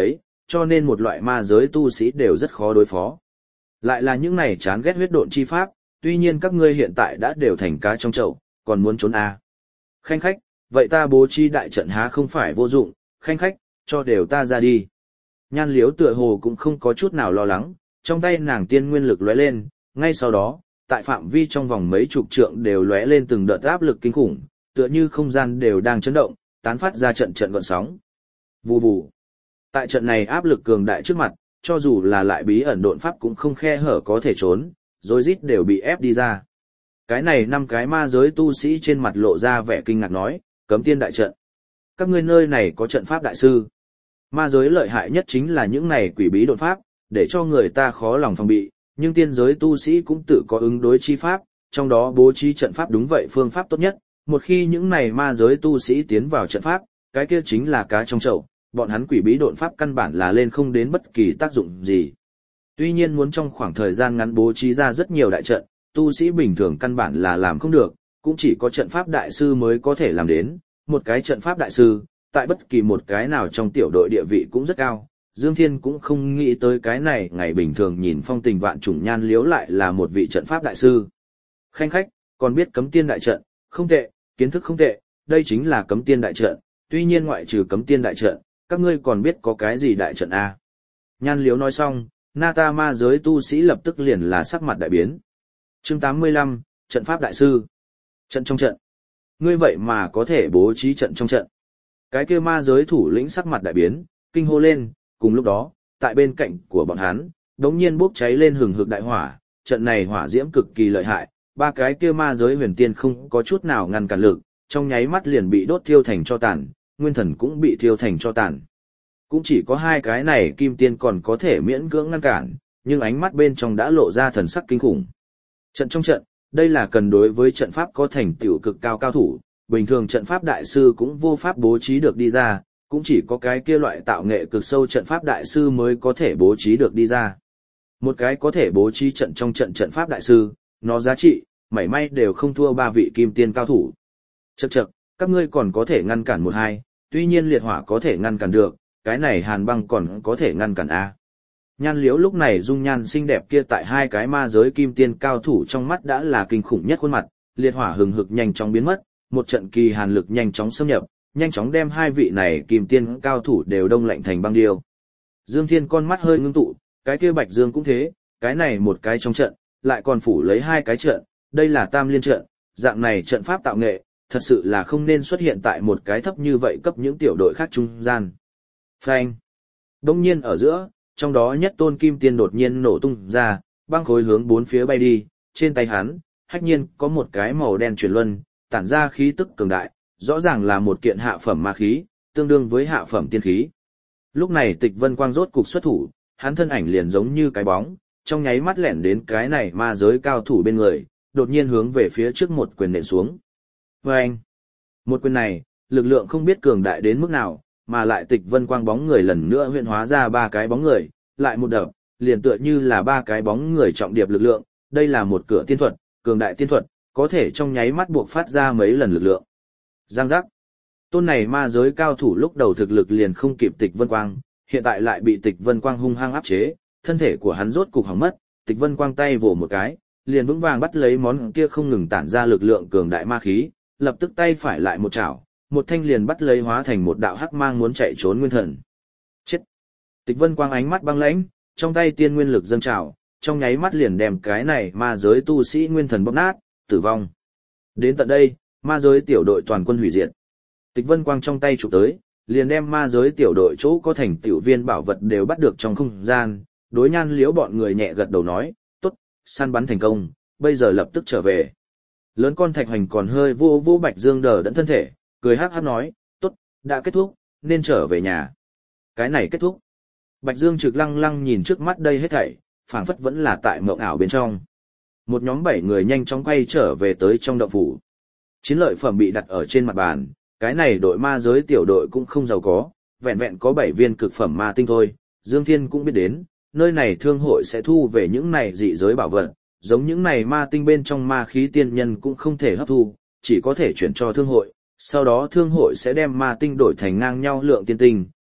cho nên một loại ma giới tu sĩ đều rất khó đối phó. Lại là những này chán ghét huyết độn chi pháp, tuy nhiên các ngươi hiện tại đã đều thành cá trong chậu, còn muốn trốn à. Khanh khách, vậy ta bố trí đại trận há không phải vô dụng, khanh khách, cho đều ta ra đi. Nhan Liếu tựa hồ cũng không có chút nào lo lắng, trong tay nàng tiên nguyên lực lóe lên, ngay sau đó, tại phạm vi trong vòng mấy chục trượng đều lóe lên từng đợt áp lực kinh khủng, tựa như không gian đều đang chấn động, tán phát ra trận trận gợn sóng. Vù vù. Tại trận này áp lực cường đại trước mặt, cho dù là lại bí ẩn độn pháp cũng không khe hở có thể trốn, rối rít đều bị ép đi ra. Cái này năm cái ma giới tu sĩ trên mặt lộ ra vẻ kinh ngạc nói, cấm tiên đại trận. Các ngươi nơi này có trận pháp đại sư. Ma giới lợi hại nhất chính là những này quỷ bí độn pháp, để cho người ta khó lòng phòng bị, nhưng tiên giới tu sĩ cũng tự có ứng đối chi pháp, trong đó bố trí trận pháp đúng vậy phương pháp tốt nhất. Một khi những này ma giới tu sĩ tiến vào trận pháp, cái kia chính là cá trong chậu, bọn hắn quỷ bí độn pháp căn bản là lên không đến bất kỳ tác dụng gì. Tuy nhiên muốn trong khoảng thời gian ngắn bố trí ra rất nhiều đại trận, tu sĩ bình thường căn bản là làm không được, cũng chỉ có trận pháp đại sư mới có thể làm đến. Một cái trận pháp đại sư, tại bất kỳ một cái nào trong tiểu đội địa vị cũng rất cao. Dương Thiên cũng không nghĩ tới cái này, ngày bình thường nhìn phong tình vạn trùng Nhan Liếu lại là một vị trận pháp đại sư. Khanh khách, còn biết cấm tiên đại trận, không tệ, kiến thức không tệ, đây chính là cấm tiên đại trận, tuy nhiên ngoại trừ cấm tiên đại trận, các ngươi còn biết có cái gì đại trận à? Nhan Liếu nói xong, Nata ma giới tu sĩ lập tức liền là sắc mặt đại biến. Chương tám mươi lăm, trận pháp đại sư. Trận trong trận. Ngươi vậy mà có thể bố trí trận trong trận. Cái kia ma giới thủ lĩnh sắc mặt đại biến, kinh hô lên, cùng lúc đó, tại bên cạnh của bọn hắn, đống nhiên bốc cháy lên hừng hực đại hỏa, trận này hỏa diễm cực kỳ lợi hại, ba cái kia ma giới huyền tiên không có chút nào ngăn cản lực, trong nháy mắt liền bị đốt thiêu thành cho tàn, nguyên thần cũng bị thiêu thành cho tàn. Cũng chỉ có hai cái này kim tiên còn có thể miễn cưỡng ngăn cản, nhưng ánh mắt bên trong đã lộ ra thần sắc kinh khủng. Trận trong trận, đây là cần đối với trận pháp có thành tựu cực cao cao thủ, bình thường trận pháp đại sư cũng vô pháp bố trí được đi ra, cũng chỉ có cái kia loại tạo nghệ cực sâu trận pháp đại sư mới có thể bố trí được đi ra. Một cái có thể bố trí trận trong trận trận pháp đại sư, nó giá trị, mảy may đều không thua ba vị kim tiên cao thủ. Chậc chậc, các ngươi còn có thể ngăn cản một hai, tuy nhiên liệt hỏa có thể ngăn cản được, cái này hàn băng còn có thể ngăn cản a. Nhan Liếu lúc này dung nhan xinh đẹp kia tại hai cái ma giới kim tiên cao thủ trong mắt đã là kinh khủng nhất khuôn mặt, liệt hỏa hừng hực nhanh chóng biến mất, một trận kỳ hàn lực nhanh chóng xâm nhập, nhanh chóng đem hai vị này kim tiên cao thủ đều đông lạnh thành băng điêu. Dương Thiên con mắt hơi ngưng tụ, cái kia Bạch Dương cũng thế, cái này một cái trong trận, lại còn phủ lấy hai cái trận, đây là tam liên trận, dạng này trận pháp tạo nghệ, thật sự là không nên xuất hiện tại một cái thấp như vậy cấp những tiểu đội khác trung gian. Phanh. Đông nhiên ở giữa, trong đó nhất tôn kim tiên đột nhiên nổ tung ra, băng khối hướng bốn phía bay đi, trên tay hắn, hách nhiên có một cái màu đen chuyển luân, tản ra khí tức cường đại, rõ ràng là một kiện hạ phẩm ma khí, tương đương với hạ phẩm tiên khí. Lúc này Tịch Vân Quang rốt cục xuất thủ, hắn thân ảnh liền giống như cái bóng, trong nháy mắt lẻn đến cái này ma giới cao thủ bên người, đột nhiên hướng về phía trước một quyền nện xuống. Vâng! Một quyền này, lực lượng không biết cường đại đến mức nào, mà lại Tịch Vân Quang bóng người lần nữa huyễn hóa ra ba cái bóng người, lại một đập, liền tựa như là ba cái bóng người trọng điệp lực lượng, đây là một cửa tiên thuật, cường đại tiên thuật, có thể trong nháy mắt buộc phát ra mấy lần lực lượng. Giang giác. Tôn này ma giới cao thủ lúc đầu thực lực liền không kịp Tịch Vân Quang, hiện tại lại bị Tịch Vân Quang hung hăng áp chế, thân thể của hắn rốt cục hỏng mất, Tịch Vân Quang tay vỗ một cái, liền vững vàng bắt lấy món kia không ngừng tản ra lực lượng cường đại ma khí, lập tức tay phải lại một chảo, một thanh liền bắt lấy hóa thành một đạo hắc mang muốn chạy trốn nguyên thần. Chết! Tịch Vân Quang ánh mắt băng lãnh, trong tay tiên nguyên lực dâng trào, trong nháy mắt liền đem cái này ma giới tu sĩ nguyên thần bóp nát, tử vong. Đến tận đây, ma giới tiểu đội toàn quân hủy diệt. Tịch Vân Quang trong tay chụp tới, liền đem ma giới tiểu đội chỗ có thành tiểu viên bảo vật đều bắt được trong không gian, đối Nhan Liếu bọn người nhẹ gật đầu nói, tốt, săn bắn thành công, bây giờ lập tức trở về. Lớn con Thạch Hoành còn hơi vô vô Bạch Dương đờ đẫn thân thể, cười hắc hắc nói, tốt, đã kết thúc, nên trở về nhà. Cái này kết thúc. Bạch Dương trực lăng lăng nhìn trước mắt đây hết thảy, phảng phất vẫn là tại mộng ảo bên trong. Một nhóm bảy người nhanh chóng quay trở về tới trong động phủ. Chiến lợi phẩm bị đặt ở trên mặt bàn, cái này đội ma giới tiểu đội cũng không giàu có, vẹn vẹn có bảy viên cực phẩm ma tinh thôi. Dương Thiên cũng biết đến, nơi này thương hội sẽ thu về những này dị giới bảo vật, giống những này ma tinh bên trong ma khí tiên nhân cũng không thể hấp thu, chỉ có thể chuyển cho thương hội, sau đó thương hội sẽ đem ma tinh đổi thành ngang nhau lượng tiên tinh,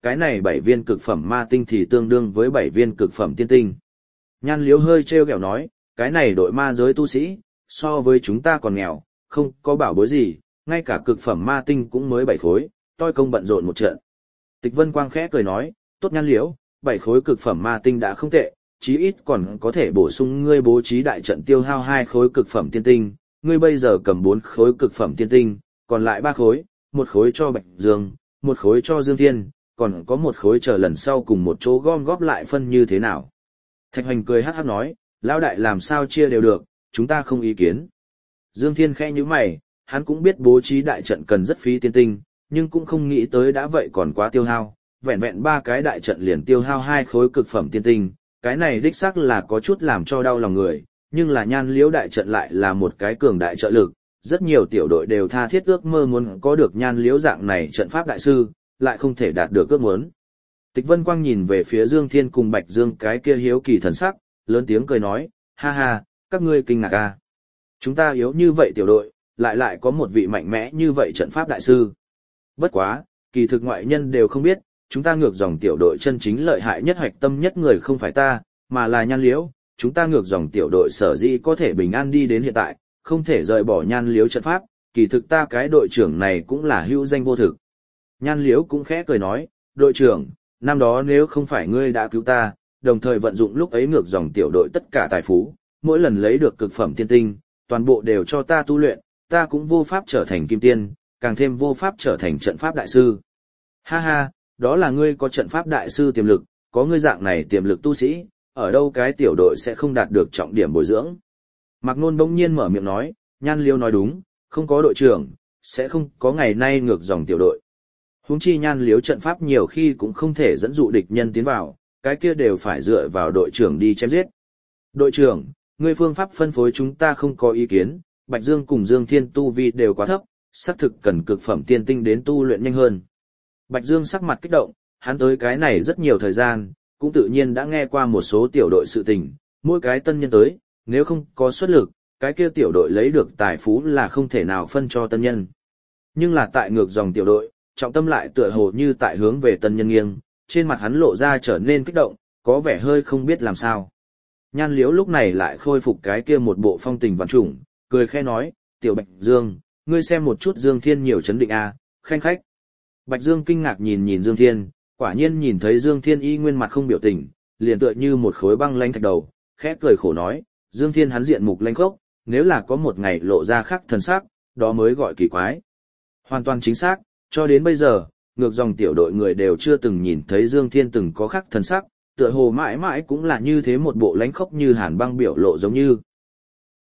cái này bảy viên cực phẩm ma tinh thì tương đương với bảy viên cực phẩm tiên tinh. Nhan Liếu hơi trêu ghẹo nói, cái này đội ma giới tu sĩ, so với chúng ta còn nghèo, không có bảo bối gì, ngay cả cực phẩm ma tinh cũng mới bảy khối, toi công bận rộn một trận. Tịch Vân Quang khẽ cười nói, tốt Nhan Liếu, bảy khối cực phẩm ma tinh đã không tệ, chí ít còn có thể bổ sung ngươi bố trí đại trận tiêu hao hai khối cực phẩm tiên tinh, ngươi bây giờ cầm bốn khối cực phẩm tiên tinh, còn lại ba khối, một khối cho Bạch Dương, một khối cho Dương Thiên, còn có một khối chờ lần sau cùng một chỗ gom góp lại phân như thế nào. Thạch Hoành cười hát hát nói, lão đại làm sao chia đều được, chúng ta không ý kiến. Dương Thiên khẽ nhíu mày, hắn cũng biết bố trí đại trận cần rất phí tiên tinh, nhưng cũng không nghĩ tới đã vậy còn quá tiêu hao, vẹn vẹn ba cái đại trận liền tiêu hao hai khối cực phẩm tiên tinh, cái này đích xác là có chút làm cho đau lòng người, nhưng là Nhan Liễu đại trận lại là một cái cường đại trợ lực, rất nhiều tiểu đội đều tha thiết ước mơ muốn có được Nhan Liễu dạng này trận pháp đại sư, lại không thể đạt được ước muốn. Tịch Vân Quang nhìn về phía Dương Thiên cùng Bạch Dương cái kia hiếu kỳ thần sắc, lớn tiếng cười nói, ha ha, các ngươi kinh ngạc à. Chúng ta yếu như vậy tiểu đội, lại lại có một vị mạnh mẽ như vậy trận pháp đại sư. Bất quá, kỳ thực ngoại nhân đều không biết, chúng ta ngược dòng tiểu đội chân chính lợi hại nhất hoạch tâm nhất người không phải ta, mà là Nhan Liễu, chúng ta ngược dòng tiểu đội sở dĩ có thể bình an đi đến hiện tại, không thể rời bỏ Nhan Liễu trận pháp, kỳ thực ta cái đội trưởng này cũng là hữu danh vô thực. Nhan Liễu cũng khẽ cười nói, đội trưởng, năm đó nếu không phải ngươi đã cứu ta, đồng thời vận dụng lúc ấy ngược dòng tiểu đội tất cả tài phú, mỗi lần lấy được cực phẩm tiên tinh, toàn bộ đều cho ta tu luyện, ta cũng vô pháp trở thành kim tiên, càng thêm vô pháp trở thành trận pháp đại sư. Ha ha, đó là ngươi có trận pháp đại sư tiềm lực, có ngươi dạng này tiềm lực tu sĩ, ở đâu cái tiểu đội sẽ không đạt được trọng điểm bồi dưỡng. Mạc Nôn bỗng nhiên mở miệng nói, Nhan Liêu nói đúng, không có đội trưởng, sẽ không có ngày nay ngược dòng tiểu đội. Huống chi Nhan Liếu trận pháp nhiều khi cũng không thể dẫn dụ địch nhân tiến vào, cái kia đều phải dựa vào đội trưởng đi chém giết. Đội trưởng, ngươi phương pháp phân phối chúng ta không có ý kiến, Bạch Dương cùng Dương Thiên tu vi đều quá thấp, xác thực cần cực phẩm tiên tinh đến tu luyện nhanh hơn. Bạch Dương sắc mặt kích động, hắn tới cái này rất nhiều thời gian, cũng tự nhiên đã nghe qua một số tiểu đội sự tình, mỗi cái tân nhân tới, nếu không có xuất lực, cái kia tiểu đội lấy được tài phú là không thể nào phân cho tân nhân. Nhưng là tại ngược dòng tiểu đội, trọng tâm lại tựa hồ như tại hướng về tân nhân nghiêng, trên mặt hắn lộ ra trở nên kích động, có vẻ hơi không biết làm sao. Nhan Liếu lúc này lại khôi phục cái kia một bộ phong tình vạn trùng, cười khẽ nói, tiểu Bạch Dương, ngươi xem một chút Dương Thiên nhiều chấn định à, khanh khách. Bạch Dương kinh ngạc nhìn nhìn Dương Thiên, quả nhiên nhìn thấy Dương Thiên y nguyên mặt không biểu tình, liền tựa như một khối băng lanh thạch đầu, khẽ cười khổ nói, Dương Thiên hắn diện mục lanh khốc, nếu là có một ngày lộ ra khác thần sắc, đó mới gọi kỳ quái. Hoàn toàn chính xác, cho đến bây giờ, ngược dòng tiểu đội người đều chưa từng nhìn thấy Dương Thiên từng có khác thần sắc, tựa hồ mãi mãi cũng là như thế một bộ lánh khốc như hàn băng biểu lộ giống như,